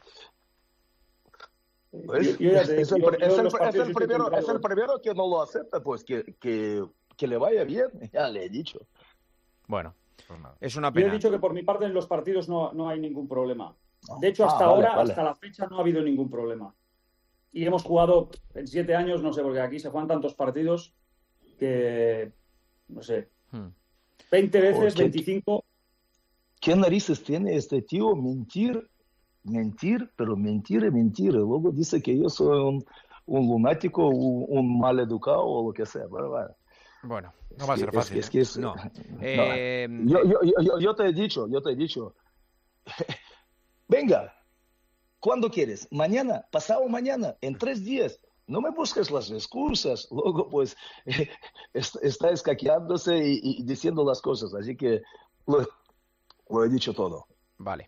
Pues, yo, yo es, es, el, yo, es, el, es, el primero, es el primero que no lo acepta, pues que, que, que le vaya bien, ya le he dicho. Bueno, es una pena. Yo he dicho que por mi parte en los partidos no, no hay ningún problema. De hecho, hasta ah, vale, ahora, vale. hasta la fecha, no ha habido ningún problema. Y hemos jugado en siete años, no sé, porque aquí se juegan tantos partidos que, no sé, hmm. veinte veces, veinticinco. ¿Qué narices tiene este tío? Mentir, mentir, pero mentir y mentir. Luego dice que yo soy un, un lunático, un, un mal educado o lo que sea. Pero bueno, bueno no va a ser es, fácil. Es, es que es, no. no. Eh... Yo, yo, yo, yo te he dicho, yo te he dicho. Venga, ¿cuándo quieres? Mañana, pasado mañana, en tres días. No me busques las excusas. Luego, pues, eh, está escaqueándose y, y diciendo las cosas. Así que lo, lo he dicho todo. Vale.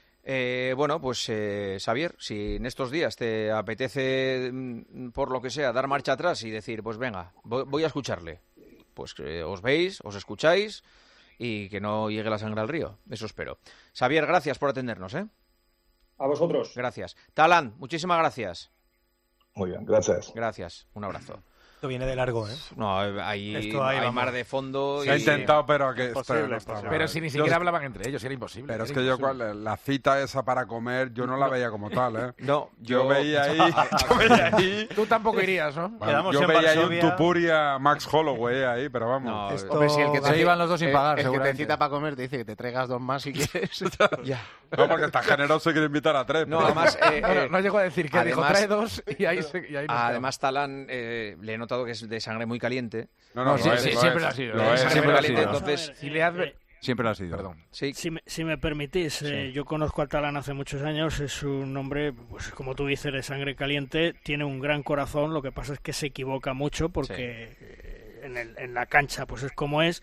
Eh, bueno, pues, eh, Xavier, si en estos días te apetece, por lo que sea, dar marcha atrás y decir, pues venga, voy, voy a escucharle. Pues eh, os veis, os escucháis y que no llegue la sangre al río. Eso espero. Xavier, gracias por atendernos, ¿eh? A vosotros. Gracias. Talan, muchísimas gracias. Muy bien, gracias. Gracias, un abrazo. Esto viene de largo, ¿eh? No, hay, hay mar de fondo. Se y... ha intentado, pero que... Posible, esto, no pero si ni siquiera yo... hablaban entre ellos, era imposible. Pero era es que imposible. yo, la cita esa para comer, yo no la veía como tal, ¿eh? No, yo, yo veía ahí... yo veía ahí... Tú tampoco irías, ¿no? Bueno, yo veía ahí un Tupuria Max Holloway ahí, pero vamos. No, esto... Hombre, si el que te se iban los dos sin pagar, el, el que te cita para comer te dice que te traigas dos más si quieres. Ya. No, porque está generoso y quiere invitar a tres. No, además... Eh, no, no, no llegó a decir que además, dijo trae dos y ahí, se, y ahí además, Talán, eh, le he notado que es de sangre muy caliente. No, no, no sí, es, sí, lo siempre es, lo ha sido. Lo es, siempre siempre lo ha sido. Entonces, si le adve... Siempre lo ha sido. Perdón. Sí. Si, me, si me permitís, sí. eh, yo conozco a Talán hace muchos años, es un hombre, pues como tú dices, de sangre caliente, tiene un gran corazón, lo que pasa es que se equivoca mucho porque sí. en, el, en la cancha pues es como es.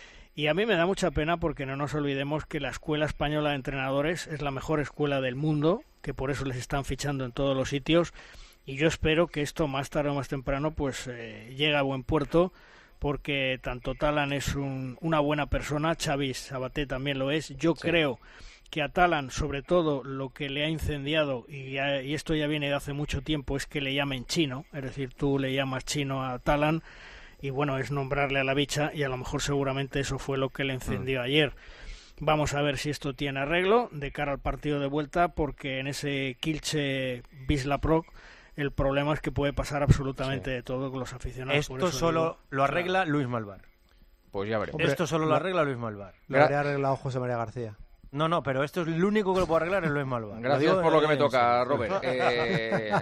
Y a mí me da mucha pena porque no nos olvidemos que la Escuela Española de Entrenadores es la mejor escuela del mundo, que por eso les están fichando en todos los sitios, y yo espero que esto más tarde o más temprano pues eh, llegue a buen puerto, porque tanto Talán es un, una buena persona, Xavi Sabaté también lo es. Yo sí. creo que a Talán, sobre todo, lo que le ha incendiado, y, ya, y esto ya viene de hace mucho tiempo, es que le llamen chino, es decir, tú le llamas chino a Talán, y bueno, es nombrarle a la bicha, y a lo mejor seguramente eso fue lo que le encendió mm. ayer. Vamos a ver si esto tiene arreglo de cara al partido de vuelta, porque en ese Kielce-Wisla Prague el problema es que puede pasar absolutamente sí. de todo con los aficionados. Esto por eso solo digo, lo arregla claro. Luis Malvar. Pues ya veremos. Esto solo lo arregla Luis Malvar. Lo habría arreglado José María García. No, no, pero esto es lo único que lo puedo arreglar es Luis Malvar. Gracias lo por lo que me toca, serio. Robert. Eh,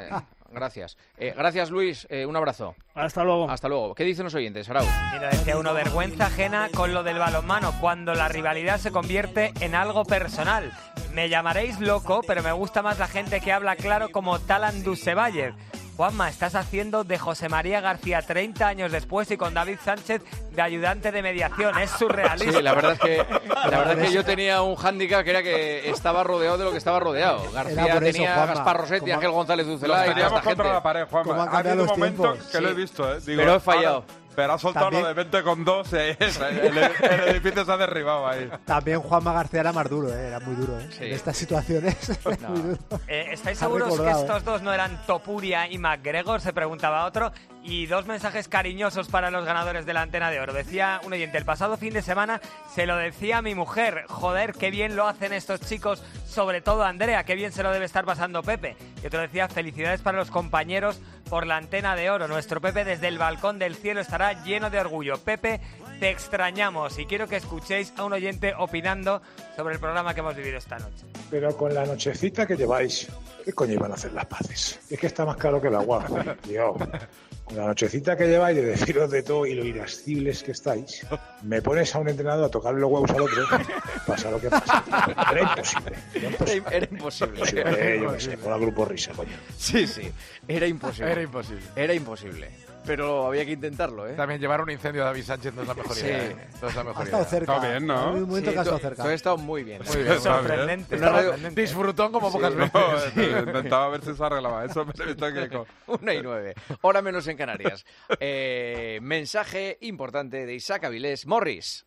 Gracias. Eh, gracias, Luis. Eh, un abrazo. Hasta luego. Hasta luego. ¿Qué dicen los oyentes, Arau? Mira, decía uno, vergüenza ajena con lo del balonmano, cuando la rivalidad se convierte en algo personal. Me llamaréis loco, pero me gusta más la gente que habla claro como Talan Dusevalle. Juanma, estás haciendo de José María García treinta años después y con David Sánchez de ayudante de mediación. Es surrealista. Sí, la verdad es que, la verdad es que yo tenía un hándicap que era que estaba rodeado de lo que estaba rodeado. García por eso, tenía Juanma. Gaspar Rossetti, Como- Ángel González Los Ducelá y toda teníamos esta contra gente. la pared, ¿Cómo Juanma. han Ha cambiado habido un los momento tiempos? que lo he Sí. visto, ¿eh? Digo, Pero he fallado. ahora- pero ha soltado También- lo de veinte con dos, eh, el, el edificio se ha derribado ahí. También Juanma García era más duro, ¿eh? Era muy duro, ¿eh? Sí. En estas situaciones era No. muy duro. Eh, ¿Estáis Ha seguros que recordado, estos ¿eh? dos no eran Topuria y McGregor? Se preguntaba otro. Y dos mensajes cariñosos para los ganadores de la Antena de Oro. Decía un oyente, el pasado fin de semana se lo decía a mi mujer. Joder, qué bien lo hacen estos chicos, sobre todo Andrea, qué bien se lo debe estar pasando Pepe. Y otro decía, felicidades para los compañeros por la Antena de Oro. Nuestro Pepe desde el balcón del cielo estará lleno de orgullo. Pepe, te extrañamos y quiero que escuchéis a un oyente opinando sobre el programa que hemos vivido esta noche. Pero con la nochecita que lleváis, ¿qué coño iban a hacer las paces? Es que está más caro que el agua, tío. Con la nochecita que lleváis de deciros de todo y lo irascibles que estáis, me pones a un entrenador a tocarle los huevos al otro, pasa lo que pasa. Era imposible. Era imposible. Era imposible. Imposible, eh, yo qué sé, con el grupo risa, coño. Sí, sí. Era imposible. Era imposible. Era imposible. Pero había que intentarlo, ¿eh? También llevar un incendio a David Sánchez no es la mejor Sí. idea. ¿eh? No es la mejor Ha estado idea. cerca. Está bien, ¿no? Ha habido un momento Sí, que ha estado tú- cerca. tú has estado muy bien. Muy bien, está bien. Sorprendente. Una radio- sorprendente. Disfrutón como pocas No, veces. eh, intentaba ver si se arreglaba. Eso me he visto que... con- Una y nueve. Hora menos en Canarias. Eh, mensaje importante de Isaac Avilés. Morris.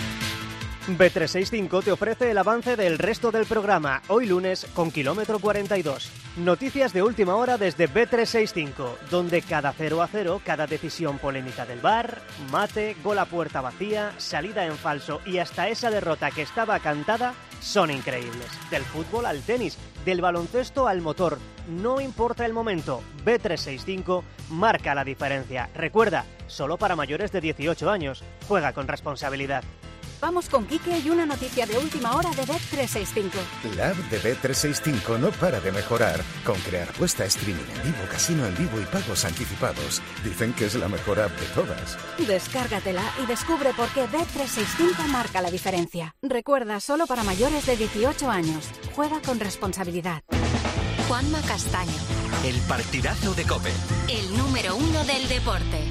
B trescientos sesenta y cinco te ofrece el avance del resto del programa, hoy lunes con kilómetro cuarenta y dos. Noticias de última hora desde B trescientos sesenta y cinco, donde cada cero a cero, cada decisión polémica del V A R, mate, gol a puerta vacía, salida en falso y hasta esa derrota que estaba cantada, son increíbles. Del fútbol al tenis, del baloncesto al motor, no importa el momento, B trescientos sesenta y cinco marca la diferencia. Recuerda, solo para mayores de dieciocho años, juega con responsabilidad. Vamos con Quique y una noticia de última hora de Bet trescientos sesenta y cinco. La app de B trescientos sesenta y cinco no para de mejorar, con crear puesta, streaming en vivo, casino en vivo y pagos anticipados. Dicen que es la mejor app de todas. Descárgatela y descubre por qué Bet trescientos sesenta y cinco marca la diferencia. Recuerda, solo para mayores de dieciocho años. Juega con responsabilidad. Juanma Castaño, El partidazo de COPE. el número uno del deporte.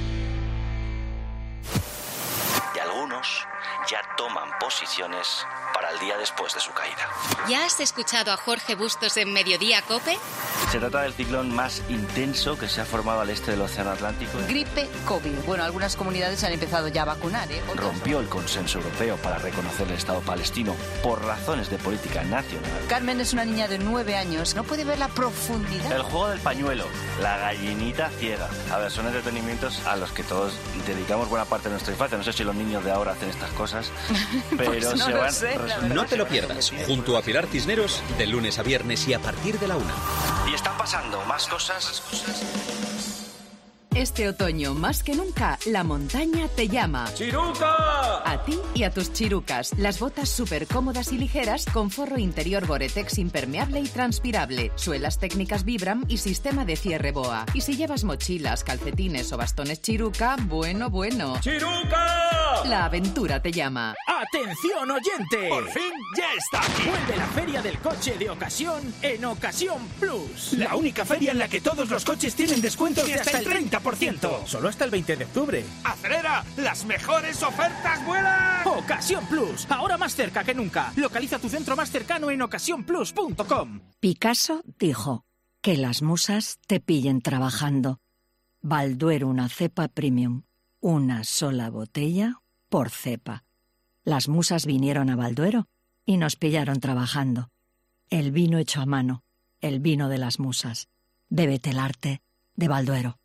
Y algunos ya toman posiciones para el día después de su caída. ¿Ya has escuchado a Jorge Bustos en Mediodía Cope? Se trata del ciclón más intenso que se ha formado al este del Océano Atlántico. Gripe COVID. Bueno, algunas comunidades han empezado ya a vacunar, ¿eh? Otras- Rompió el consenso europeo para reconocer el Estado palestino por razones de política nacional. Carmen es una niña de nueve años. No puede ver la profundidad. El juego del pañuelo, la gallinita ciega. A ver, son entretenimientos a los que todos dedicamos buena parte de nuestra infancia. No sé si los niños de ahora hacen estas cosas, pero Pues no se lo van... sé, la verdad. No te lo pierdas, junto a Pilar Cisneros, de lunes a viernes y a partir de la una. Y están pasando más cosas. Este otoño, más que nunca, la montaña te llama. ¡Chiruca! A ti y a tus chirucas. Las botas súper cómodas y ligeras con forro interior Gore-Tex impermeable y transpirable, suelas técnicas Vibram y sistema de cierre BOA. Y si llevas mochilas, calcetines o bastones Chiruca, bueno, bueno. ¡Chiruca! La aventura te llama. ¡Atención, oyente! ¡Por fin ya está aquí! Vuelve la Feria del Coche de Ocasión en Ocasión Plus. La única feria en la que todos los coches tienen descuentos de hasta el treinta por ciento. Solo hasta el veinte de octubre. ¡Acelera! ¡Las mejores ofertas vuelan! Ocasión Plus. Ahora más cerca que nunca. Localiza tu centro más cercano en ocasión plus punto com. Picasso dijo, que las musas te pillen trabajando. Balduero una cepa premium. Una sola botella por cepa. Las musas vinieron a Balduero y nos pillaron trabajando. El vino hecho a mano, el vino de las musas. Bébete el arte de Balduero.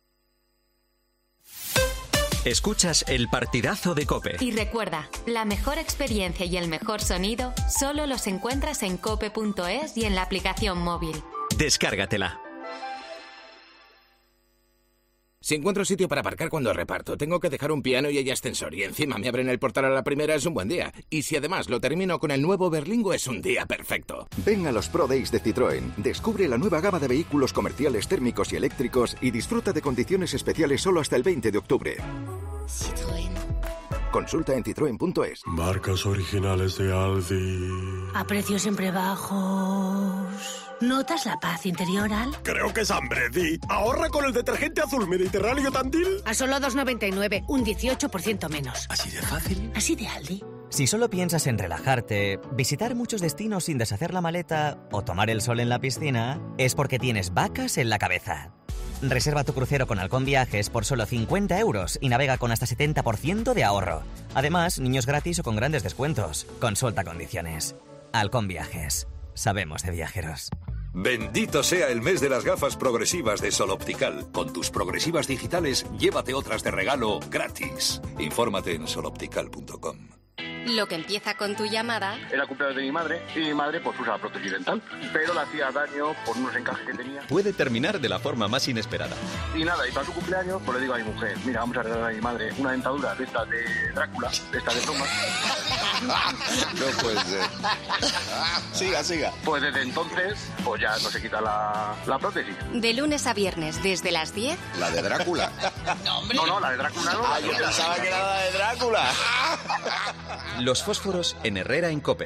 Escuchas el partidazo de COPE. Y recuerda, la mejor experiencia y el mejor sonido solo los encuentras en cope punto es y en la aplicación móvil. Descárgatela. Si encuentro sitio para aparcar cuando reparto, tengo que dejar un piano y hay ascensor y encima me abren el portal a la primera, es un buen día. Y si además lo termino con el nuevo Berlingo, es un día perfecto. Ven a los Pro Days de Citroën, descubre la nueva gama de vehículos comerciales térmicos y eléctricos y disfruta de condiciones especiales solo hasta el veinte de octubre. Citroën. Consulta en citroen punto es. Marcas originales de Aldi. A precios siempre bajos. ¿Notas la paz interior, Al? Creo que es hambre, Di. Ahorra con el detergente azul Mediterráneo Tandil. A solo dos noventa y nueve, un dieciocho por ciento menos. ¿Así de fácil? Así de Aldi. Si solo piensas en relajarte, visitar muchos destinos sin deshacer la maleta o tomar el sol en la piscina, es porque tienes vacas en la cabeza. Reserva tu crucero con Halcón Viajes por solo cincuenta euros y navega con hasta setenta por ciento de ahorro. Además, niños gratis o con grandes descuentos. Consulta condiciones. Halcón Viajes. Sabemos de viajeros. Bendito sea el mes de las gafas progresivas de Sol Optical. Con tus progresivas digitales, llévate otras de regalo gratis. Infórmate en sol optical punto com. Lo que empieza con tu llamada... Era cumpleaños de mi madre y mi madre pues usa la prótesis dental, pero le hacía daño por unos encajes que tenía. Puede terminar de la forma más inesperada. Y nada, y para su cumpleaños pues le digo a mi mujer, mira, vamos a regalar a mi madre una dentadura de esta de Drácula, de esta de broma. No puede ser. Siga, siga. Pues desde entonces, pues ya no se quita la, la prótesis. De lunes a viernes, desde las diez... ¿La de Drácula? No, no, la de Drácula no. Ah, yo pensaba que era la de Drácula. Los fósforos en Herrera en COPE.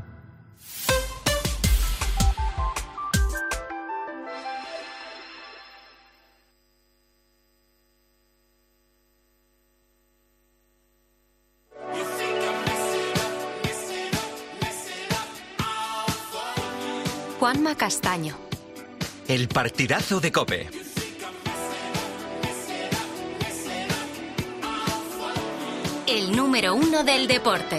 Juanma Castaño. El partidazo de COPE. El número uno del deporte.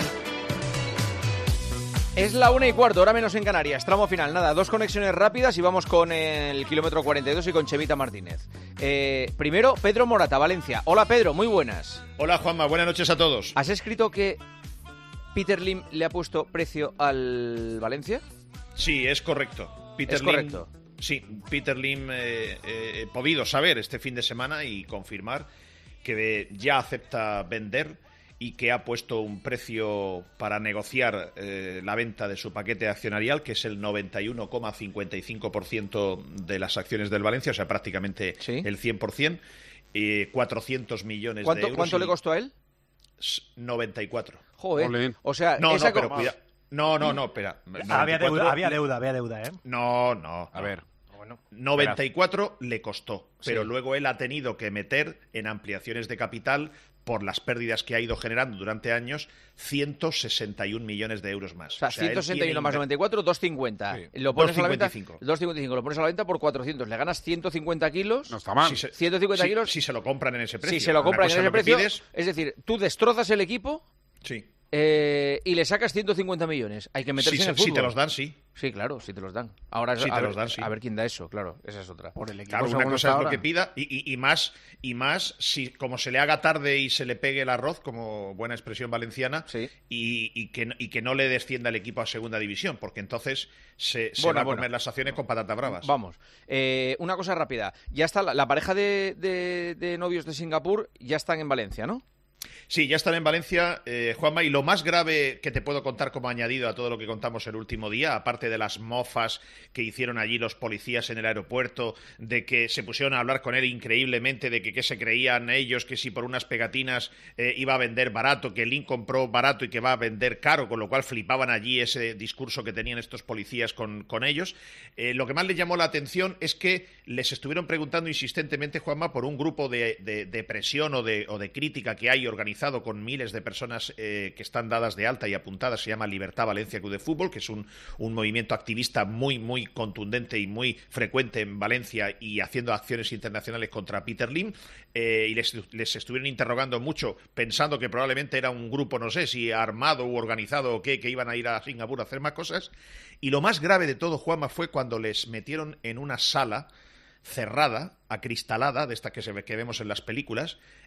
Es la una y cuarto, hora menos en Canarias, tramo final. Nada, dos conexiones rápidas y vamos con el kilómetro cuarenta y dos y con Chevita Martínez. Eh, primero, Pedro Morata, Valencia. Hola Pedro, muy buenas. Hola Juanma, buenas noches a todos. ¿Has escrito que Peter Lim le ha puesto precio al Valencia? Sí, es correcto. Peter es Lim, correcto. Sí, Peter Lim eh, eh, he podido saber este fin de semana y confirmar que ya acepta vender y que ha puesto un precio para negociar eh, la venta de su paquete accionarial, que es el noventa y uno coma cincuenta y cinco por ciento de las acciones del Valencia, o sea, prácticamente ¿sí? el cien por ciento, eh, cuatrocientos millones ¿Cuánto, de euros. ¿Cuánto y... le costó a él? noventa y cuatro. Joder, Olín. O sea... No, esa no, pero cuida... No, no, no, espera. Había deuda, había deuda, había deuda, ¿eh? No, no. A ver. Bueno, noventa y cuatro espera. Le costó, pero sí. Luego él ha tenido que meter en ampliaciones de capital, por las pérdidas que ha ido generando durante años, ciento sesenta y un millones de euros más. O sea, o sea ciento sesenta y uno más noventa y cuatro, doscientos cincuenta. Sí. Lo pones a la venta, doscientos cincuenta y cinco. Lo pones a la venta por cuatrocientos. Le ganas ciento cincuenta kilos. No está mal. Si se, ciento cincuenta si, kilos. Si se lo compran en ese precio. Si se lo compran en ese precio. Pides... Es decir, tú destrozas el equipo. Sí. Eh, y le sacas ciento cincuenta millones. Hay que meterse sí, en el fútbol. Si te los dan, sí. Sí, claro, si te los dan. Ahora sí a, te ver, los dan, sí. a ver quién da eso, claro, esa es otra. Por el equipo, claro, una cosa es lo que pida y, y, y más y más si como se le haga tarde y se le pegue el arroz, como buena expresión valenciana, sí. y, y, que, y que no le descienda el equipo a segunda división, porque entonces se, se bueno, va a bueno. comer las acciones con patatas bravas. Vamos, eh, una cosa rápida. Ya está la, la pareja de, de, de novios de Singapur, ya están en Valencia, ¿no? Sí, ya están en Valencia, eh, Juanma, y lo más grave que te puedo contar como añadido a todo lo que contamos el último día, aparte de las mofas que hicieron allí los policías en el aeropuerto, de que se pusieron a hablar con él increíblemente, de que qué se creían ellos, que si por unas pegatinas eh, iba a vender barato, que Link compró barato y que va a vender caro, con lo cual flipaban allí ese discurso que tenían estos policías con, con ellos. Eh, lo que más les llamó la atención es que les estuvieron preguntando insistentemente, Juanma, por un grupo de, de, de presión o de, o de crítica que hay organizado con miles de personas eh, que están dadas de alta y apuntadas, se llama Libertad Valencia Club de Fútbol, que es un, un movimiento activista muy, muy contundente y muy frecuente en Valencia y haciendo acciones internacionales contra Peter Lim, eh, y les, les estuvieron interrogando mucho, pensando que probablemente era un grupo, no sé si armado u organizado o qué, que iban a ir a Singapur a hacer más cosas. Y lo más grave de todo, Juanma, fue cuando les metieron en una sala cerrada, acristalada, de esta que se ve, que vemos en las películas,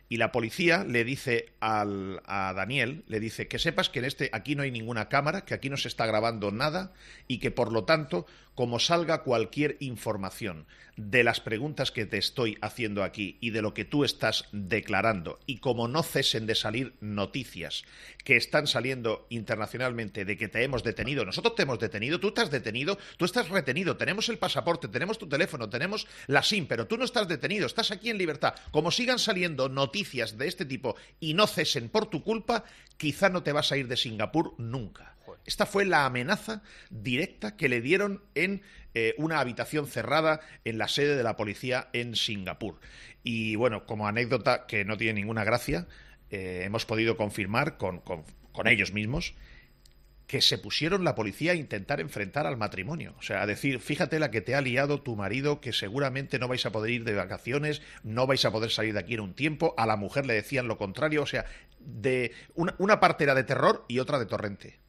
Y la policía le dice al, a Daniel, le dice que sepas que en este aquí no hay ninguna cámara, que aquí no se está grabando nada y que por lo tanto, como salga cualquier información de las preguntas que te estoy haciendo aquí y de lo que tú estás declarando, y como no cesen de salir noticias que están saliendo internacionalmente de que te hemos detenido, nosotros te hemos detenido, tú estás detenido, tú estás retenido, tenemos el pasaporte, tenemos tu teléfono, tenemos la SIM, pero tú no estás detenido, estás aquí en libertad. Como sigan saliendo noticias de este tipo y no cesen por tu culpa, quizá no te vas a ir de Singapur nunca. Esta fue la amenaza directa que le dieron en eh, una habitación cerrada en la sede de la policía en Singapur. Y bueno, como anécdota que no tiene ninguna gracia, eh, hemos podido confirmar con, con, con ellos mismos que se pusieron la policía a intentar enfrentar al matrimonio. O sea, a decir, fíjate la que te ha liado tu marido, que seguramente no vais a poder ir de vacaciones, no vais a poder salir de aquí en un tiempo. A la mujer le decían lo contrario. O sea, de una, una parte era de terror y otra de torrente.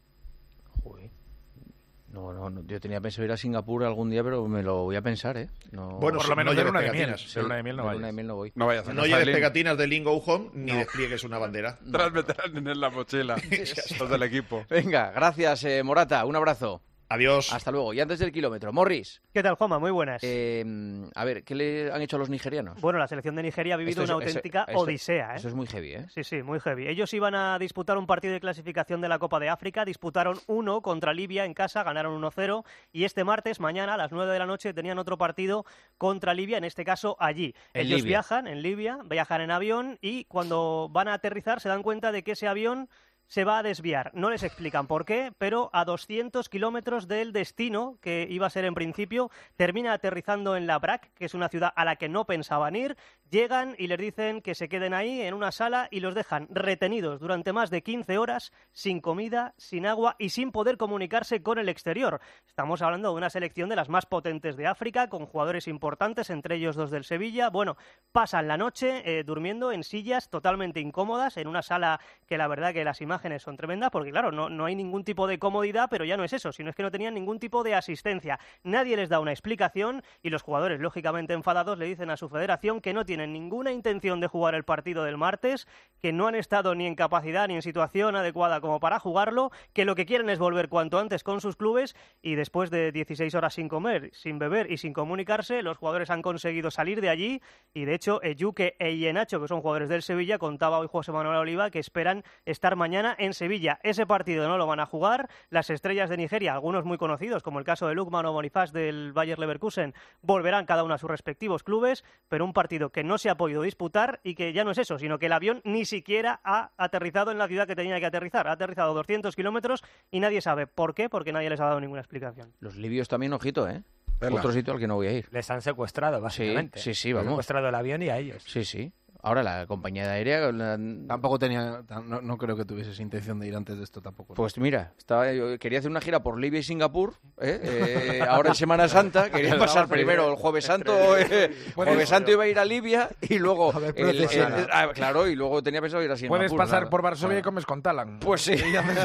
No, no, no, yo tenía pensado ir a Singapur algún día, pero me lo voy a pensar, ¿eh? No... Bueno, por lo menos no de luna de miel. Sí, de luna de miel no, de miel no voy. No, vayas a no lleves pegatinas de Lingo Home ni no. despliegues una bandera. No. Transmeterán en la mochila. Los del equipo. Venga, gracias, eh, Morata. Un abrazo. Adiós. Hasta luego. Y antes del kilómetro, Morris. ¿Qué tal, Juanma? Muy buenas. Eh, a ver, ¿qué le han hecho a los nigerianos? Bueno, la selección de Nigeria ha vivido es, una auténtica eso, esto, odisea. ¿eh? Eso es muy heavy, ¿eh? Sí, sí, muy heavy. Ellos iban a disputar un partido de clasificación de la Copa de África, disputaron uno contra Libia en casa, ganaron uno cero, y este martes, mañana, a las nueve de la noche, tenían otro partido contra Libia, en este caso allí. En Ellos Libia. viajan en Libia, viajan en avión, y cuando van a aterrizar se dan cuenta de que ese avión se va a desviar. No les explican por qué, pero a doscientos kilómetros del destino, que iba a ser en principio, termina aterrizando en Labrak, que es una ciudad a la que no pensaban ir. Llegan y les dicen que se queden ahí en una sala y los dejan retenidos durante más de quince horas, sin comida, sin agua y sin poder comunicarse con el exterior. Estamos hablando de una selección de las más potentes de África, con jugadores importantes, entre ellos dos del Sevilla. Bueno, pasan la noche eh, durmiendo en sillas totalmente incómodas, en una sala que la verdad que las imágenes son tremendas, porque claro, no, no hay ningún tipo de comodidad, pero ya no es eso, sino es que no tenían ningún tipo de asistencia. Nadie les da una explicación y los jugadores, lógicamente enfadados, le dicen a su federación que no tienen ninguna intención de jugar el partido del martes, que no han estado ni en capacidad ni en situación adecuada como para jugarlo, que lo que quieren es volver cuanto antes con sus clubes, y después de dieciséis horas sin comer, sin beber y sin comunicarse, los jugadores han conseguido salir de allí, y de hecho Ejuke e Ienacho, que son jugadores del Sevilla, contaba hoy José Manuel Oliva que esperan estar mañana en Sevilla. Ese partido no lo van a jugar. Las estrellas de Nigeria, algunos muy conocidos, como el caso de Lukman o Bonifaz del Bayer Leverkusen, volverán cada uno a sus respectivos clubes, pero un partido que no se ha podido disputar y que ya no es eso, sino que el avión ni siquiera ha aterrizado en la ciudad que tenía que aterrizar. Ha aterrizado doscientos kilómetros y nadie sabe por qué, porque nadie les ha dado ninguna explicación. Los libios también, ojito, ¿eh? Verla. Otro sitio al que no voy a ir. Les han secuestrado, básicamente. Sí, sí, sí, vamos. Han secuestrado el avión y a ellos. Sí, sí. Ahora la compañía aérea... La... Tampoco tenía... No, no creo que tuvieses intención de ir antes de esto tampoco. Pues mira, estaba, yo quería hacer una gira por Libia y Singapur, ¿eh? Eh, ahora en Semana Santa, quería pasar primero el Jueves Santo, eh, Jueves Santo iba a ir a Libia y luego... El, el, el, ah, claro, y luego tenía pensado ir a Singapur. Puedes pasar nada. por Varsovia ah. y comes con Talan. Pues sí.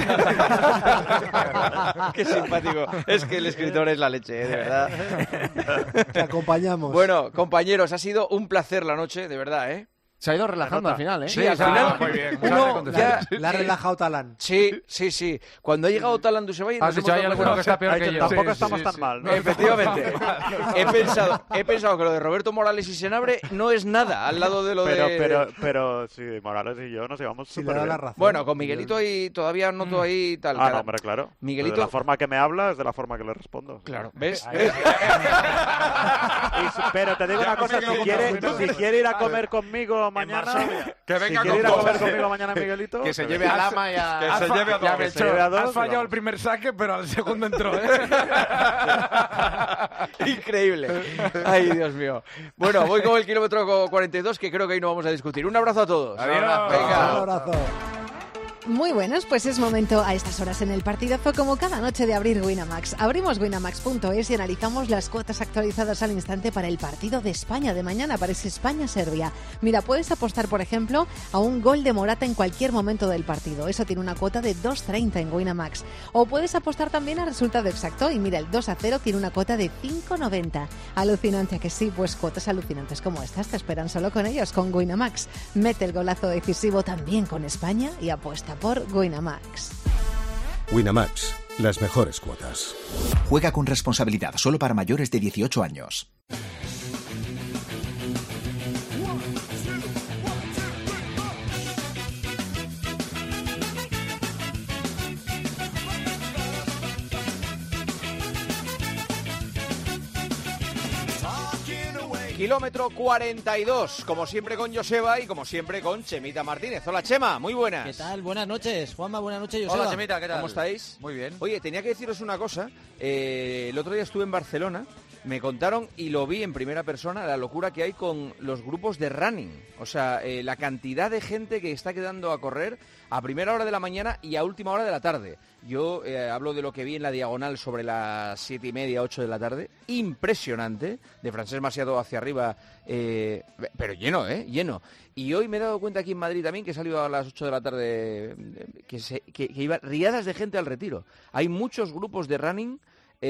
Qué simpático. Es que el escritor es la leche, ¿eh? De verdad. Te acompañamos. Bueno, compañeros, ha sido un placer la noche, de verdad, ¿eh? Se ha ido relajando al final, ¿eh? Sí, al final. Muy bien. Uno ya, la ha relajado Talán. Sí, sí, sí. Cuando ha llegado Talán de Usebay... Has dicho, hay alguno que está peor que yo. Tampoco sí, estamos sí, tan sí. mal, ¿no? Efectivamente. he, pensado, he pensado que lo de Roberto Morales y Senabre no es nada al lado de lo pero, de... Pero, pero, sí, Morales y yo nos llevamos sí, súper bien. la razón. Bueno, con Miguelito ahí todavía noto ahí tal... Ah, no, hombre, claro. Miguelito... De la forma que me habla es de la forma que le respondo. Claro, ¿ves? ¿Ves? Pero te digo una cosa, si quiere, si quiere ir a comer conmigo mañana... Que venga si con quiere ir a comer dos. conmigo mañana, Miguelito. Que se lleve a Lama y a... Que se lleve a dos. Que se lleve a dos. Has fallado el primer saque, pero al segundo entró, ¿eh? Increíble. Ay, Dios mío. Bueno, voy con el kilómetro cuarenta y dos, que creo que ahí no vamos a discutir. Un abrazo a todos. Adiós. Venga. Un abrazo. Muy buenos, pues es momento a estas horas en el partidazo, como cada noche, de abrir Winamax. Abrimos winamax punto es y analizamos las cuotas actualizadas al instante para el partido de España de mañana, para ese España-Serbia. Mira, puedes apostar, por ejemplo, a un gol de Morata en cualquier momento del partido. Eso tiene una cuota de dos treinta en Winamax. O puedes apostar también al resultado exacto y mira, el dos a cero tiene una cuota de cinco noventa. Alucinante, que sí, pues cuotas alucinantes como estas te esperan solo con ellos, con Winamax. Mete el golazo decisivo también con España y apuesta por Winamax. Winamax, las mejores cuotas. Juega con responsabilidad, solo para mayores de dieciocho años. Kilómetro cuarenta y dos, como siempre con Joseba y como siempre con Chemita Martínez. Hola, Chema, muy buenas. ¿Qué tal? Buenas noches, Juanma, buenas noches, Joseba. Hola, Chemita, ¿qué tal? ¿Cómo estáis? Muy bien. Oye, tenía que deciros una cosa. Eh, el otro día estuve en Barcelona, me contaron y lo vi en primera persona, la locura que hay con los grupos de running. O sea, eh, la cantidad de gente que está quedando a correr a primera hora de la mañana y a última hora de la tarde. Yo eh, hablo de lo que vi en la diagonal sobre las siete y media, ocho de la tarde. Impresionante, de Francesc Maciado hacia arriba, eh, pero lleno, ¿eh? Lleno. Y hoy me he dado cuenta aquí en Madrid también, que he salido a las ocho de la tarde, que, se, que, que iba riadas de gente al Retiro. Hay muchos grupos de running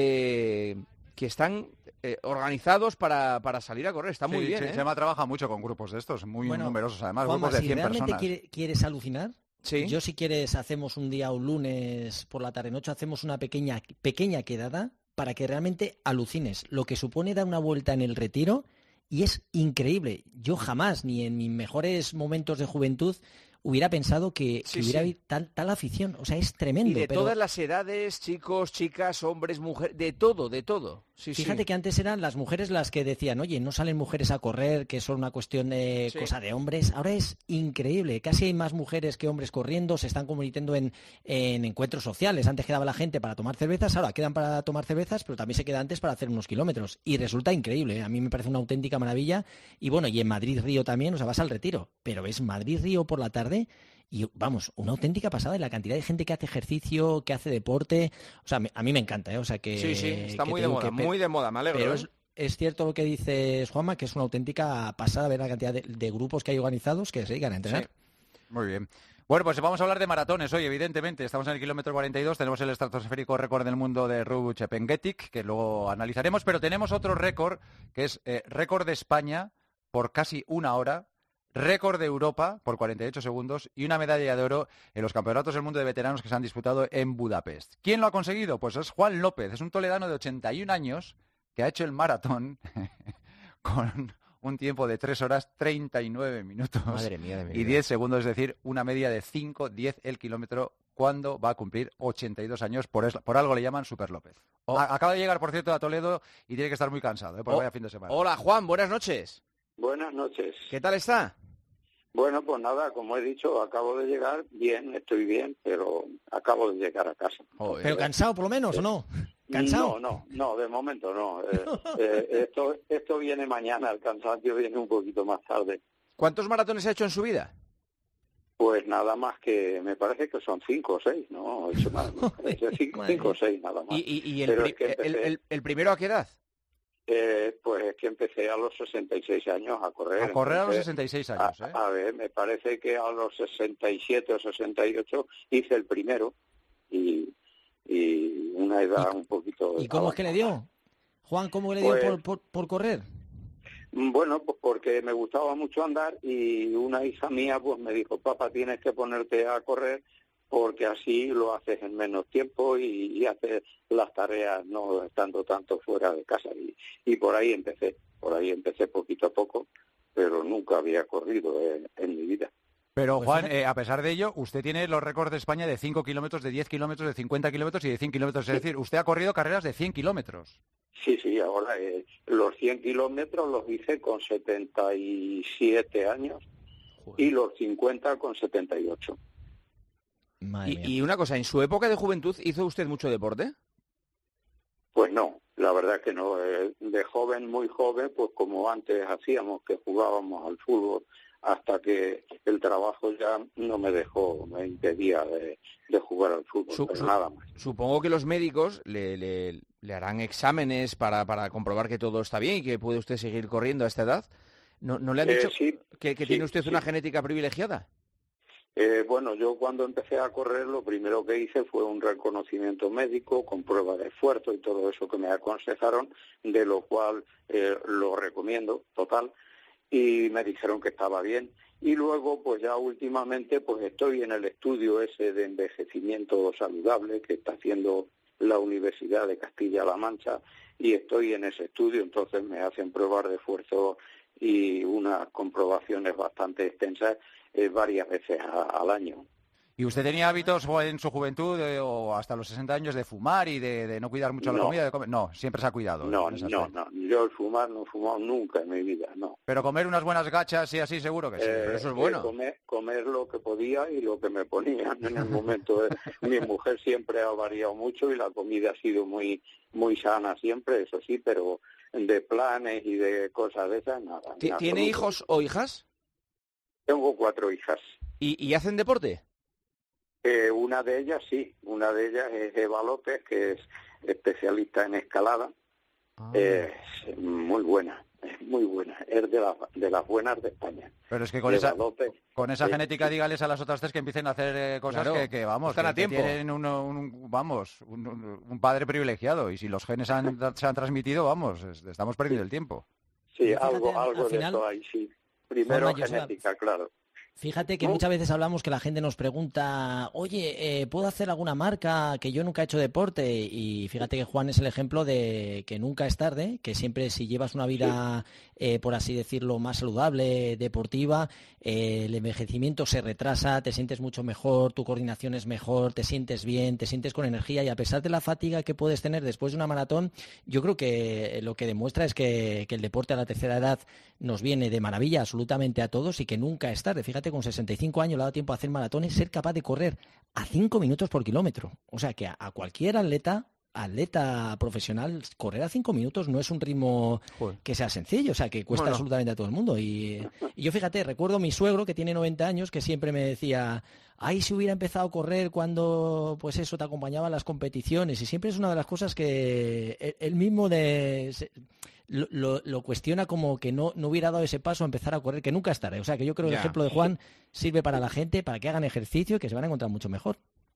eh, que están eh, organizados para, para salir a correr. Está muy sí, bien, sí, ¿eh? Chema trabaja mucho con grupos de estos, muy bueno, numerosos además, Juanma, grupos de si cien realmente personas. Quiere, quieres alucinar, ¿Sí? Yo si quieres hacemos un día, un lunes por la tarde noche, hacemos una pequeña, pequeña quedada para que realmente alucines lo que supone dar una vuelta en el Retiro, y es increíble. Yo jamás, ni en mis mejores momentos de juventud, hubiera pensado que, Sí, que hubiera sí. habido tal, tal afición. O sea, es tremendo. Y de pero todas las edades, chicos, chicas, hombres, mujeres, de todo, de todo. Sí, fíjate sí. que antes eran las mujeres las que decían, oye, no salen mujeres a correr, que es solo una cuestión de Sí. cosa de hombres. Ahora es increíble. Casi hay más mujeres que hombres corriendo, se están convirtiendo en, en encuentros sociales. Antes quedaba la gente para tomar cervezas, ahora quedan para tomar cervezas, pero también se queda antes para hacer unos kilómetros. Y resulta increíble, ¿eh? A mí me parece una auténtica maravilla. Y bueno, y en Madrid-Río también, o sea, vas al Retiro. Pero es Madrid-Río por la tarde. Y vamos, una auténtica pasada de la cantidad de gente que hace ejercicio, que hace deporte. O sea, me- a mí me encanta, ¿eh? O sea que... Sí, sí, está que muy te de digo moda, que pe- muy de moda, me alegro. Pero ¿eh? es, es cierto lo que dices, Juanma, que es una auténtica pasada ver la cantidad de, de grupos que hay organizados que se dedican a entrenar. Muy bien. Bueno, pues vamos a hablar de maratones hoy, evidentemente. Estamos en el kilómetro cuarenta y dos, tenemos el estratosférico récord del mundo de Ruud Chepengetic, que luego analizaremos, pero tenemos otro récord, que es eh, récord de España por casi una hora, récord de Europa por cuarenta y ocho segundos y una medalla de oro en los campeonatos del mundo de veteranos que se han disputado en Budapest. ¿Quién lo ha conseguido? Pues es Juan López, es un toledano de ochenta y un años que ha hecho el maratón con un tiempo de tres horas treinta y nueve minutos Madre mía de mi y vida. diez segundos, es decir, una media de cinco diez el kilómetro cuando va a cumplir ochenta y dos años, por, es- por algo le llaman Super López. A- acaba de llegar, por cierto, a Toledo y tiene que estar muy cansado, ¿eh? Por Oh, vaya fin de semana. Hola, Juan, buenas noches. Buenas noches. ¿Qué tal está? Bueno, pues nada, como he dicho, acabo de llegar bien, estoy bien, pero acabo de llegar a casa. Pero cansado, por lo menos, ¿o no? ¿Cansado? No, no, no, de momento no. Eh, eh, esto, esto viene mañana, el cansancio viene un poquito más tarde. ¿Cuántos maratones ha hecho en su vida? Pues nada más que, me parece que son cinco o seis, ¿no? He hecho más, me parece cinco, cinco o seis nada más. ¿Y, y- y el, Pero pri- es que empecé- el- el- el primero a qué edad? Eh, pues es que empecé a los sesenta y seis años a correr. A correr a los Entonces, sesenta y seis años, a, ¿eh? a ver, me parece que a los sesenta y siete o sesenta y ocho hice el primero y, y una edad un poquito... ¿Y cómo es que le dio? Juan, ¿cómo le dio Pues- por, por, por correr? Bueno, pues porque me gustaba mucho andar y una hija mía pues me dijo, papá, tienes que ponerte a correr porque así lo haces en menos tiempo y, y haces las tareas no estando tanto fuera de casa. Y, y por ahí empecé, por ahí empecé poquito a poco, pero nunca había corrido en, en mi vida. Pero Pues Juan, fíjate. eh, a pesar de ello, usted tiene los récords de España de cinco kilómetros, de diez kilómetros, de cincuenta kilómetros y de cien kilómetros. Es decir, usted ha corrido carreras de cien kilómetros. Sí, sí, ahora eh, los cien kilómetros los hice con setenta y siete años y los cincuenta con setenta y ocho. Y, y una cosa, ¿en su época de juventud hizo usted mucho deporte? Pues no, la verdad que no. Eh, de joven, muy joven, pues como antes hacíamos, que jugábamos al fútbol, hasta que el trabajo ya no me dejó, me impedía de, de jugar al fútbol, Su, pero su, nada más. Supongo que los médicos le, le, le harán exámenes para, para comprobar que todo está bien y que puede usted seguir corriendo a esta edad. ¿No, no le han Eh, dicho sí, que, que sí, tiene usted sí. una genética privilegiada? Eh, bueno, yo cuando empecé a correr lo primero que hice fue un reconocimiento médico con prueba de esfuerzo y todo eso que me aconsejaron, de lo cual eh, lo recomiendo, total, y me dijeron que estaba bien. Y luego, pues ya últimamente, pues estoy en el estudio ese de envejecimiento saludable que está haciendo la Universidad de Castilla-La Mancha, y estoy en ese estudio, entonces me hacen pruebas de esfuerzo y unas comprobaciones bastante extensas eh, varias veces a, al año. ¿Y usted tenía hábitos o en su juventud eh, o hasta los sesenta años de fumar y de, de no cuidar mucho la No. comida? De comer? No, siempre se ha cuidado. No, en ese no, aspecto. no, yo el fumar no he fumado nunca en mi vida, no. Pero comer unas buenas gachas y así seguro que sí. Eh, Pero eso es eh, bueno. comer, comer lo que podía y lo que me ponían en el momento. de- Mi mujer siempre ha variado mucho y la comida ha sido muy muy sana siempre, eso sí, pero de planes y de cosas de esas, nada. ¿Ti- en ¿Tiene absoluto. hijos o hijas? Tengo cuatro hijas. ¿Y, y hacen deporte? Eh, una de ellas sí, una de ellas es Eva López, que es especialista en escalada. Ah. Eh, es muy buena, es muy buena, es de, la, de las buenas de España. Pero es que con Eva esa, López, con esa eh, genética, dígales a las otras tres que empiecen a hacer eh, cosas Claro, que, que, vamos, están que, a que tiempo. tienen un, un- vamos, un, un- un padre privilegiado. Y si los genes han- se han transmitido, vamos, es- estamos perdiendo el tiempo. Sí, Fíjate, algo, al algo de final, eso hay, sí. Primero Juanma, Joseba, genética, claro. Fíjate que ¿No? muchas veces hablamos que la gente nos pregunta, oye, eh, ¿puedo hacer alguna marca que yo nunca he hecho deporte? Y fíjate que Juan es el ejemplo de que nunca es tarde, que siempre si llevas una vida, eh, por así decirlo, más saludable, deportiva, eh, el envejecimiento se retrasa, te sientes mucho mejor, tu coordinación es mejor, te sientes bien, te sientes con energía y a pesar de la fatiga que puedes tener después de una maratón, yo creo que lo que demuestra es que, que el deporte a la tercera edad nos viene de maravilla absolutamente a todos y que nunca es tarde. Fíjate, con sesenta y cinco años le ha dado tiempo a hacer maratones, ser capaz de correr a cinco minutos por kilómetro. O sea que a, a cualquier atleta, atleta profesional, correr a cinco minutos no es un ritmo Joder. que sea sencillo, o sea que cuesta Bueno. absolutamente a todo el mundo. Y, y yo fíjate, recuerdo a mi suegro que tiene noventa años que siempre me decía, ay, si hubiera empezado a correr cuando pues eso te acompañaba en las competiciones, y siempre es una de las cosas que él- él mismo de... se- Lo, lo- lo cuestiona como que no, no hubiera dado ese paso a empezar a correr, que nunca es tarde. O sea que yo creo que el Ya. ejemplo de Juan sirve para la gente, para que hagan ejercicio y que se van a encontrar mucho mejor.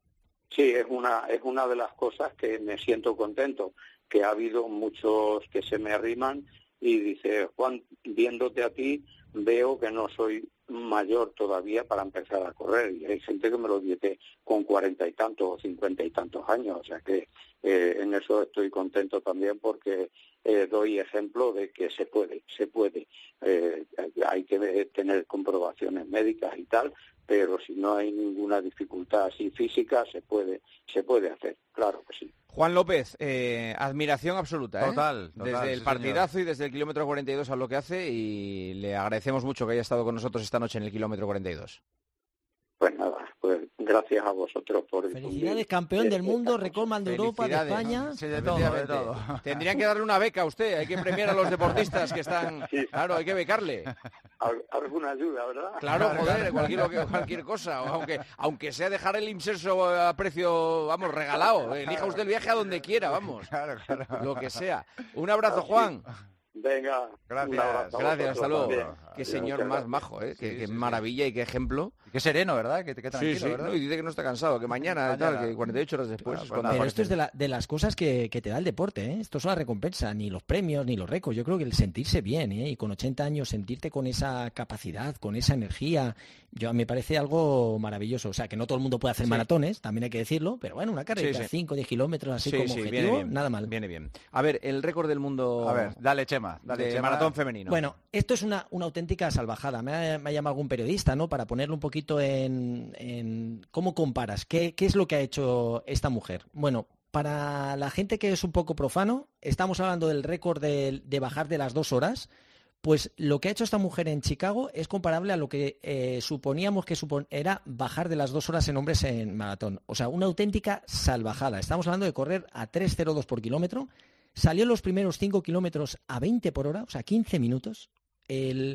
Sí, es una, es una de las cosas que me siento contento, que ha habido muchos que se me arriman y dice, Juan, viéndote a ti, veo que no soy mayor todavía para empezar a correr. Y hay gente que me lo dice con cuarenta y tantos o cincuenta y tantos años, o sea que eh, en eso estoy contento también porque eh, doy ejemplo de que se puede, se puede. Eh, hay que ver- tener comprobaciones médicas y tal, pero si no hay ninguna dificultad así física, se puede, se puede hacer, claro que sí. Juan López, eh, admiración absoluta, ¿eh? Total, total, Desde el sí, partidazo y desde el kilómetro cuarenta y dos a lo que hace, y le agradecemos mucho que haya estado con nosotros esta noche en el kilómetro cuarenta y dos. Pues nada, pues gracias a vosotros por Felicidades, campeón del mundo, Recordman de Europa, de Felicidades. España. Sí, de todo, de Efectivamente. todo. Tendrían que darle una beca a usted, hay que premiar a los deportistas que están... Claro, hay que becarle. Al- alguna ayuda, ¿verdad? Claro, joder, cualquier, lo que- cualquier cosa, o aunque, aunque sea dejar el inserso a precio, vamos, regalado. Elija usted el viaje a donde quiera, vamos. Claro, claro. Lo que sea. Un abrazo, Juan. Venga, Gracias, un abrazo a Gracias, hasta vosotros luego. también. Qué Adiós, señor muchas más gracias. majo, ¿eh? Qué, Sí, qué sí, sí. maravilla y qué ejemplo. Y qué sereno, ¿verdad? Que, que tranquilo, Sí, sí, ¿verdad? no, y dice que no está cansado, que mañana, y tal, Mañana. que cuarenta y ocho horas después Claro, es pues cuando nada, Pero esto es aparece. de, la- de las cosas que, que te da el deporte, ¿eh? Esto es la recompensa, ni los premios, ni los récords. Yo creo que el sentirse bien, ¿eh? Y con ochenta años sentirte con esa capacidad, con esa energía, yo me parece algo maravilloso. O sea, que no todo el mundo puede hacer Sí. maratones, también hay que decirlo, pero bueno, una carrera Sí, de sí. cinco o diez kilómetros así Sí, como sí, objetivo, viene bien, nada mal. Viene bien. A ver, el récord del mundo A ver, dale, Chema. Dale, de Chema. maratón femenino. Bueno, esto es una, una auténtica salvajada. Me ha, me ha llamado algún periodista, ¿no? Para ponerlo un poquito en, en cómo comparas, qué, qué es lo que ha hecho esta mujer. Bueno, para la gente que es un poco profano, estamos hablando del récord de, de bajar de las dos horas. Pues lo que ha hecho esta mujer en Chicago es comparable a lo que eh, suponíamos que supon era bajar de las dos horas en hombres en maratón. O sea, una auténtica salvajada. Estamos hablando de correr a tres cero dos por kilómetro. Salió en los primeros cinco kilómetros a veinte por hora, o sea, quince minutos. El,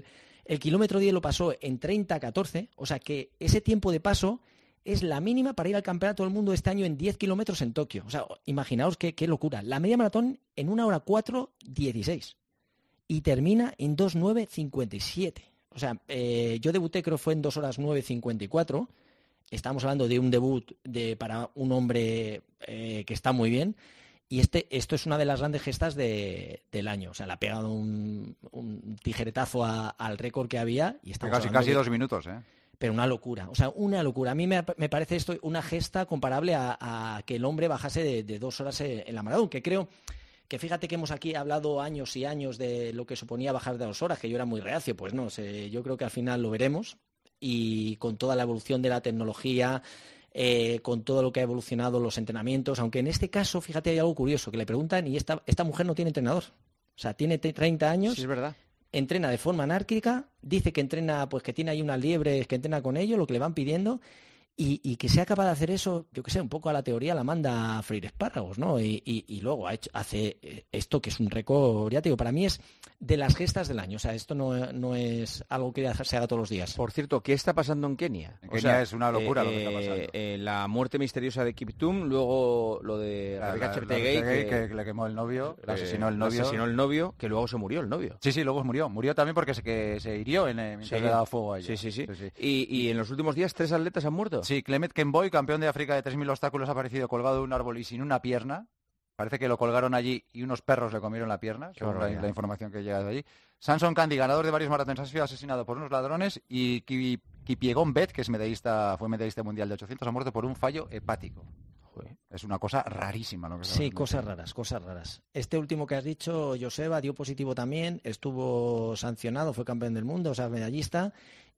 El kilómetro diez lo pasó en treinta catorce, o sea que ese tiempo de paso es la mínima para ir al Campeonato del Mundo este año en diez kilómetros en Tokio. O sea, imaginaos qué, qué locura. La media maratón en una hora cuatro dieciséis y termina en dos nueve cincuenta y siete. O sea, eh, yo debuté creo fue en dos horas nueve cincuenta y cuatro. Estamos hablando de un debut de, para un hombre eh, que está muy bien. Y este, esto es una de las grandes gestas de, del año. O sea, le ha pegado un, un tijeretazo a, al récord que había. Y estamos casi casi de, dos minutos, ¿eh? Pero una locura, o sea, una locura. A mí me, me parece esto una gesta comparable a, a que el hombre bajase de, de dos horas en la maratón, que creo que fíjate que hemos aquí hablado años y años de lo que suponía bajar de dos horas, que yo era muy reacio. Pues no, sé, yo creo que al final lo veremos y con toda la evolución de la tecnología, eh, con todo lo que ha evolucionado los entrenamientos, aunque en este caso, fíjate, hay algo curioso, que le preguntan y esta, esta mujer no tiene entrenador. O sea, tiene treinta años. Sí, es verdad. Entrena de forma anárquica, dice que entrena, pues que tiene ahí unas liebres, que entrena con ellos, lo que le van pidiendo, y, y que sea capaz de hacer eso, yo que sé, un poco a la teoría la manda a freír espárragos, ¿no? Y, y, y luego ha hecho, hace esto que es un récord, ya te digo, para mí es de las gestas del año, o sea, esto no, no es algo que se haga todos los días. Por cierto, ¿qué está pasando en Kenia? En o Kenia sea, es una locura eh, lo que está pasando. Eh, la muerte misteriosa de Kiptum, luego lo de La- Rebecca la- Cheptegei, la Cheptegei, que, que le quemó el novio, le eh, asesinó el le novio. asesinó el novio, que luego se murió el novio. Sí, sí, luego murió. Murió también porque se, que se hirió en, eh, mientras Sí. le daba fuego a ella. Sí, sí, sí. Y, y en los últimos días tres atletas han muerto. Sí, Clement Kenboy, campeón de África de tres mil obstáculos, ha aparecido colgado de un árbol y sin una pierna. Parece que lo colgaron allí y unos perros le comieron la pierna, según la, barbaridad. la información que llega de allí. Samson Candy, ganador de varios maratones, ha sido asesinado por unos ladrones. Y Ki- Kipyegon Bet, que es medallista, fue medallista mundial de ochocientos, ha muerto por un fallo hepático. Joder, es una cosa rarísima. Lo que Sí, cosas raras, cosas raras. Este último que has dicho, Joseba, dio positivo también, estuvo sancionado, fue campeón del mundo, o sea, medallista,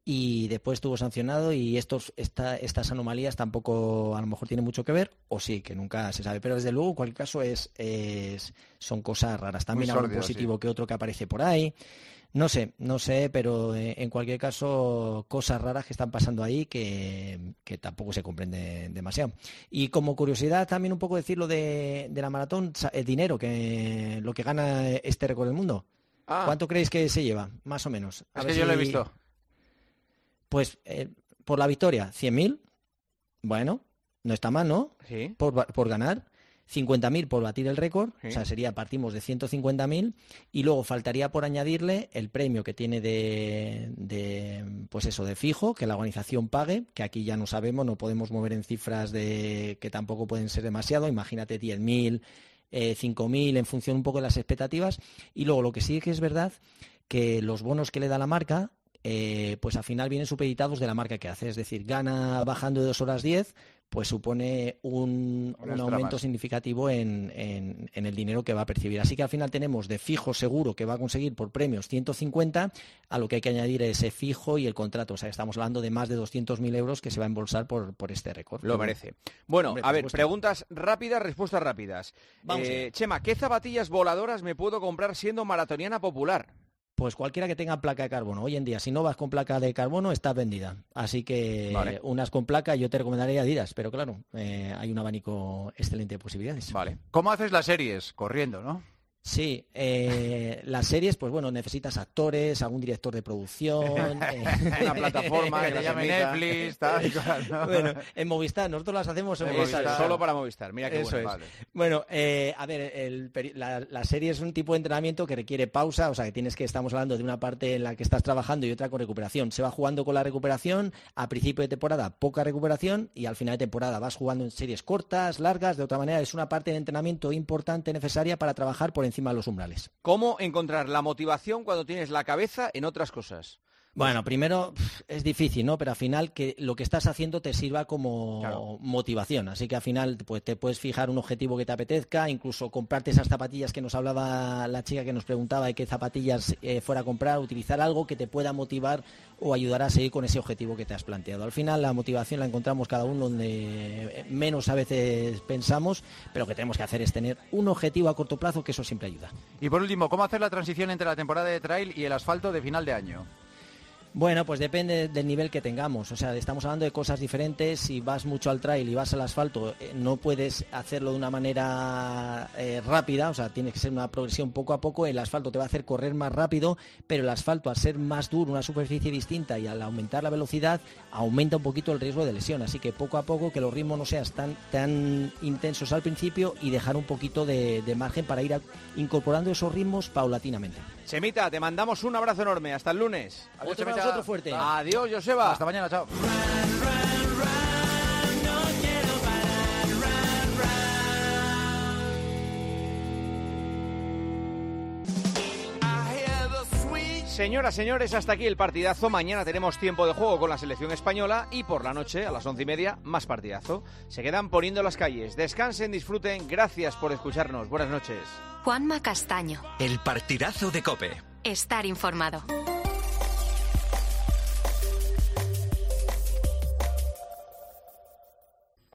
y después estuvo sancionado y estos, esta, estas anomalías tampoco a lo mejor tienen mucho que ver, o sí, que nunca se sabe, pero desde luego en cualquier caso es, es son cosas raras. También algún sórdido, positivo sí. que otro que aparece por ahí. No sé, no sé, pero eh, en cualquier caso cosas raras que están pasando ahí que, que tampoco se comprende demasiado. Y como curiosidad también un poco decir lo de, de la maratón, sa- el dinero, que lo que gana este récord del mundo. Ah. ¿Cuánto creéis que se lleva? Más o menos. A Es ver que yo lo he si- visto. Pues eh, por la victoria, cien mil. Bueno, no está mal, ¿no? Sí. Por, ba- por ganar. cincuenta mil por batir el récord, Sí. o sea, sería, partimos de ciento cincuenta mil y luego faltaría por añadirle el premio que tiene de, de, pues eso, de fijo, que la organización pague, que aquí ya no sabemos, no podemos mover en cifras de que tampoco pueden ser demasiado, imagínate diez mil, eh, cinco mil, en función un poco de las expectativas, y luego lo que sí que es verdad, que los bonos que le da la marca, eh, pues al final vienen supeditados de la marca que hace, es decir, gana bajando de dos horas diez, pues supone un, Un un extra aumento más. significativo en, en- en el dinero que va a percibir. Así que al final tenemos de fijo seguro que va a conseguir por premios ciento cincuenta, a lo que hay que añadir ese fijo y el contrato. O sea, estamos hablando de más de doscientos mil euros que se va a embolsar por, por este récord. Lo merece. Bueno, Hombre, a por ver, supuesto. preguntas rápidas, respuestas rápidas. Vamos Eh, allá. Chema, ¿qué zapatillas voladoras me puedo comprar siendo maratoniana popular? Pues cualquiera que tenga placa de carbono. Hoy en día, si no vas con placa de carbono, estás vendida. Así que Vale. unas con placa yo te recomendaría Adidas, pero claro, eh, hay un abanico excelente de posibilidades. Vale. ¿Cómo haces las series? Corriendo, ¿no? Sí, eh, las series, pues bueno, necesitas actores, algún director de producción, eh, Una plataforma que que te las llame emita. Netflix, tal y cual, ¿no? Bueno, en Movistar, nosotros las hacemos en Eh, Movistar. solo para Movistar. Mira qué Eso bueno. es. Vale. Bueno, eh, a ver, el peri- la, la serie es un tipo de entrenamiento que requiere pausa, o sea, que tienes que, estamos hablando de una parte en la que estás trabajando y otra con recuperación. Se va jugando con la recuperación, a principio de temporada poca recuperación y al final de temporada vas jugando en series cortas, largas, de otra manera es una parte de entrenamiento importante, necesaria para trabajar por encima de los umbrales. ¿Cómo encontrar la motivación cuando tienes la cabeza en otras cosas? Bueno, primero pf, es difícil, ¿no? Pero al final que lo que estás haciendo te sirva como Claro. motivación. Así que al final pues te puedes fijar un objetivo que te apetezca, incluso comprarte esas zapatillas que nos hablaba la chica que nos preguntaba de qué zapatillas eh, fuera a comprar, utilizar algo que te pueda motivar o ayudar a seguir con ese objetivo que te has planteado. Al final la motivación la encontramos cada uno donde menos a veces pensamos, pero lo que tenemos que hacer es tener un objetivo a corto plazo, que eso siempre ayuda. Y por último, ¿cómo hacer la transición entre la temporada de trail y el asfalto de final de año? Bueno, pues depende del nivel que tengamos. O sea, estamos hablando de cosas diferentes. Si vas mucho al trail y vas al asfalto, eh, no puedes hacerlo de una manera eh, rápida. O sea, tiene que ser una progresión poco a poco. El asfalto te va a hacer correr más rápido, pero el asfalto, al ser más duro, una superficie distinta y al aumentar la velocidad, aumenta un poquito el riesgo de lesión. Así que poco a poco, que los ritmos no sean tan, tan intensos al principio y dejar un poquito de, de margen para ir a, incorporando esos ritmos paulatinamente. Chemita, te mandamos un abrazo enorme. Hasta el lunes. Adiós, Chemita. Otro fuerte. Adiós, Joseba. Hasta mañana, chao. Señoras, señores, hasta aquí el partidazo. Mañana tenemos tiempo de juego con la selección española y por la noche, a las once y media, más partidazo. Se quedan poniendo las calles. Descansen, disfruten. Gracias por escucharnos. Buenas noches. Juanma Castaño. El partidazo de COPE. Estar informado.